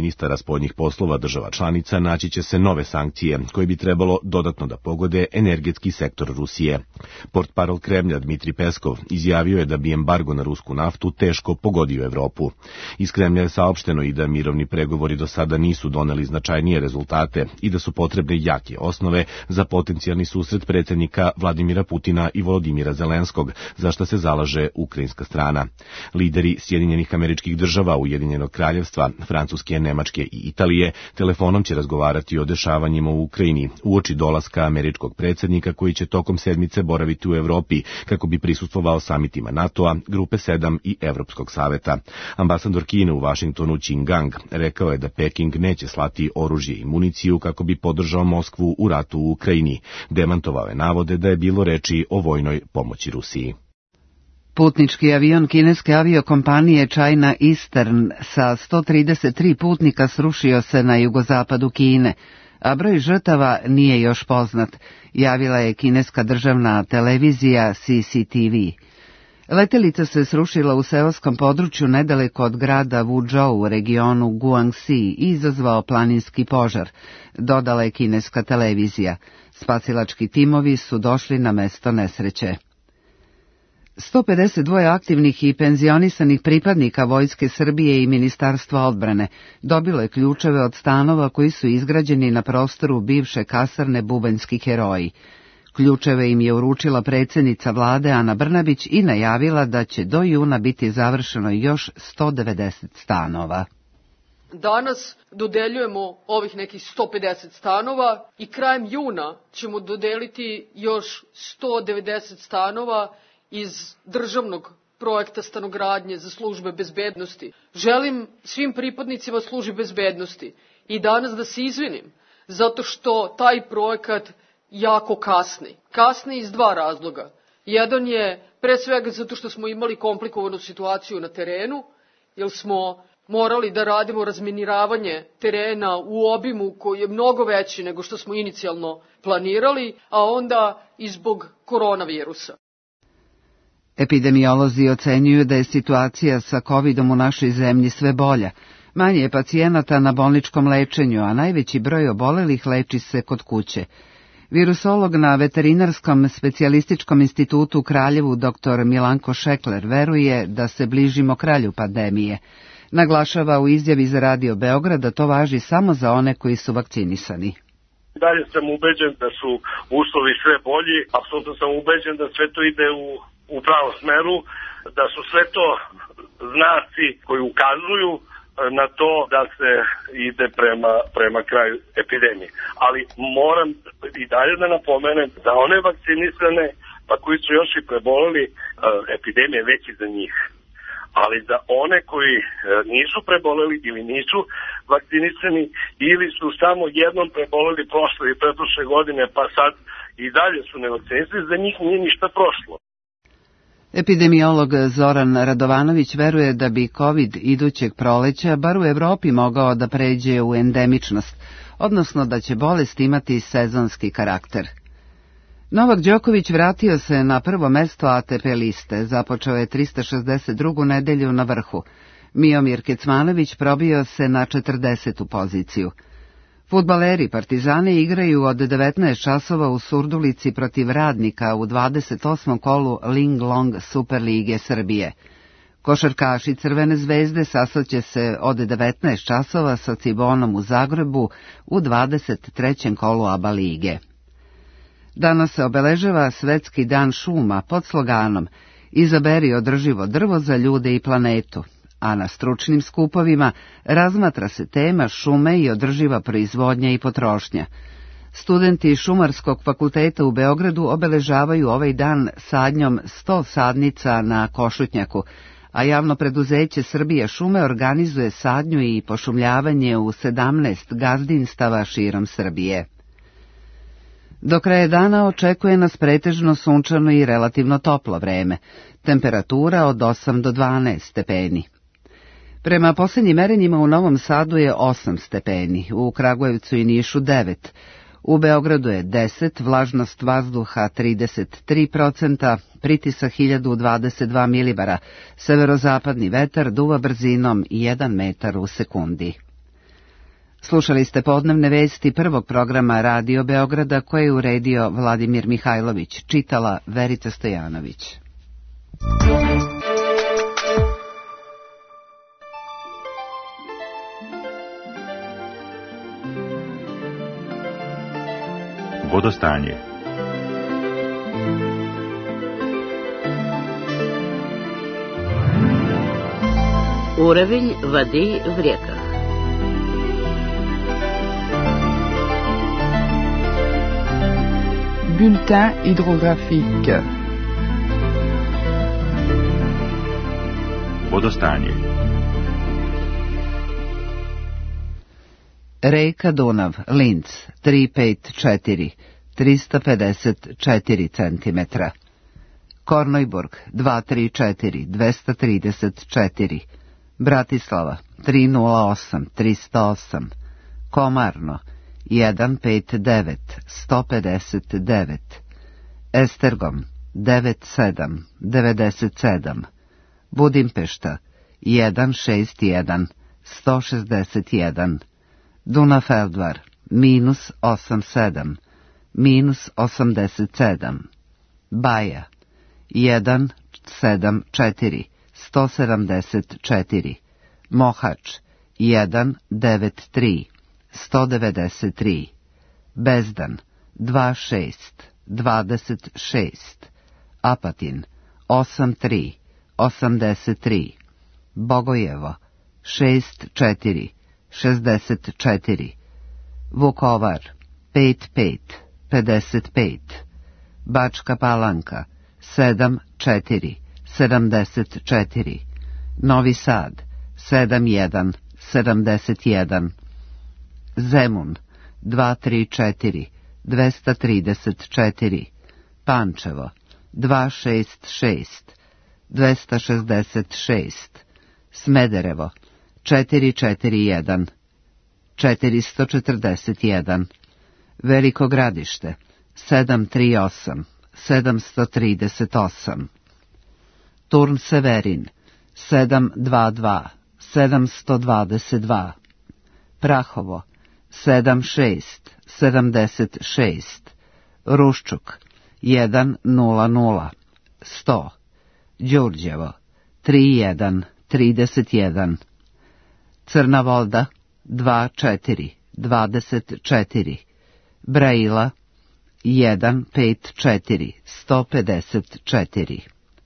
ministara spoljnih poslova država članica naći će se nove sankcije koje bi trebalo dodatno da pogode energetski sektor Rusije. Portparol Kremlja Dmitri Peskov izjavio je da bi embargo na rusku naftu teško pogodio Evropu. Iz Kremlja je saopšteno i da mirovni pregovori do sada nisu doneli značajnije rezultate i da su potrebne jake osnove za potencijalni susret predsjednika Vladimira Putina i Volodimira Zelenskog, za što se zalaže ukrajinska strana. Lideri Sjedinjenih Američkih Država, Ujedinjenog Kraljevstva, Francuske, Nemačke i Italije telefonom će razgovarati o dešavanjima u Ukrajini uoči dolaska američkog predsjednika koji će tokom sedmice boraviti u Evropi kako bi prisustvovao samitima NATO-a, Grupe sedam i Evropskog saveta. Ambasador Kine u Vašingtonu Qin Gang rekao je da Peking neće slati oružje i municiju kako bi podržao Moskvu u ratu u Ukrajini. Demantovao je navode da je bilo reči o vojnoj pomoći Rusiji. Putnički avion kineske aviokompanije China Eastern sa sto trideset tri putnika srušio se na jugozapadu Kine, a broj žrtava nije još poznat, javila je kineska državna televizija C C T V. Letelica se srušila u seoskom području nedaleko od grada Wuzhou u regionu Guangxi i izazvao planinski požar, dodala je kineska televizija. Spasilački timovi su došli na mesto nesreće. sto pedeset dva aktivnih i penzionisanih pripadnika Vojske Srbije i Ministarstva odbrane dobilo je ključeve od stanova koji su izgrađeni na prostoru bivše kasarne Bubanjski heroji. Ključeve im je uručila predsjednica vlade Ana Brnabić i najavila da će do juna biti završeno još sto devedeset stanova. Danas dodeljujemo ovih nekih sto pedeset stanova i krajem juna ćemo dodeliti još sto devedeset stanova iz državnog projekta stanogradnje za službe bezbednosti. Želim svim pripadnicima službe bezbednosti i danas da se izvinim, zato što taj projekat jako kasni. Kasni iz dva razloga. Jedan je pre svega zato što smo imali komplikovanu situaciju na terenu, jer smo morali da radimo razminiravanje terena u obimu koji je mnogo veći nego što smo inicijalno planirali, a onda i zbog koronavirusa. Epidemiolozi ocenjuju da je situacija sa kovidom u našoj zemlji sve bolja. Manje je pacijenata na bolničkom lečenju, a najveći broj obolelih leči se kod kuće. Virusolog na Veterinarskom specijalističkom institutu u Kraljevu dr. Milanko Šekler veruje da se bližimo kraju pandemije. Naglašava u izjavi za Radio Beograd da to važi samo za one koji su vakcinisani. Dalje sam ubeđen da su uslovi sve bolji, apsolutno sam ubeđen da sve to ide u, u pravom smeru, da su sve to znaci koji ukazuju na to da se ide prema, prema kraju epidemije. Ali moram i dalje da napomenem da one vakcinisane, pa koji su još i preboleli, epidemije veći za njih. Ali za one koji nisu preboleli ili nisu vakcinisani ili su samo jednom preboleli prošle i pretprošle godine, pa sad i dalje su nevakcinisani, za njih nije ništa prošlo. Epidemiolog Zoran Radovanović veruje da bi COVID idućeg proleća bar u Evropi mogao da pređe u endemičnost, odnosno da će bolest imati sezonski karakter. Novak Đoković vratio se na prvo mesto A T P liste, započeo je trista šezdeset drugu nedelju na vrhu. Miomir Kecmanović probio se na četrdesetu poziciju. Fudbaleri Partizani igraju od devetnaest časova u Surdulici protiv Radnika u dvadeset osmom kolu Ling Long Super lige Srbije. Košarkaši Crvene zvezde sastaće se od devetnaest časova sa Cibonom u Zagrebu u dvadeset trećem kolu A B A lige. Danas se obeležava Svetski dan šuma pod sloganom Izaberi održivo drvo za ljude i planetu, a na stručnim skupovima razmatra se tema šume i održiva proizvodnja i potrošnja. Studenti Šumarskog fakulteta u Beogradu obeležavaju ovaj dan sadnjom sto sadnica na Košutnjaku, a javno preduzeće Srbija šume organizuje sadnju i pošumljavanje u sedamnaest gazdinstava širom Srbije. Do kraja dana očekuje nas pretežno sunčano i relativno toplo vreme, temperatura od osam do dvanaest stepeni. Prema posljednjim merenjima u Novom Sadu je osam stepeni, u Kragujevcu i Nišu devet, u Beogradu je deset, vlažnost vazduha trideset tri procenta, pritisak hiljadu dvadeset dva milibara, severozapadni vetar duva brzinom jedan metar u sekundi. Slušali ste podnevne vesti prvog programa Radio Beograda koje je uredio Vladimir Mihajlović, čitala Verica Stojanović. Vodostanje. Уровень воды в реках. Bulletin hydrographique. Vodostanje. Reka Dunav, Linz, tri pet četiri, tristo pedeset četiri centimetra. Kornojburg, dva tri četiri, dvesta trideset četiri. Bratislava, tri nula osam, tristo osam. Komarno, jedan pet devet, sto pedeset devet. Estergom, devet sedam, devedeset sedam. Budimpešta, jedan šest jedan, sto šezdeset jedan. Dunafeldvar, minus osam sedam, minus osamdeset sedam. Baja, jedan sedam četiri, sto sedamdeset četiri. Mohač, jedan devet tri, sto devedeset tri. Bezdan, dva šest, dvadeset šest. Apatin, osam tri, osamdeset tri. Bogojevo, šest četiri, šezdeset četiri. Vukovar, pet pet, pedeset pet. Bačka Palanka, sedam četiri, sedamdeset četiri. Novi Sad, sedam jedan, sedamdeset jedan. Zemun, dva tri četiri, dvesta trideset četiri. Pančevo, dva šest šest, dvesta šezdeset šest. Smederevo, četiri četiri jedan, četiristo četrdeset jedan. Veliko Gradište, sedam tri osam, sedamsto trideset osam. Turn Severin, sedam dva dva, sedamsto dvadeset dva. Prahovo, sedam šest, sedamdeset šest. Ruščuk, jedan nula nula, sto. Đurđevo, tri jedan, trideset jedan. Crna Voda, dva četiri, dvadeset četiri. Braila, jedan pet četiri, sto pedeset četiri.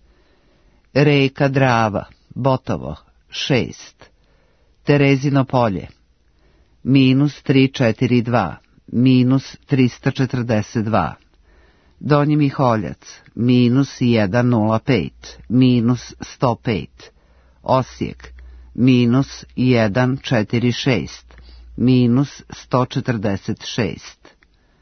Reka Drava, Botovo, šest. Terezino Polje, minus tri četiri dva, minus tristo četrdeset dva. Donji Miholjac, minus jedan nula pet, minus sto pet. Osijek, minus jedan četiri šest, minus sto četrdeset šest.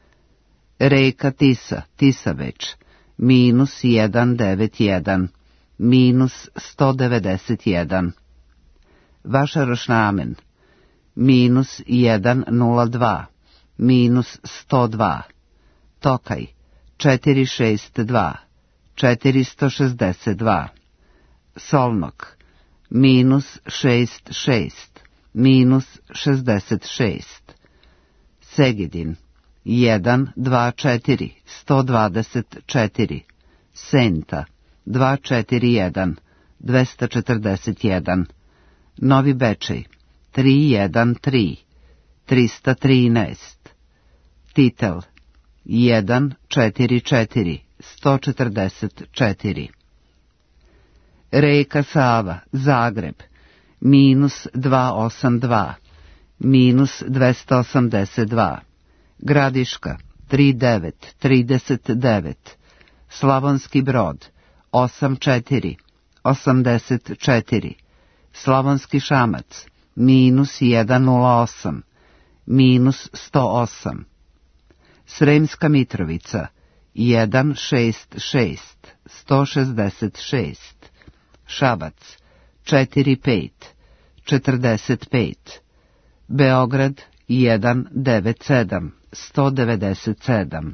Reka Tisa, Tisaveć, minus jedan devet jedan, minus sto devedeset jedan. Vašarošnamen, minus jedan nula dva, minus sto dva. Tokaj, četiri šest dva, četiristo šezdeset dva. Solnok, minus šest šest, minus šezdeset šest. Segedin, jedan dva četiri, sto dvadeset četiri. Senta, dva četiri jedan, dvesta četrdeset jedan. Novi Bečej, tri jedan tri, tristo trinaest. Titel, jedan četiri četiri, sto četrdeset četiri. Reka Sava, Zagreb, minus dva osam dva, minus dvesta osamdeset dva. Gradiška, tri devet, trideset devet. Slavonski Brod, osam četiri, osamdeset četiri. Slavonski Šamac, minus jedan nula osam, minus sto osam. Sremska Mitrovica, jedan šest šest, sto šezdeset šest. Šabac, četiri pet, četrdeset pet. Beograd, jedan devet sedam, sto devedeset sedam.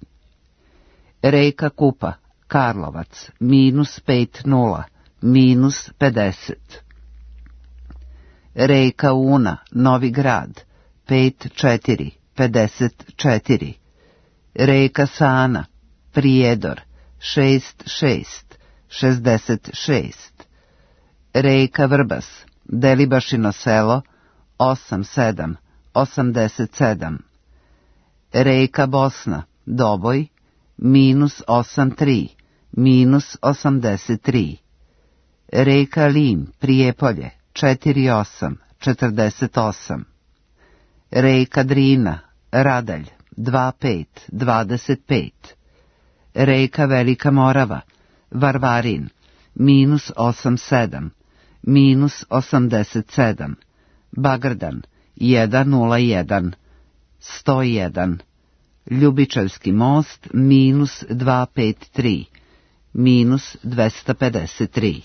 Reka Kupa, Karlovac, minus pet nula, minus pedeset. Reka Una, Novi Grad, pet četiri pedeset četiri. Reka Sana, Prijedor, šest šest šezdeset šest. Reka Vrbas, Delibašino selo, osam sedam osamdeset sedam. Reka Bosna, Doboj, minus osam tri, minus osamdeset tri. Reka Lim, Prijepolje, četiri osam četrdeset osam. Reka Drina, Radalj, dva pet dvadeset pet. Reka Velika Morava, Varvarin, minus osam sedam, minus osamdeset sedam. Bagrdan, jedan nula jedan, sto jedan. Ljubičevski most, minus dva pet tri, minus dvesta pedeset tri.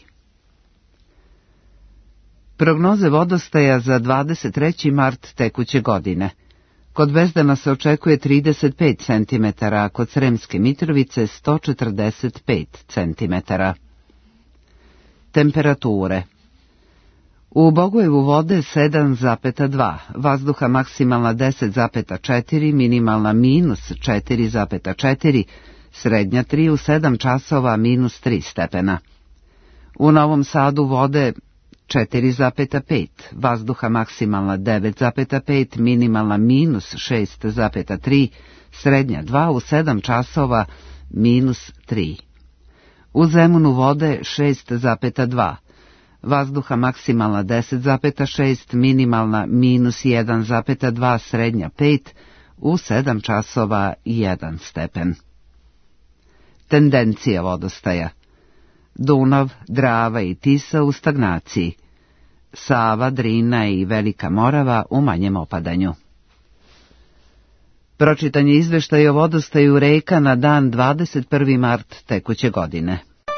Prognoze vodostaja za dvadeset treći mart tekuće godine. Kod Bezdana se očekuje trideset pet centimetara, a kod Sremske Mitrovice sto četrdeset pet centimetara. Temperature. U Bogojevu vode sedam zarez dva, vazduha maksimalna deset zarez četiri, minimalna minus četiri zarez četiri, srednja tri u sedam časova minus tri stepena. U Novom Sadu vode četiri zarez pet, vazduha maksimalna devet zarez pet, minimalna minus šest zarez tri, srednja dva u sedam časova minus tri. U Zemunu vode šest zarez dva, vazduha maksimalna deset zarez šest, minimalna minus jedan zarez dva, srednja pet, u sedam časova jedan stepen. Tendencija vodostaja. Dunav, Drava i Tisa u stagnaciji. Sava, Drina i Velika Morava u manjem opadanju. Pročitan je izveštaj o vodostaju reka na dan dvadeset prvi mart tekuće godine.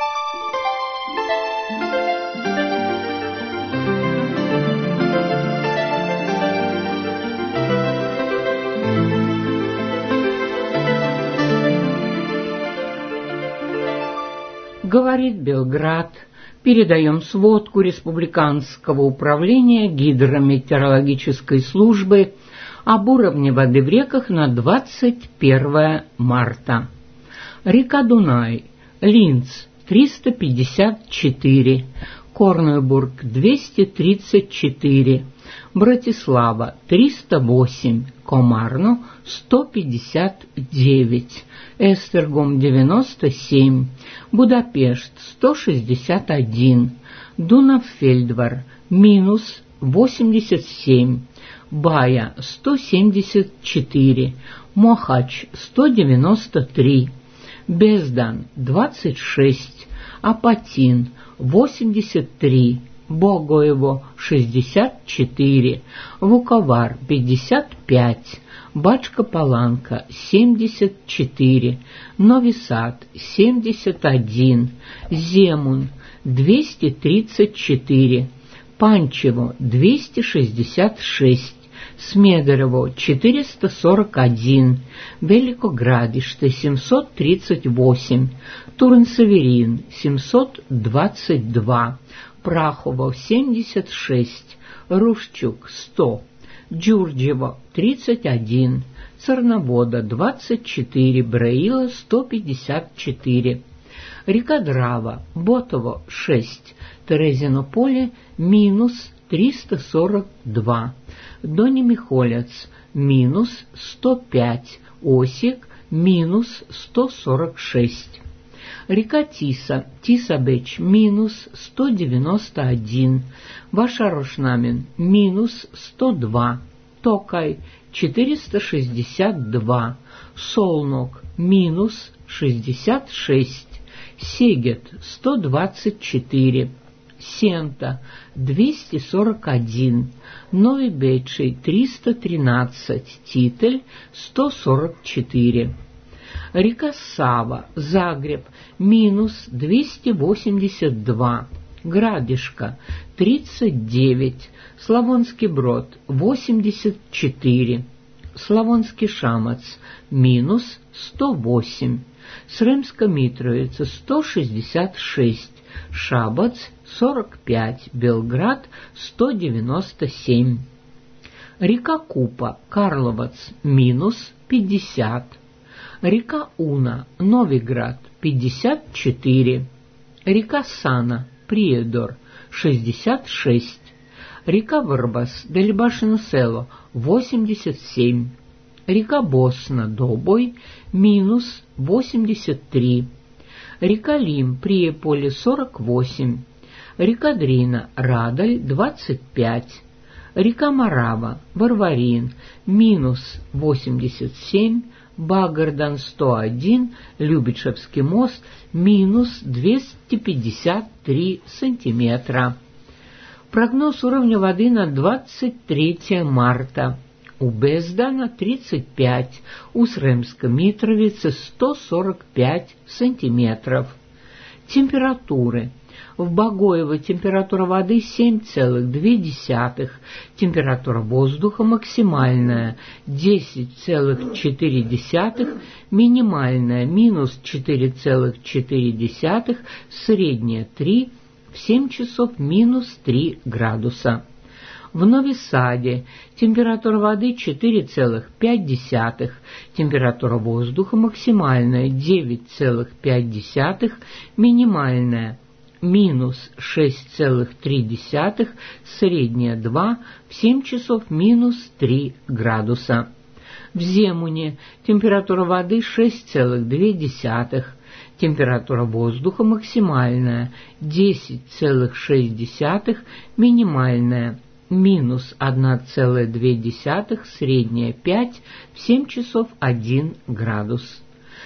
Говорит Белград. Передаем сводку Республиканского управления гидрометеорологической службы об уровне воды в реках на двадцать первое марта. Река Дунай, Линц триста пятьдесят четыре, Корнебург двести тридцать четыре, Братислава триста восемь, Комарно сто пятьдесят девять, Эстергом девяносто семь, Будапешт сто шестьдесят один, Дунав-Фельдвар минус восемьдесят семь, Бая сто семьдесят четыре, Мохач сто девяносто три, Бездан двадцать шесть, Апатин восемьдесят три, Богоево шестьдесят четыре, Вуковар пятьдесят пять, Бачка-Паланка семьдесят четыре, Нови Сад семьдесят один, Земун двести тридцать четыре, Панчево двести шестьдесят шесть, Смедерово четыреста сорок один, Великоградиšte семьсот тридцать восемь, Турн-Северин семьсот двадцать два, Прахово семьдесят шесть, Рушчук сто, Джурджево тридцать один, Церновода двадцать четыре, Браила сто пятьдесят четыре. Река Драва, Ботово шесть, Терезино поле минус триста сорок два, Дони-Михолец минус сто пять, Осик минус сто сорок шесть. Река Тиса, Тисабеч минус сто девяносто один, Вашарошнамен минус сто два, Токай четыреста шестьдесят два, Солнок минус шестьдесят шесть, Сегет сто двадцать четыре, Сента двести сорок один, Новый Бечей триста тринадцать, Титель сто сорок четыре. Река Сава, Загреб, минус двести восемьдесят два, Градишка тридцать девять, Славонский Брод восемьдесят четыре, Славонский Шамац, минус сто восемь, Сремска Митровица сто шестьдесят шесть, Шабац сорок пять, Белград сто девяносто семь. Река Купа, Карловац, минус пятьдесят. Река Уна, Новиград, пятьдесят четыре. Река Сана, Приедор, шестьдесят шесть. Река Варбас, Дельбашино-Село, восемьдесят семь. Река Босна, Добой, минус восемьдесят три. Река Лим, Приеполе, сорок восемь. Река Дрина, Радаль, двадцать пять. Река Марава, Варварин, минус восемьдесят семь. Багардан, сто один. Любичевский мост, минус двести пятьдесят три сантиметра. Прогноз уровня воды на двадцать третье марта. У Бездана тридцать пять, у Сремска-Митровицы сто сорок пять сантиметров. Температуры. В Богоево температура воды семь целых две десятых, температура воздуха максимальная десять целых четыре десятых, минимальная минус четыре целых четыре десятых, средняя три, в семь часов минус три градуса. В Нови Саде температура воды четыре целых пять десятых, температура воздуха максимальная девять целых пять десятых, минимальная минус шесть целых три десятых, средняя два, в семь часов минус три градуса. В Земуне температура воды шесть целых две десятых, температура воздуха максимальная десять целых шесть десятых, минимальная минус одна целая две десятых, средняя пять, в семь часов один градус.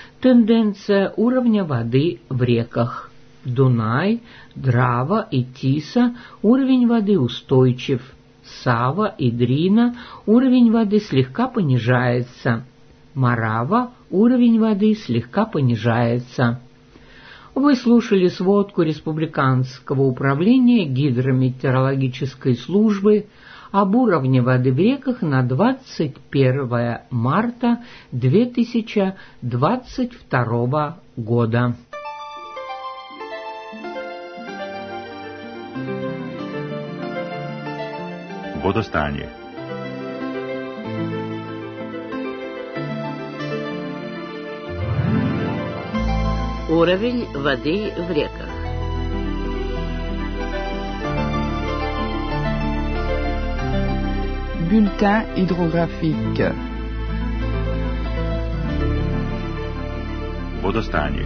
Тенденция уровня воды в реках. Дунай, Драва и Тиса уровень воды устойчив. Сава и Дрина уровень воды слегка понижается. Марава уровень воды слегка понижается. Вы слушали сводку Республиканского управления гидрометеорологической службы об уровне воды в реках на двадцать первое марта две тысячи двадцать второго года. Водостanje. Уровень воды в реках. Bulletin hydrographique. Водостanje.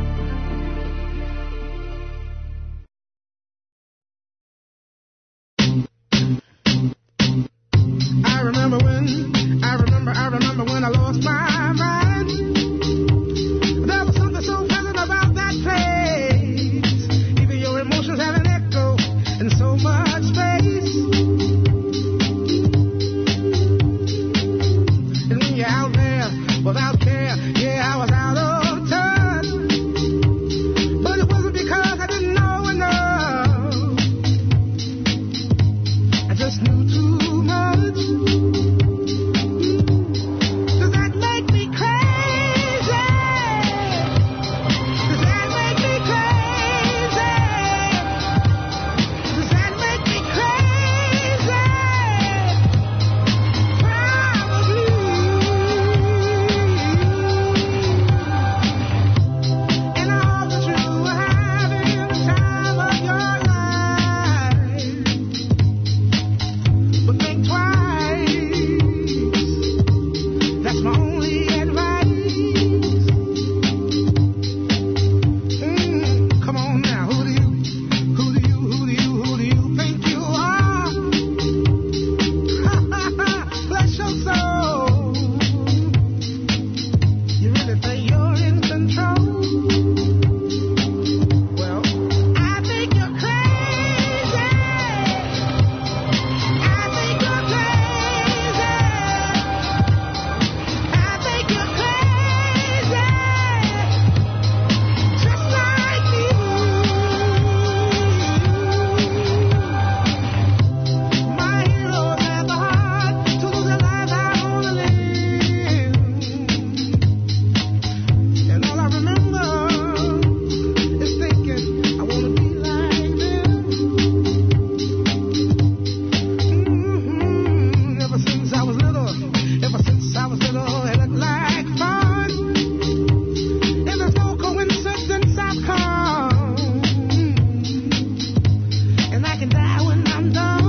I remember when, I remember, I remember when I lost my mind. There was something so pleasant about that place. Even your emotions have an echo in so much space. And when you're out there without care, yeah, I was out of touch. But it wasn't because I didn't know enough. I just knew too much. Does that make can die when I'm done.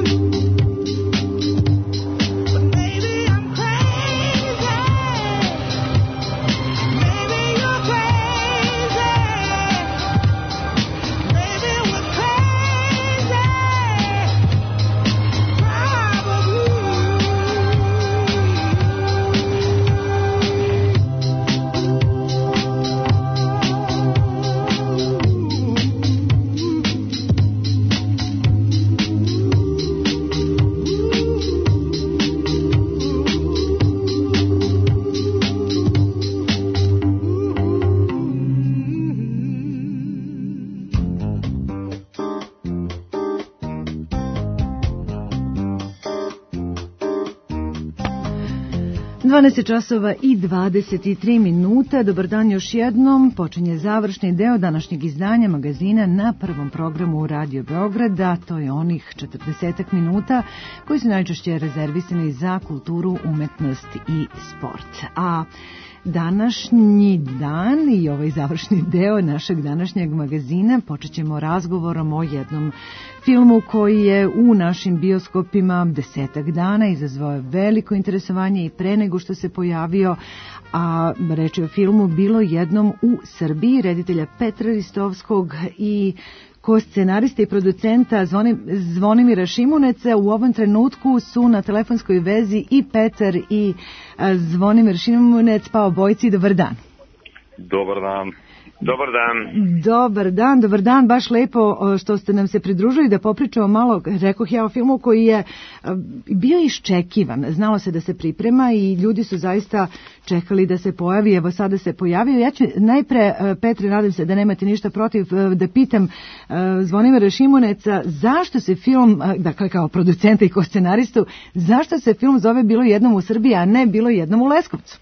dvanaest časova i dvadeset tri minuta. Dobar dan još jednom. Počinje završni deo današnjeg izdanja magazina na prvom programu Radio Beograda. To je onih četrdesetak minuta koji su najčešće rezervisani za kulturu, umetnost i sport. A današnji dan i ovaj završni deo našeg današnjeg magazina počet ćemo razgovorom o jednom filmu koji je u našim bioskopima desetak dana izazvao veliko interesovanje i pre nego što se pojavio, a reč je o filmu Bilo jednom u Srbiji, reditelja Petra Ristovskog i ko-scenarista i producenta Zvonimira Šimuneca. U ovom trenutku su na telefonskoj vezi i Petar i Zvonimir Šimunec, pa obojci, dobar dan. Dobar dan. Dobar dan. Dobar dan, dobar dan, baš lepo što ste nam se pridružili da popričamo malo, rekoh ja, o filmu koji je bio iščekivan. Znalo se da se priprema i ljudi su zaista čekali da se pojavi, evo sada se pojavio. Ja ću najpre, Petre, nadam se da nemate ništa protiv, da pitam Zvonimira Šimuneca zašto se film, dakle kao producenta i kao scenaristu, zašto se film zove Bilo jednom u Srbiji, a ne Bilo jednom u Leskovcu?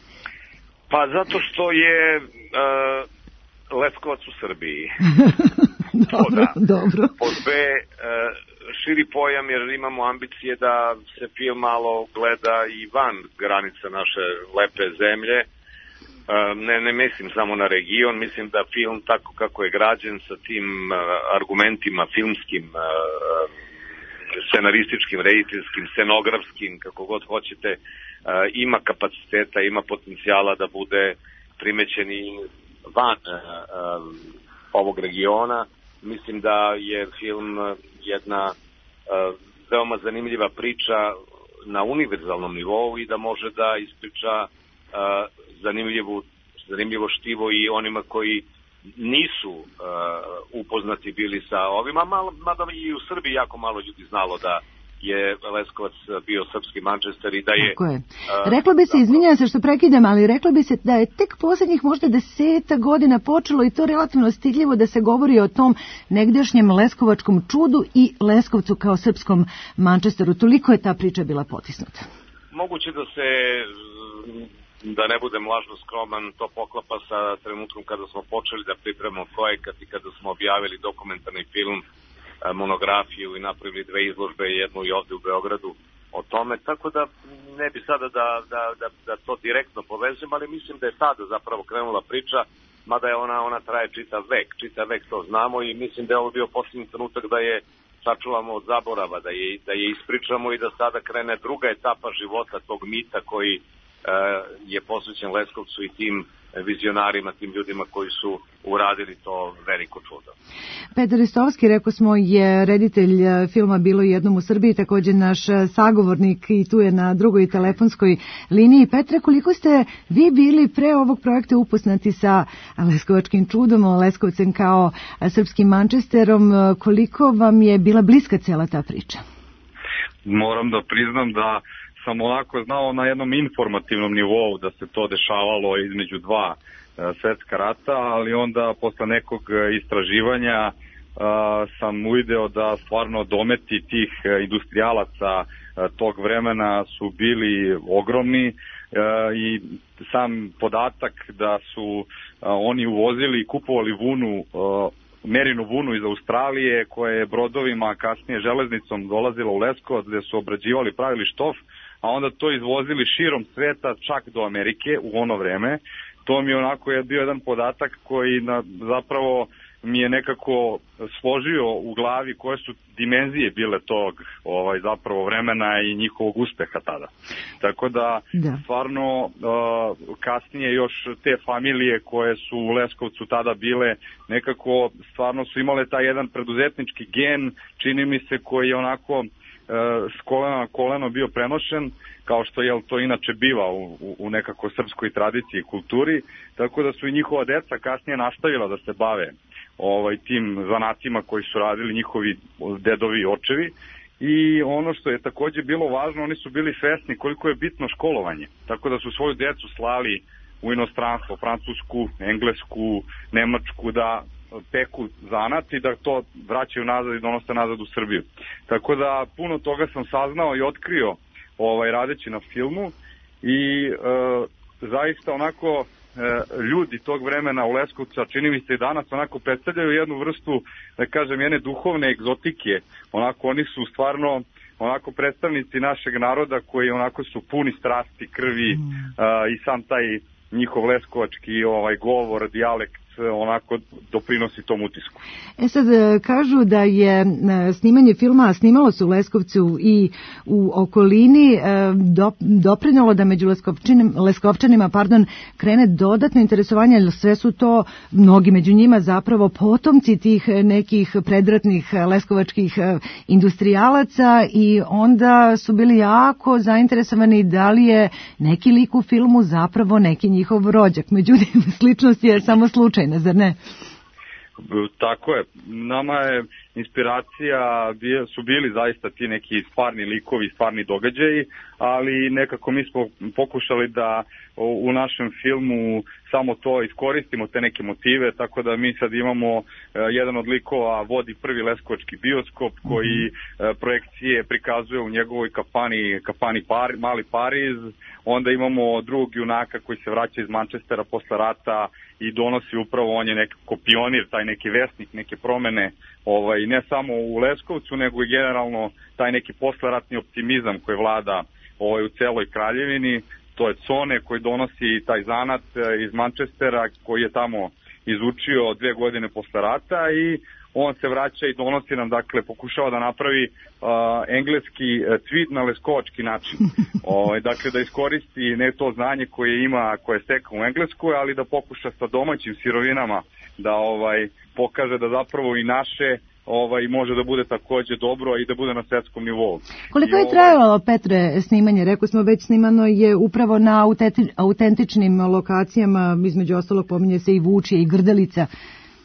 Pa zato što je uh, Leskovac u Srbiji. Dobro, da. Dobro. Pod B, uh, širi pojam jer imamo ambicije da se film malo gleda i van granica naše lepe zemlje. Uh, ne, ne mislim samo na region, mislim da film tako kako je građen sa tim uh, argumentima filmskim, uh, scenarističkim, rediteljskim, scenografskim, kako god hoćete, uh, ima kapaciteta, ima potencijala da bude primećen i van uh, uh, ovog regiona. Mislim da je film jedna uh, veoma zanimljiva priča na univerzalnom nivou i da može da ispriča uh, zanimljivu, zanimljivo štivo i onima koji nisu uh, upoznati bili sa ovima, mada i u Srbiji jako malo ljudi znalo da je Leskovac bio srpski Manchester i da je... Tako je. Uh, reklo bi se, izvinjam se što prekidam, ali reklo bi se da je tek posljednjih možda deseta godina počelo i to relativno stigljivo da se govori o tom negdašnjem leskovačkom čudu i Leskovcu kao srpskom Manchesteru. Toliko je ta priča bila potisnuta. Moguće da se, da ne budem lažno skroman, to poklapa sa trenutkom kada smo počeli da pripremamo projekat i kada smo objavili dokumentarni film, monografiju i napravili dve izložbe, jednu i ovde u Beogradu o tome, tako da ne bi sada da, da, da, da to direktno povežem, ali mislim da je tada zapravo krenula priča, mada je ona, ona traje čitav vek, čitav vek to znamo i mislim da je ovo bio posljednji trenutak da je sačuvamo od zaborava, da je, da je ispričamo i da sada krene druga etapa života tog mita koji uh, je posvećen Leskovcu i tim vizionarima, tim ljudima koji su uradili to veliko čudo. Petar Ristovski, rekao smo, je reditelj filma Bilo jednom u Srbiji, također naš sagovornik i tu je na drugoj telefonskoj liniji. Petre, koliko ste vi bili pre ovog projekta upoznati sa leskovačkim čudom, Leskovcem kao srpskim Manchesterom, koliko vam je bila bliska cela ta priča? Moram da priznam da sam onako znao na jednom informativnom nivou da se to dešavalo između dva e, svetska rata, ali onda posle nekog istraživanja e, sam uvideo da stvarno dometi tih industrijalaca e, tog vremena su bili ogromni e, i sam podatak da su e, oni uvozili i kupovali vunu, e, merinu vunu iz Australije koja je brodovima kasnije železnicom dolazila u Leskovac gde su obrađivali, pravili štof, a onda to izvozili širom sveta, čak do Amerike u ono vreme. To mi onako je bio jedan podatak koji na, zapravo mi je nekako složio u glavi koje su dimenzije bile tog ovaj, zapravo vremena i njihovog uspeha tada. Tako da, da. stvarno uh, kasnije još te familije koje su u Leskovcu tada bile nekako stvarno su imale taj jedan preduzetnički gen, čini mi se, koji je onako uh, s kolena na koleno bio prenošen, kao što je to inače biva u, u, u nekako srpskoj tradiciji i kulturi, tako da su i njihova deca kasnije nastavila da se bave ovaj, tim zanatima koji su radili njihovi dedovi i očevi. I ono što je takođe bilo važno, oni su bili svesni koliko je bitno školovanje, tako da su svoju decu slali u inostranstvo, Francusku, Englesku, Nemačku, da peku zanat i da to vraćaju nazad i donose nazad u Srbiju. Tako da puno toga sam saznao i otkrio ovaj, radeći na filmu i e, zaista onako e, ljudi tog vremena u Leskovcu, a čini mi se i danas, onako predstavljaju jednu vrstu, da kažem, jedne duhovne egzotike. Onako oni su stvarno onako predstavnici našeg naroda koji onako su puni strasti, krvi mm. a, i sam taj njihov leskovački ovaj govor, dijalekt onako doprinosi tom utisku. E sad, kažu da je snimanje filma, snimalo se u Leskovcu i u okolini, doprinjalo da među Leskovčanima pardon, krene dodatno interesovanje, jer sve su to, mnogi među njima zapravo potomci tih nekih predratnih leskovačkih industrijalaca i onda su bili jako zainteresovani da li je neki lik u filmu zapravo neki njihov rođak. Međutim, sličnost je samo slučaj, zar ne? Tako je. Nama je inspiracija, su bili zaista ti neki stvarni likovi, stvarni događaji, ali nekako mi smo pokušali da u našem filmu samo to iskoristimo, te neke motive, tako da mi sad imamo jedan od likova vodi prvi leskovački bioskop koji projekcije prikazuje u njegovoj kafani, kafani Par, Mali Pariz. Onda imamo drugog junaka koji se vraća iz Manchestera posle rata i donosi upravo, on je nekako pionir, taj neki vesnik, neke promene, ovaj, ne samo u Leskovcu, nego i generalno taj neki posleratni optimizam koji vlada ovaj, u celoj kraljevini. To je Cone koji donosi taj zanat iz Manchestera koji je tamo izučio dve godine posle rata i on se vraća i donosi nam, dakle, pokušava da napravi uh, engleski cvit na leskovački način. O, dakle, da iskoristi ne to znanje koje ima, koje je stekao u Engleskoj, ali da pokuša sa domaćim sirovinama da ovaj pokaže da zapravo i naše ovaj može da bude takođe dobro i da bude na svetskom nivou. Koliko je trajalo, Petre, snimanje? Rekli smo već, snimano je upravo na autentičnim lokacijama, između ostalog pominje se i Vučije i Grdelica. E,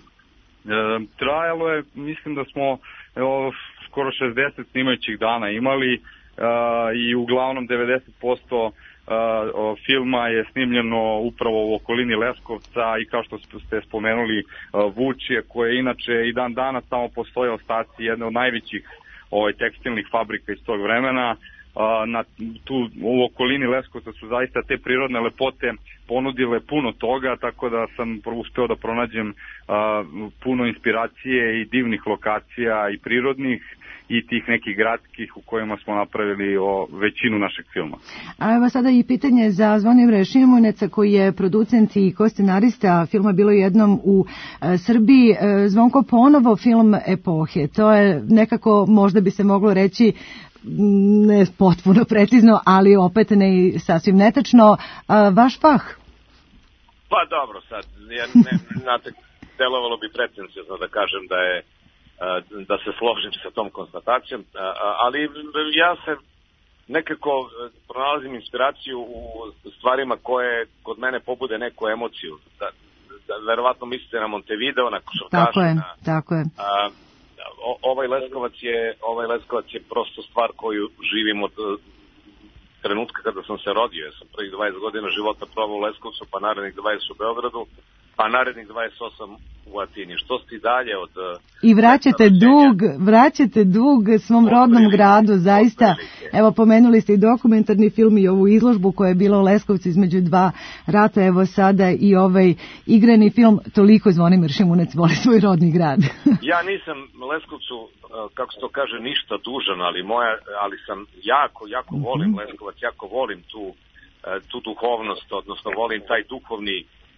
trajalo je, mislim da smo evo, skoro šezdeset snimajućih dana imali e, i uglavnom devedeset posto Uh, filma je snimljeno upravo u okolini Leskovca i kao što ste spomenuli uh, Vučije, koje inače i dan danas tamo postoje ostaci jedne od najvećih ovaj, tekstilnih fabrika iz tog vremena. Uh, na, tu u okolini Leskovca su zaista te prirodne lepote ponudile puno toga, tako da sam uspeo da pronađem uh, puno inspiracije i divnih lokacija i prirodnih i tih nekih gradskih u kojima smo napravili o većinu našeg filma. A evo sada i pitanje za Zvonimira Šimuneca koji je producent i ko-scenarista filma Bilo jednom u e, Srbiji. E, Zvonko, ponovo film epohe. To je nekako, možda bi se moglo reći, ne potpuno precizno, ali opet ne sasvim netačno. A, vaš fah? Pa dobro, sad, ja ne, znate, delovalo bi pretencijozno da kažem da je da se složim sa tom konstatacijom, ali ja se nekako pronalazim inspiraciju u stvarima koje kod mene pobude neku emociju. Da, da, verovatno mislite na Montevideo, na košarkaše. Tako je, na, tako je. A, o, ovaj Leskovac je, ovaj Leskovac je prosto stvar koju živim od trenutka kada sam se rodio. Ja sam prvih dvadeset godina života provao u Leskovcu, pa narednih dvadeset u Beogradu, pa narednih dvadeset osam u Atini. Što ste dalje od... I vraćate dug, vraćate dug svom rodnom gradu, zaista. Evo, pomenuli ste i dokumentarni film i ovu izložbu koja je bila u Leskovcu između dva rata, evo sada i ovaj igrani film. Toliko Zvonimir Šimunec voli svoj rodni grad. Ja nisam Leskovcu, kako se to kaže, ništa dužan, ali moja, ali sam jako, jako volim Leskovac, jako volim tu, tu duhovnost, odnosno volim taj duhovni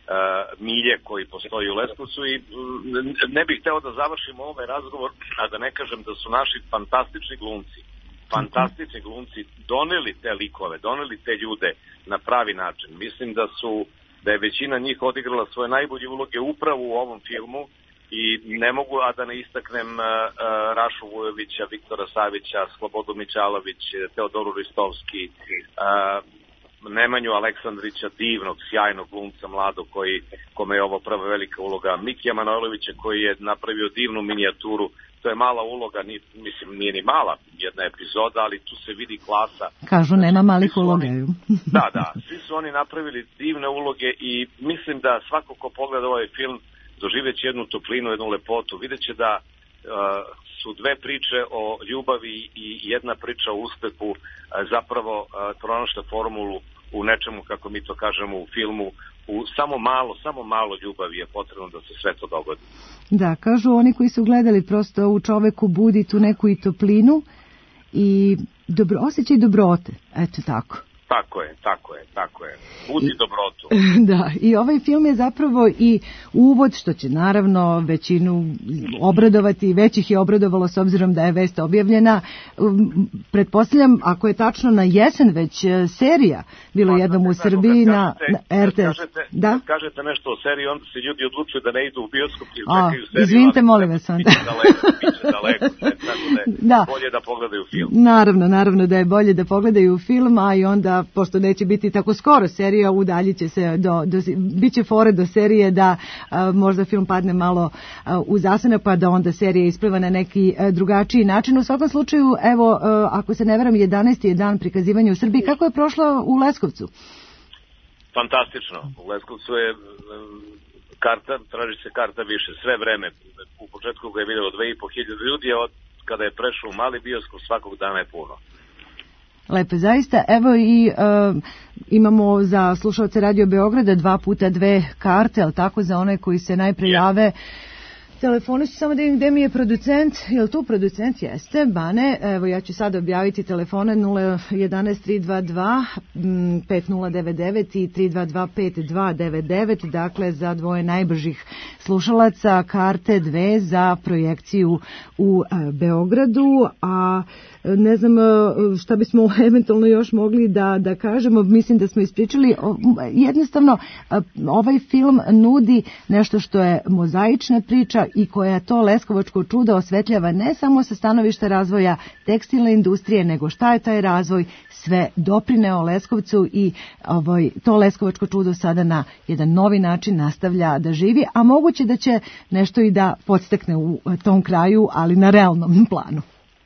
milje koji postoji u Leskovcu i ne bih hteo da završim ovaj razgovor, a da ne kažem da su naši fantastični glumci, fantastični glumci doneli te likove, doneli te ljude na pravi način. Mislim da su, da je većina njih odigrala svoje najbolje uloge upravo u ovom filmu i ne mogu, a da ne istaknem uh, Rašu Vujovića, Viktora Savića, Slobodu Mićalović, Teodoru Ristovski, uh, Nemanju Aleksandrića, divnog, sjajnog glumca mladog koji, kome je ovo prva velika uloga, Mikija Manojlovića koji je napravio divnu minijaturu. To je mala uloga, ni, mislim nije ni mala jedna epizoda, ali tu se vidi klasa. Kažu nema malih uloga. Da, da, svi su oni napravili divne uloge i mislim da svako ko pogleda ovaj film doživeće jednu toplinu, jednu lepotu. Videće da uh, su dve priče o ljubavi i jedna priča o uspehu uh, zapravo uh, pronašle formulu u nečemu, kako mi to kažemo u filmu, u samo malo, samo malo ljubavi je potrebno da se sve to dogodi. Da, kažu oni koji su gledali, prosto u čoveku budi tu neku i toplinu i dobro, osjećaj dobrote, eto tako. Tako je, tako je, tako je. Budi dobrotu. Da, i ovaj film je zapravo i uvod, što će naravno većinu obradovati, već ih je obradovalo s obzirom da je vest objavljena. Pretpostavljam, ako je tačno na jesen već serija, bilo pa, jednom u Srbiji kažete, na, na R T S. Kažete, da? Kažete nešto o seriji, onda se ljudi odlučuju da ne idu u bioskop i čekaju seriju. Izvinite, molim vas onda. Biće daleko, biće daleko, tako da je da. bolje da pogledaju film. Naravno, naravno da je bolje da pogledaju film, a i onda pošto neće biti tako skoro serija, udaljit će se do, do, bit će fore do serije da a, možda film padne malo a, u zasane, pa da onda serija ispliva na neki a, drugačiji način. U svakom slučaju, evo, a, ako se ne veram, jedanaesti je dan prikazivanja u Srbiji. Kako je prošlo u Leskovcu? Fantastično. U Leskovcu je karta, traži se karta više, sve vreme. U početku ga je vidjelo dve i po hiljade ljudi, od kada je prešao u mali bioskop, svakog dana je puno. Lepo, zaista. Evo i e, imamo za slušalce Radio Beograda dva puta dve karte, ali tako za one koji se najpre jave. Telefoni su, samo da vidim gde mi je producent. Je li tu producent? Jeste. Bane, evo ja ću sada objaviti telefone nula jedan tri dva dva pet nula devet devet i tri dva dva pet dva devet devet, dakle za dvoje najbržih slušalaca karte dve za projekciju u e, Beogradu, a ne znam šta bismo eventualno još mogli da, da kažemo, mislim da smo ispričali. Jednostavno, ovaj film nudi nešto što je mozaična priča i koja to leskovačko čudo osvetljava ne samo sa stanovišta razvoja tekstilne industrije, nego šta je taj razvoj sve doprineo Leskovcu i ovaj, to leskovačko čudo sada na jedan novi način nastavlja da živi, a moguće da će nešto i da podstakne u tom kraju, ali na realnom planu.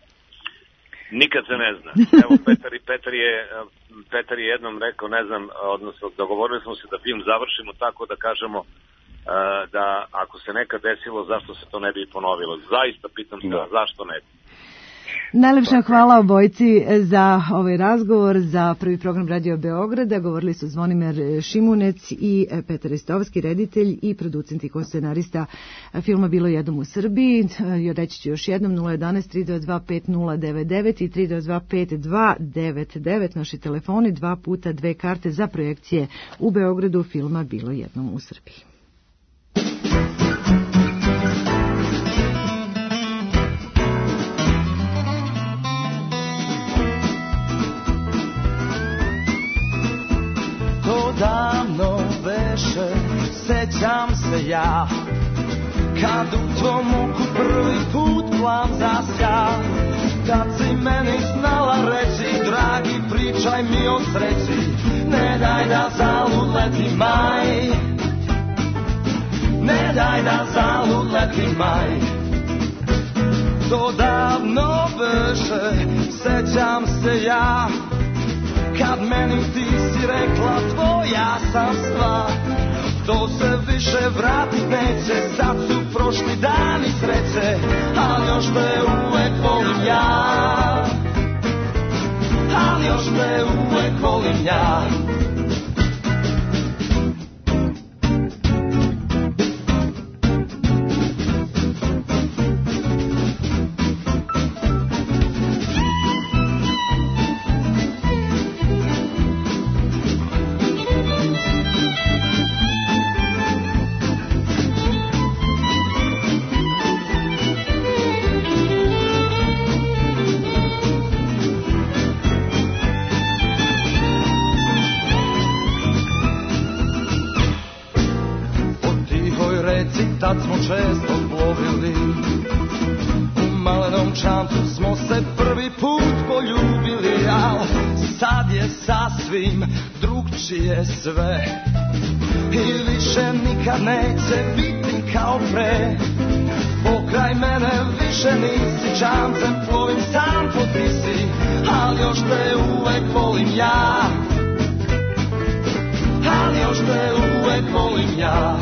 Nikad se ne zna. Evo, Petar, Petar, je, Petar je jednom rekao, ne znam, odnosno dogovorili smo se da film završimo tako da kažemo da ako se nekad desilo, zašto se to ne bi ponovilo. Zaista pitam se, da. zašto ne bi. Najlepša hvala obojci za ovaj razgovor, za prvi program Radio Beograda. Govorili su Zvonimir Šimunec i Petar Ristovski, reditelj i producent i koscenarista filma Bilo jednom u Srbiji. I reći ću još jednom nula jedan tri dva dva pet nula devet devet i tri dva dva pet dva devet devet, naši telefoni, dva puta dve karte za projekcije u Beogradu filma Bilo jednom u Srbiji. Davno veše, sećam se ja, kad u tvom oku prvi put plan zasja, kad si meni znala reći, dragi pričaj mi o sreći, ne daj da zalud leti maj, ne daj da zalud leti maj. To davno veše, sećam se ja, kad meni ti si rekla tvoja sam stvar, to se više vratit neće, sad su prošli dani sreće, ali još te uvek volim ja, ali još te uvek volim ja. kad smo često plovili. U malenom čamcu smo se prvi put poljubili, al sad je sasvim drugčije sve. I više nikad neće biti kao pre. Pokraj mene više nisi, čamcem plovim sam po Tisi, ali još te uvek volim ja. Ali još te uvek volim ja.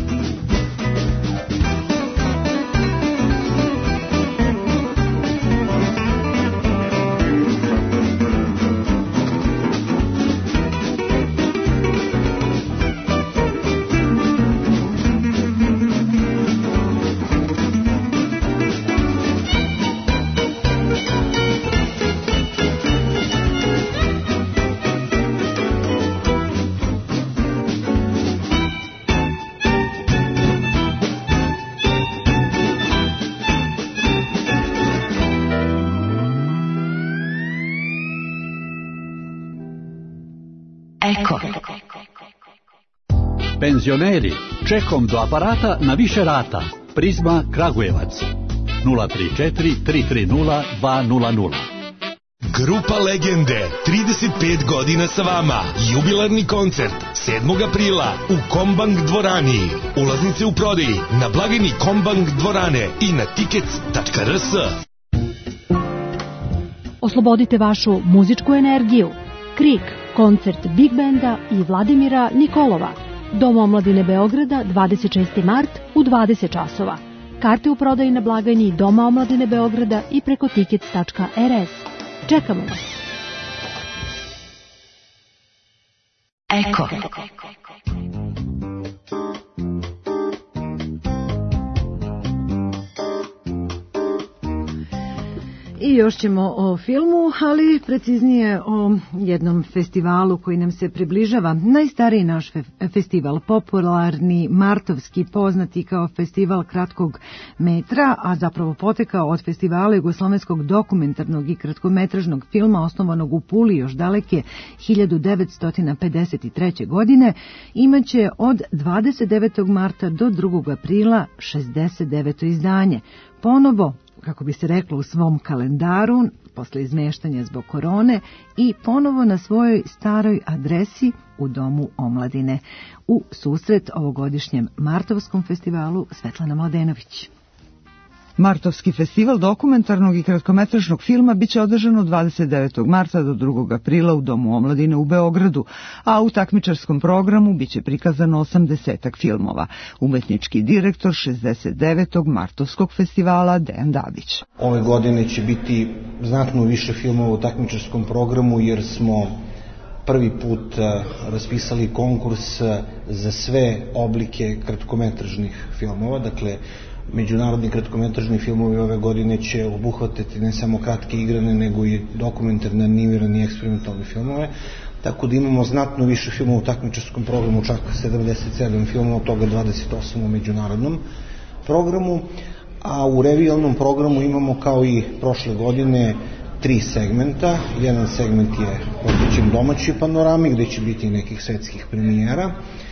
Eko. Penzioneri, čekom do aparata na više rata. Prizma Kragujevac. nula tri četiri tri tri nula dva nula nula. Grupa Legende, trideset pet godina sa vama. Jubilarni koncert sedmog aprila u Kombank dvorani. Ulaznice u prodaji na blagajni Kombank dvorane i na tickets tačka r s. Oslobodite vašu muzičku energiju. Krik, koncert Big Benda i Vladimira Nikolova. Dom omladine Beograda, dvadeset šesti mart u dvadeset časova. Karte u prodaji na blagajni Doma omladine Beograda i preko tickets tačka r s. Čekamo vas. Eko. I još ćemo o filmu, ali preciznije o jednom festivalu koji nam se približava. Najstariji naš fe- festival, popularni martovski, poznati kao festival kratkog metra, a zapravo potekao od festivala jugoslovenskog dokumentarnog i kratkometražnog filma osnovanog u Puli još daleke hiljadu devetsto pedeset treće. godine, imaće od dvadeset devetog marta do drugog aprila šezdeset deveto izdanje. Ponovo, kako bi se reklo, u svom kalendaru, posle izmeštanja zbog korone, i ponovo na svojoj staroj adresi u Domu omladine. U susret ovogodišnjem Martovskom festivalu Svetlana Mladenović. Martovski festival dokumentarnog i kratkometražnog filma biće održan od dvadeset devetog marta do drugog aprila u Domu omladine u Beogradu, a u takmičarskom programu biće prikazano osamdesetak filmova. Umetnički direktor šezdeset devetog Martovskog festivala Dejan Dabić. Ove godine će biti znatno više filmova u takmičarskom programu jer smo prvi put raspisali konkurs za sve oblike kratkometražnih filmova, dakle međunarodni kratkometražni filmovi ove godine će obuhvatiti ne samo kratke igrane, nego i dokumentarne, animirane i eksperimentalne filmove, tako da imamo znatno više filmova u takmičarskom programu, čak sedamdeset sedam filmova, od toga dvadeset osam u međunarodnom programu, a u revijalnom programu imamo kao i prošle godine tri segmenta. Jedan segment je posvećen domaćoj panorami, gde će biti nekih svetskih premijera,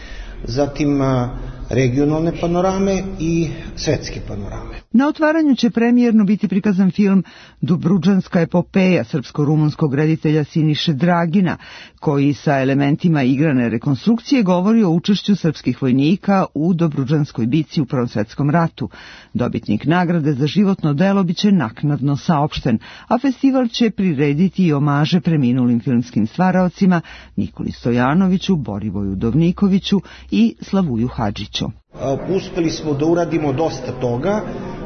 zatim regionalne panorame i svetske panorame. Na otvaranju će premijerno biti prikazan film Dobrudžanska epopeja srpsko-rumunskog reditelja Siniše Dragina, koji sa elementima igrane rekonstrukcije govori o učešću srpskih vojnika u Dobrudžanskoj bici u Prvom svetskom ratu. Dobitnik nagrade za životno delo biće naknadno saopšten, a festival će prirediti i omaže preminulim filmskim stvaraocima Nikoli Stojanoviću, Borivoju Dovnikoviću i Slavuju Hadžiću. Uspeli smo da uradimo dosta toga,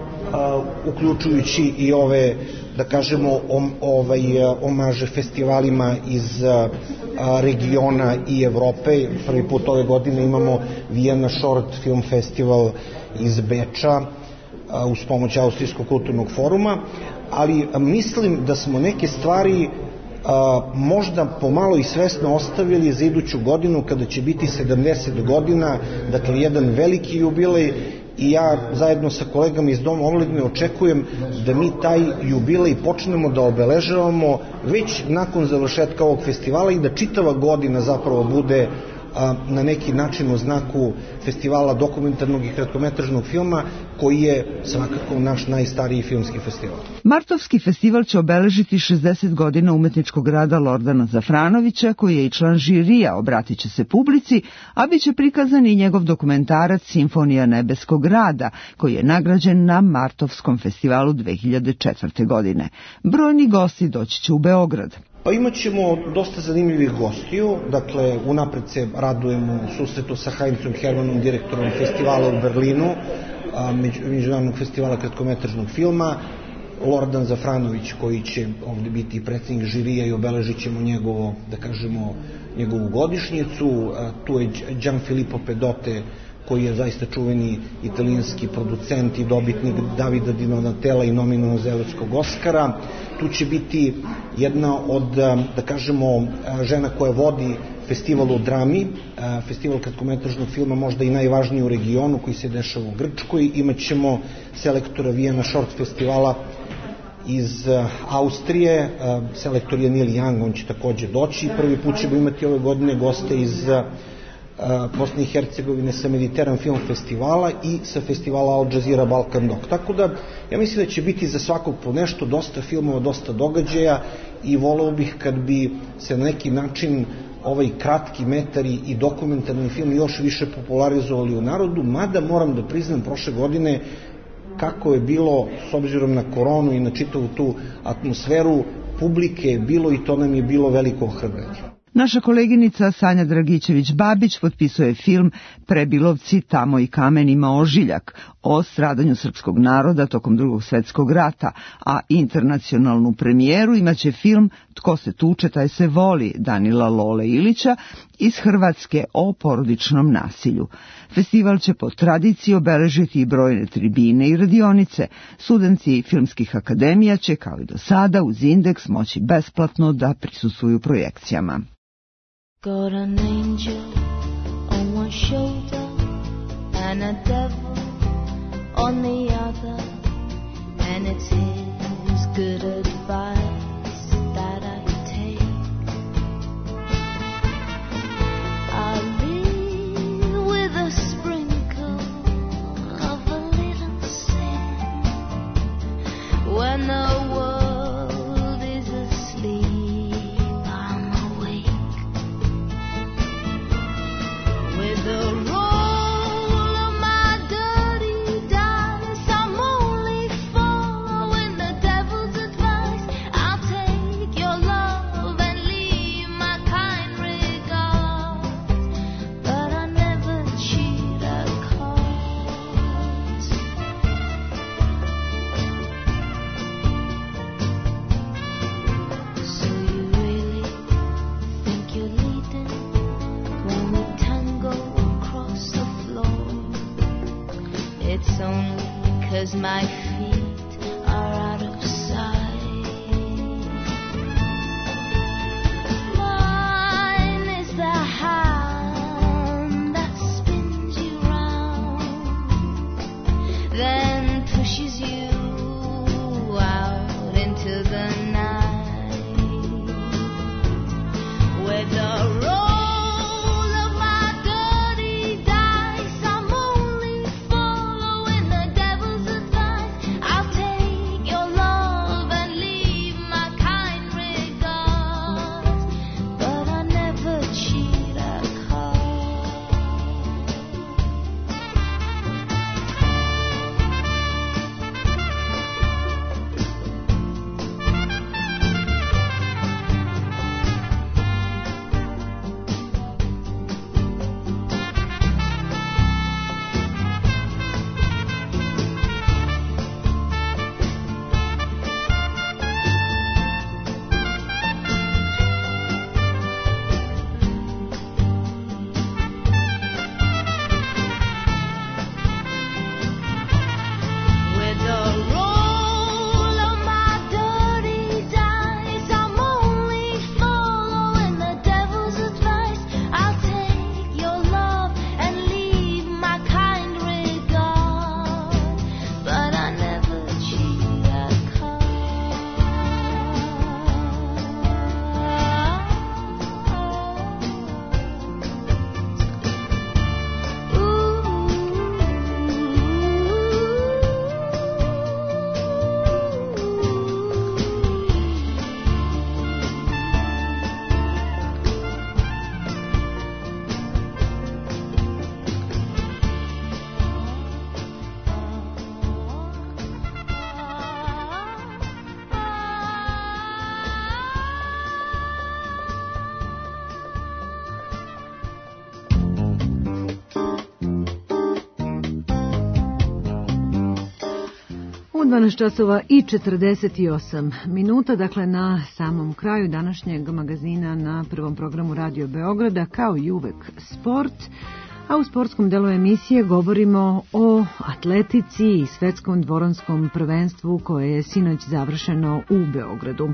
uključujući i ove, da kažemo, ovaj, omaže festivalima iz regiona i Evrope. Prvi put ove godine imamo Vienna Short Film Festival iz Beča uz pomoć Austrijskog kulturnog foruma, ali mislim da smo neke stvari možda pomalo i svesno ostavili za iduću godinu, kada će biti sedamdeset godina, dakle jedan veliki jubilej, i ja zajedno sa kolegama iz Doma omladine očekujem da mi taj jubilej počnemo da obeležavamo već nakon završetka ovog festivala i da čitava godina zapravo bude na neki način u znaku festivala dokumentarnog i kratkometražnog filma, koji je svakako naš najstariji filmski festival. Martovski festival će obeležiti šezdeset godina umetničkog rada Lordana Zafranovića, koji je i član žirija, obratit će se publici, a bit će prikazan i njegov dokumentarac Simfonija nebeskog rada, koji je nagrađen na Martovskom festivalu dve hiljade četvrte. godine. Brojni gosti doći će u Beograd. Pa imat ćemo dosta zanimljivih gostiju, dakle unapred se radujemo u susretu sa Heinzom Hermanom, direktorom festivala u Berlinu, Međunarodnog festivala kratkometražnog filma, Lordan Zafranović koji će ovdje biti predsjednik žirija i obeležit ćemo njegovo, da kažemo, njegovu godišnjicu, tu je Gianfilippo Pedote koji je zaista čuveni italijanski producent i dobitnik Davida di Donatella i nominovan za evropskog Oskara. Tu će biti jedna od, da kažemo, žena koja vodi festival u drami, festival kratkometražnog filma možda i najvažniji u regionu koji se dešava u Grčkoj. Imaćemo selektora Vienna Short festivala iz Austrije, selektor je Neil Young, on će također doći. Prvi put ćemo imati ove godine goste iz Bosne i Hercegovine sa Mediteran film festivala i sa festivala Al Jazeera Balkan Doc. Tako da, ja mislim da će biti za svakog po nešto, dosta filmova, dosta događaja i voleo bih kad bi se na neki način ovaj kratki metari i dokumentarni film još više popularizovali u narodu, mada moram da priznam prošle godine kako je bilo, s obzirom na koronu i na čitavu tu atmosferu, publike je bilo i to nam je bilo veliko ohrabrenje. Naša koleginica Sanja Dragičević-Babić potpisuje film Prebilovci, tamo i kamen ima ožiljak o stradanju srpskog naroda tokom drugog svjetskog rata, a internacionalnu premijeru imaće film Tko se tuče, taj se voli Danila Lole Ilića iz Hrvatske o porodičnom nasilju. Festival će po tradiciji obeležiti i brojne tribine i radionice. Studenci filmskih akademija će, kao i do sada, uz indeks moći besplatno da prisustvuju projekcijama. Got an angel on one shoulder and a devil on the other, and it's his good advice that I take. I'll live with a sprinkle of a little sin when the world is asleep. The roll of my dirty dice, I'm only following the devil's advice. I'll take your love and leave my kind regards, but I never cheat a cause. So you really think you're leading when we tango? It's only 'cause my feet are out of sight. Mine is the hand that spins you round, then pushes you out into the night, where the road dvanaest časova i četrdeset osam minuta, dakle na samom kraju današnjeg magazina na prvom programu Radio Beograda, kao i uvek sport. A u sportskom delu emisije govorimo o atletici i svetskom dvoranskom prvenstvu koje je sinoć završeno u Beogradu.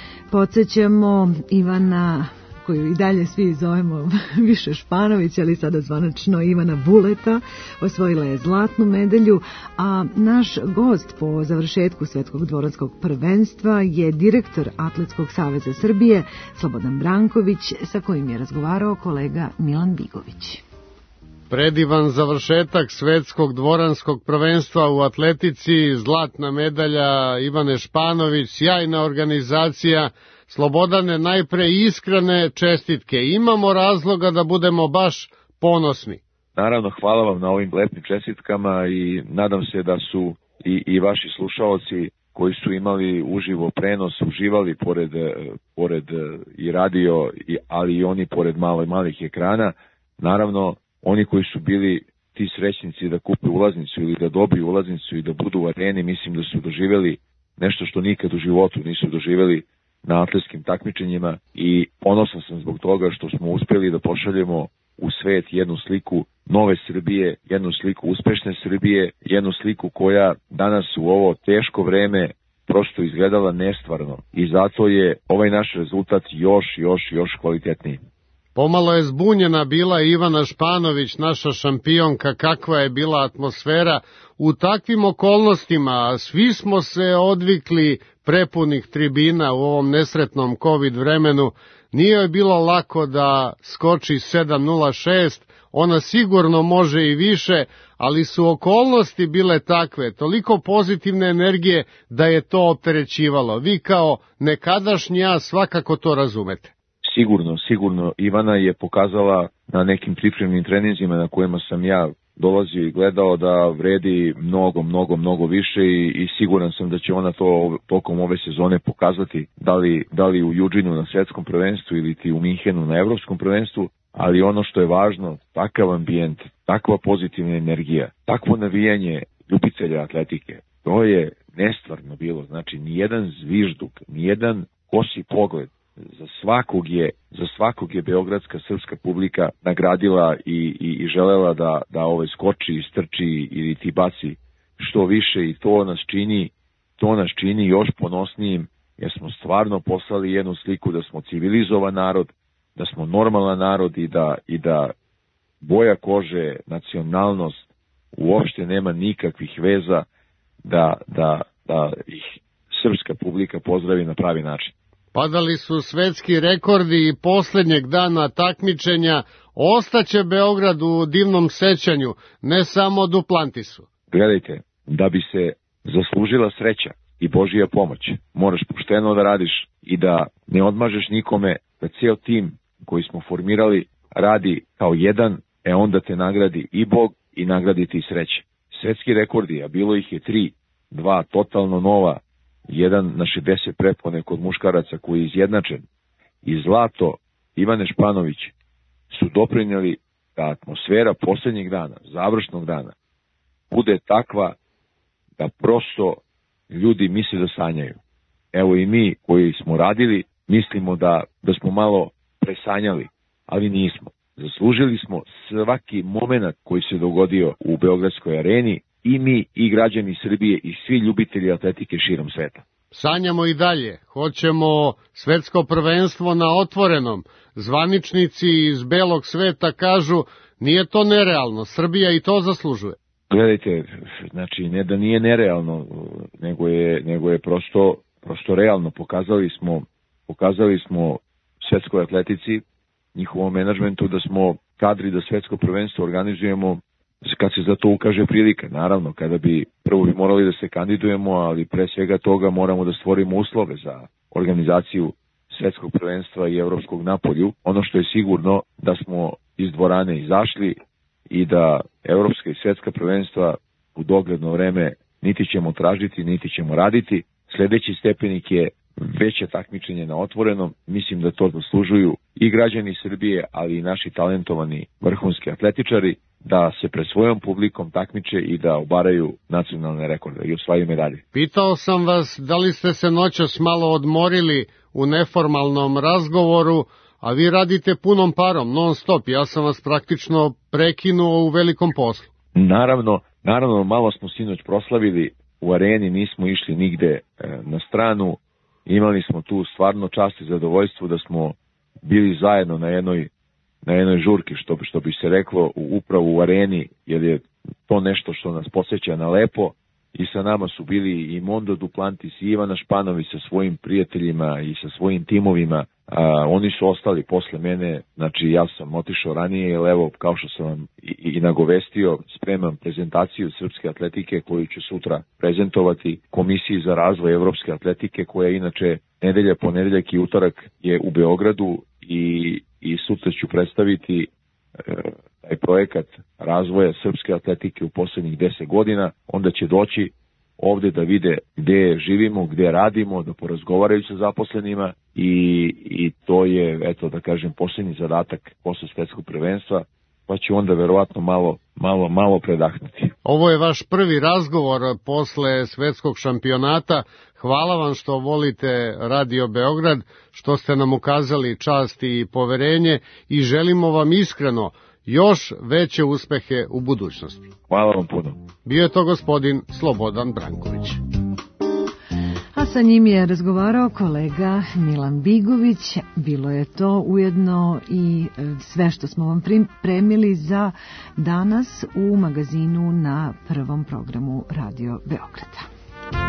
Podsjećamo Ivana, koju i dalje svi zovemo više Španović, ali sada zvanično Ivana Vuleta, osvojila je zlatnu medalju, a naš gost po završetku svetskog dvoranskog prvenstva je direktor Atletskog saveza Srbije Slobodan Branković, sa kojim je razgovarao kolega Milan Bigović. Predivan završetak svetskog dvoranskog prvenstva u atletici, zlatna medalja Ivane Španović, sjajna organizacija. Slobodane, najpre iskrene čestitke. Imamo razloga da budemo baš ponosni. Naravno, hvala vam na ovim lepim čestitkama i nadam se da su i, i vaši slušaoci koji su imali uživo prenos, uživali pored, pored i radio, ali i oni pored malo, malih ekrana. Naravno, oni koji su bili ti srećnici da kupe ulaznicu ili da dobiju ulaznicu i da budu u areni, mislim da su doživjeli nešto što nikad u životu nisu doživjeli na atletskim takmičenjima i ponosan sam zbog toga što smo uspjeli da pošaljemo u svet jednu sliku nove Srbije, jednu sliku uspešne Srbije, jednu sliku koja danas u ovo teško vreme prosto izgledala nestvarno i zato je ovaj naš rezultat još, još, još kvalitetniji. Pomalo je zbunjena bila Ivana Španović, naša šampionka, kakva je bila atmosfera u takvim okolnostima. Svi smo se odvikli prepunih tribina u ovom nesretnom COVID vremenu. Nije joj bilo lako da skoči sedam nula šest, ona sigurno može i više, ali su okolnosti bile takve, toliko pozitivne energije da je to opterećivalo. Vi kao nekadašnja svakako to razumete. Sigurno, sigurno. Ivana je pokazala na nekim pripremnim treninzima na kojima sam ja dolazio i gledao da vredi mnogo, mnogo, mnogo više i, i siguran sam da će ona to tokom ove sezone pokazati, da li, da li u Juđinu na svetskom prvenstvu ili ti u Minhenu na evropskom prvenstvu, ali ono što je važno, takav ambijent, takva pozitivna energija, takvo navijanje ljubitelja atletike, to je nestvarno bilo. Znači, nijedan zvižduk, nijedan kosi pogled, za svakog je za svakog je beogradska srpska publika nagradila i, i, i želela da da ovaj skoči i strči ili ti baci što više i to nas čini to nas čini još ponosnijim jer smo stvarno poslali jednu sliku da smo civilizovan narod, da smo normalan narod i da i da boja kože, nacionalnost uopšte nema nikakvih veza, da da da ih srpska publika pozdravi na pravi način. Padali su svetski rekordi i posljednjeg dana takmičenja. Ostaće Beograd u divnom sećanju, ne samo Duplantisu. Gledajte, da bi se zaslužila sreća i Božija pomoć, moraš pošteno da radiš i da ne odmažeš nikome, da cijel tim koji smo formirali radi kao jedan, e onda te nagradi i Bog i nagradi ti sreće. Svetski rekordi, a bilo ih je tri, dva totalno nova, jedan na šezdeset prepone kod muškaraca koji je izjednačen i zlato Ivane Španović su doprinijeli da atmosfera posljednjeg dana, završnog dana, bude takva da prosto ljudi misle da sanjaju. Evo i mi koji smo radili mislimo da, da smo malo presanjali, ali nismo. Zaslužili smo svaki moment koji se dogodio u Beogradskoj areni, i mi, i građani Srbije, i svi ljubitelji atletike širom sveta. Sanjamo i dalje. Hoćemo svetsko prvenstvo na otvorenom. Zvaničnici iz belog sveta kažu, nije to nerealno, Srbija i to zaslužuje. Gledajte, znači ne da nije nerealno, nego je, nego je prosto, prosto realno. Pokazali smo, pokazali smo svetskoj atletici, njihovom menadžmentu, da smo kadri da svetsko prvenstvo organizujemo kad se za to ukaže prilika. Naravno, kada bi prvo bi morali da se kandidujemo, ali pre svega toga moramo da stvorimo uslove za organizaciju svetskog prvenstva i evropskog na polju. Ono što je sigurno da smo iz dvorane izašli i da evropska i svetska prvenstva u dogledno vreme niti ćemo tražiti, niti ćemo raditi. Sljedeći stepenik je veće takmičenje na otvorenom. Mislim da to zaslužuju i građani Srbije, ali i naši talentovani vrhunski atletičari. da se pred svojom publikom takmiče i da obaraju nacionalne rekorde i osvajaju medalje. Pitao sam vas da li ste se noćas malo odmorili u neformalnom razgovoru, a vi radite punom parom, non stop. Ja sam vas praktično prekinuo u velikom poslu. Naravno, naravno malo smo sinoć proslavili u areni, nismo išli nigde e, na stranu. Imali smo tu stvarno čast i zadovoljstvo da smo bili zajedno na jednoj na jednoj žurki, što, što bi se reklo, u, upravo u areni, jer je to nešto što nas podsjeća na lepo. I sa nama su bili i Mondo Duplantis i Ivana Španović sa svojim prijateljima i sa svojim timovima. A, oni su ostali posle mene, znači ja sam otišao ranije, jer evo, kao što sam vam i, i nagovestio, spremam prezentaciju srpske atletike koju ću sutra prezentovati Komisiji za razvoj evropske atletike, koja inače nedelja, ponedeljak i utorak je u Beogradu i, i sutra ću predstaviti e, taj projekat razvoja srpske atletike u poslednjih deset godina. Onda će doći ovde da vide gde živimo, gde radimo, da porazgovaraju sa zaposlenima i, i to je, eto da kažem, posljednji zadatak posle svetskog prvenstva, pa ću onda verovatno malo, malo, malo predahnuti. Ovo je vaš prvi razgovor posle svetskog šampionata. Hvala vam što volite Radio Beograd, što ste nam ukazali čast i poverenje i želimo vam iskreno još veće uspehe u budućnosti. Hvala vam puno. Bio je to gospodin Slobodan Branković. A sa njim je razgovarao kolega Milan Bigović. Bilo je to ujedno i sve što smo vam pripremili za danas u magazinu na prvom programu Radio Beograda.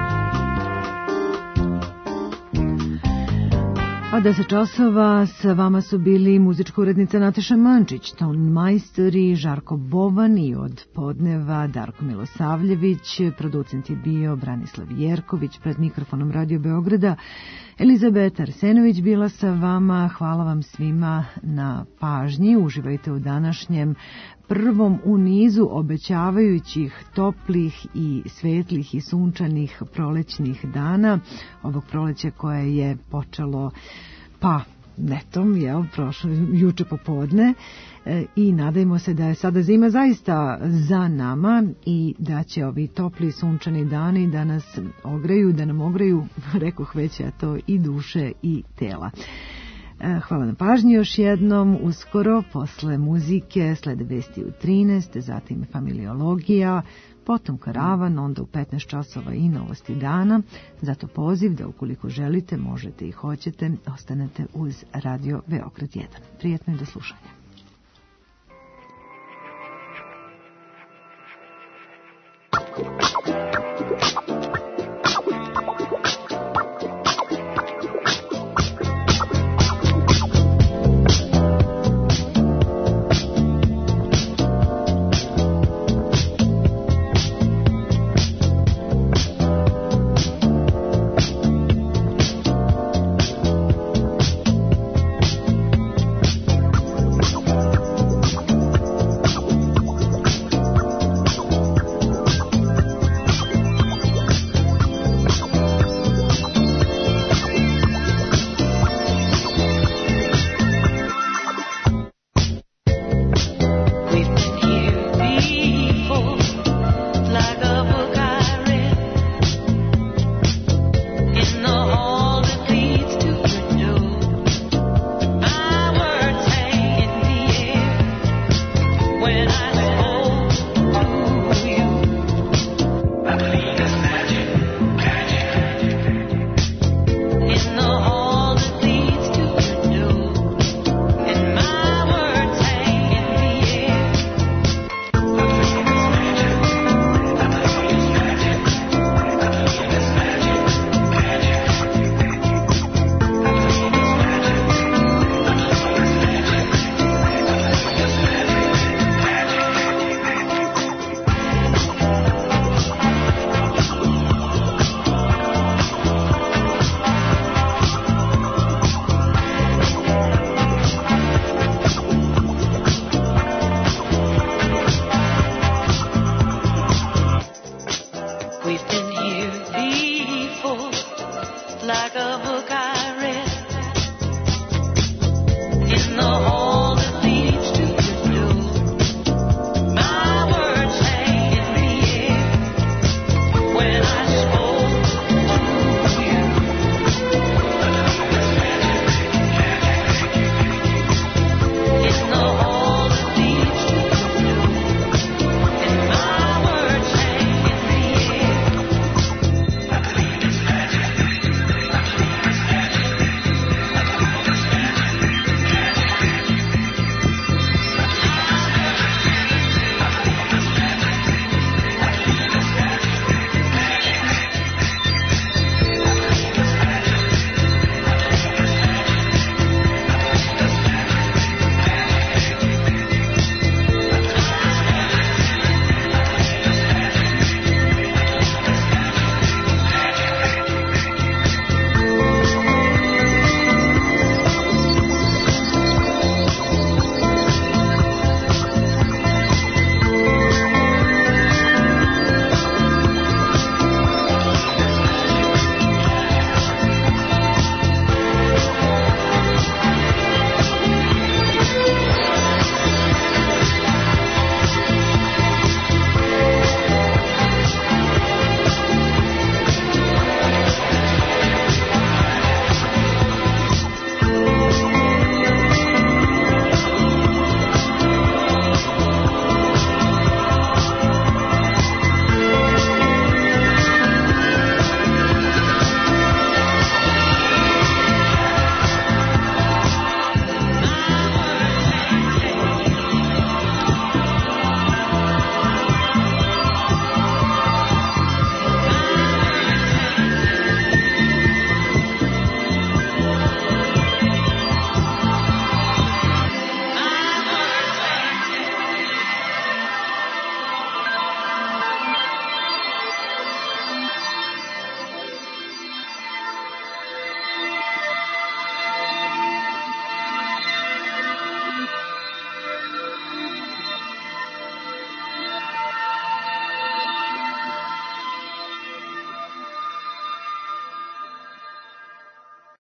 A deset časova sa vama su bili muzička urednica Nataša Mančić, ton majstori Žarko Boban i od podneva Darko Milosavljević, producent je bio Branislav Jerković, pred mikrofonom Radio Beograda Elizabeta Arsenović bila sa vama. Hvala vam svima na pažnji, uživajte u današnjem prvom u nizu obećavajućih toplih i svetlih i sunčanih prolećnih dana, ovog proleća koje je počelo pa netom, jel, prošlo, juče popodne e, i nadajmo se da je sada zima zaista za nama i da će ovi topli sunčani dani da nas ogreju, da nam ogreju, rekoh već, a to i duše i tela. Hvala na pažnji još jednom. Uskoro, posle muzike, slede vesti u trinaest, zatim familiologija, potom karavan, onda u petnaest časova i novosti dana. Zato poziv da ukoliko želite, možete i hoćete, ostanete uz Radio Beograd jedan. Prijetno i do slušanja.